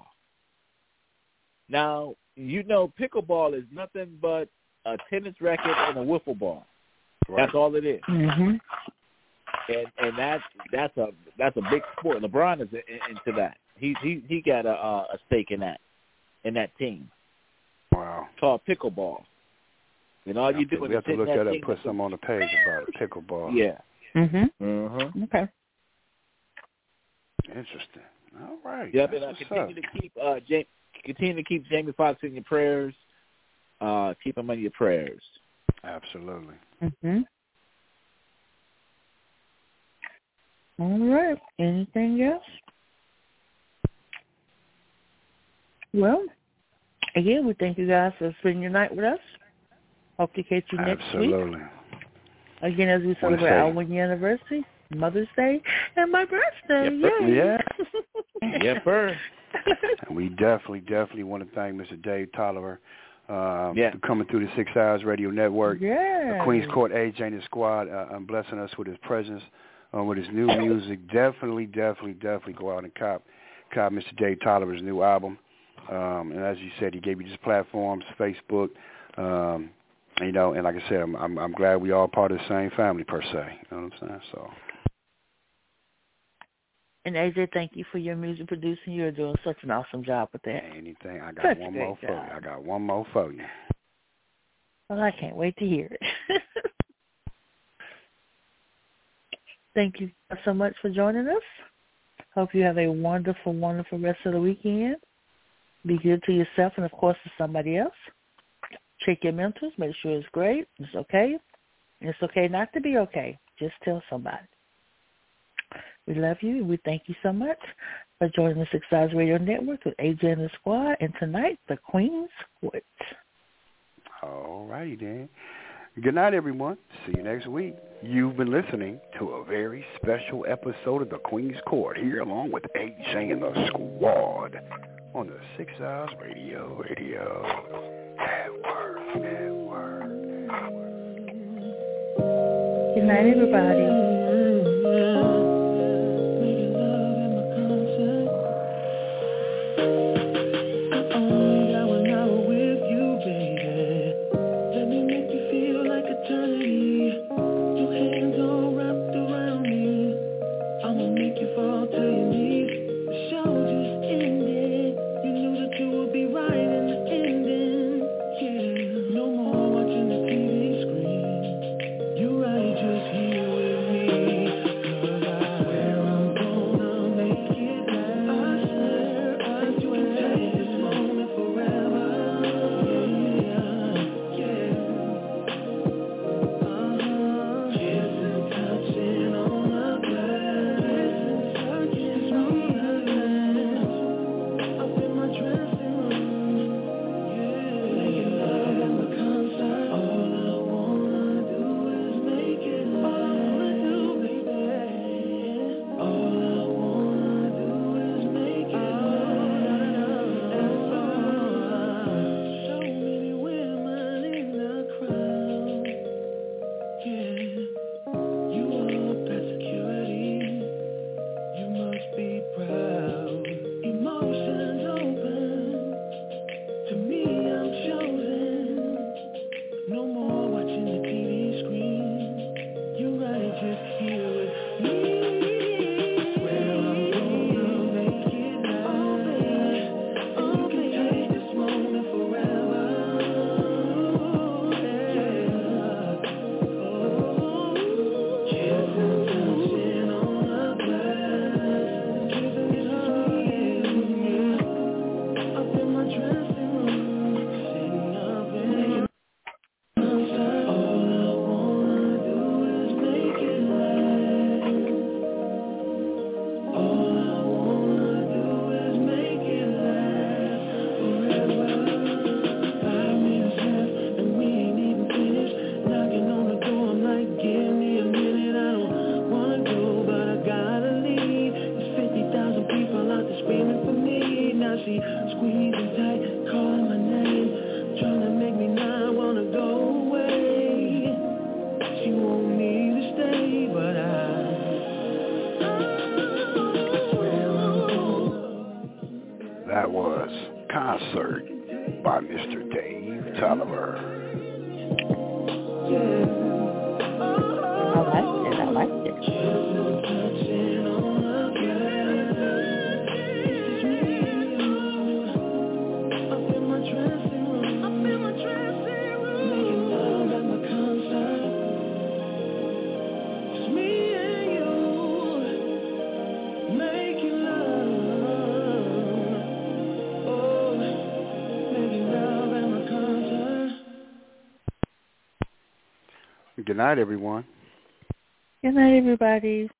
Now, you know, pickleball is nothing but a tennis racket and a wiffle ball. Right. That's all it is. Mm-hmm. And and that's that's a that's a big sport. LeBron is in, into that. He he he got a a stake in that in that team. Wow. It's called pickleball. And all you do we is have to look that that up, put something on the page about it, pickleball. Yeah. Mhm. Mhm. Okay. Interesting. All right. Yep. And uh, continue to keep uh James, continue to keep Jamie Foxx in your prayers. Uh, keep him in your prayers. Absolutely. Mhm. All right. Anything else? Well, again, we thank you guys for spending your night with us. Hope to catch you next week. Absolutely. Again, as we celebrate our one-year anniversary, Mother's Day, and my birthday. Yep, Yay. yeah. Yes, sir. And we definitely, definitely want to thank Mister Dave Tolliver um, yeah. for coming through the Six Hours Radio Network. Yeah. The Queens Court A J and his squad uh, and blessing us with his presence, uh, with his new music. Definitely, definitely, definitely go out and cop, cop Mister Dave Tolliver's new album. Um, and as you said, he gave you these platforms, Facebook, um, you know, and like I said, I'm, I'm, I'm glad we all part of the same family per se. You know what I'm saying? So. And A J, thank you for your music producing. You're doing such an awesome job with that. Anything. I got such one more for you. I got one more for you. Well, I can't wait to hear it. Thank you so much for joining us. Hope you have a wonderful, wonderful rest of the weekend. Be good to yourself and, of course, to somebody else. Check your mentals. Make sure it's great. It's okay. And it's okay not to be okay. Just tell somebody. We love you. We thank you so much for joining the Six Hours Radio Network with A J and the squad. And tonight, the Queen's Court. All righty, then. Good night, everyone. See you next week. You've been listening to a very special episode of the Queen's Court here along with A J and the squad on the Six Hours Radio, Radio Network, Network, Network. Good night, everybody. You right, just here with me. Tolliver. I like it. I like it. Good night, everyone. Good night, everybody.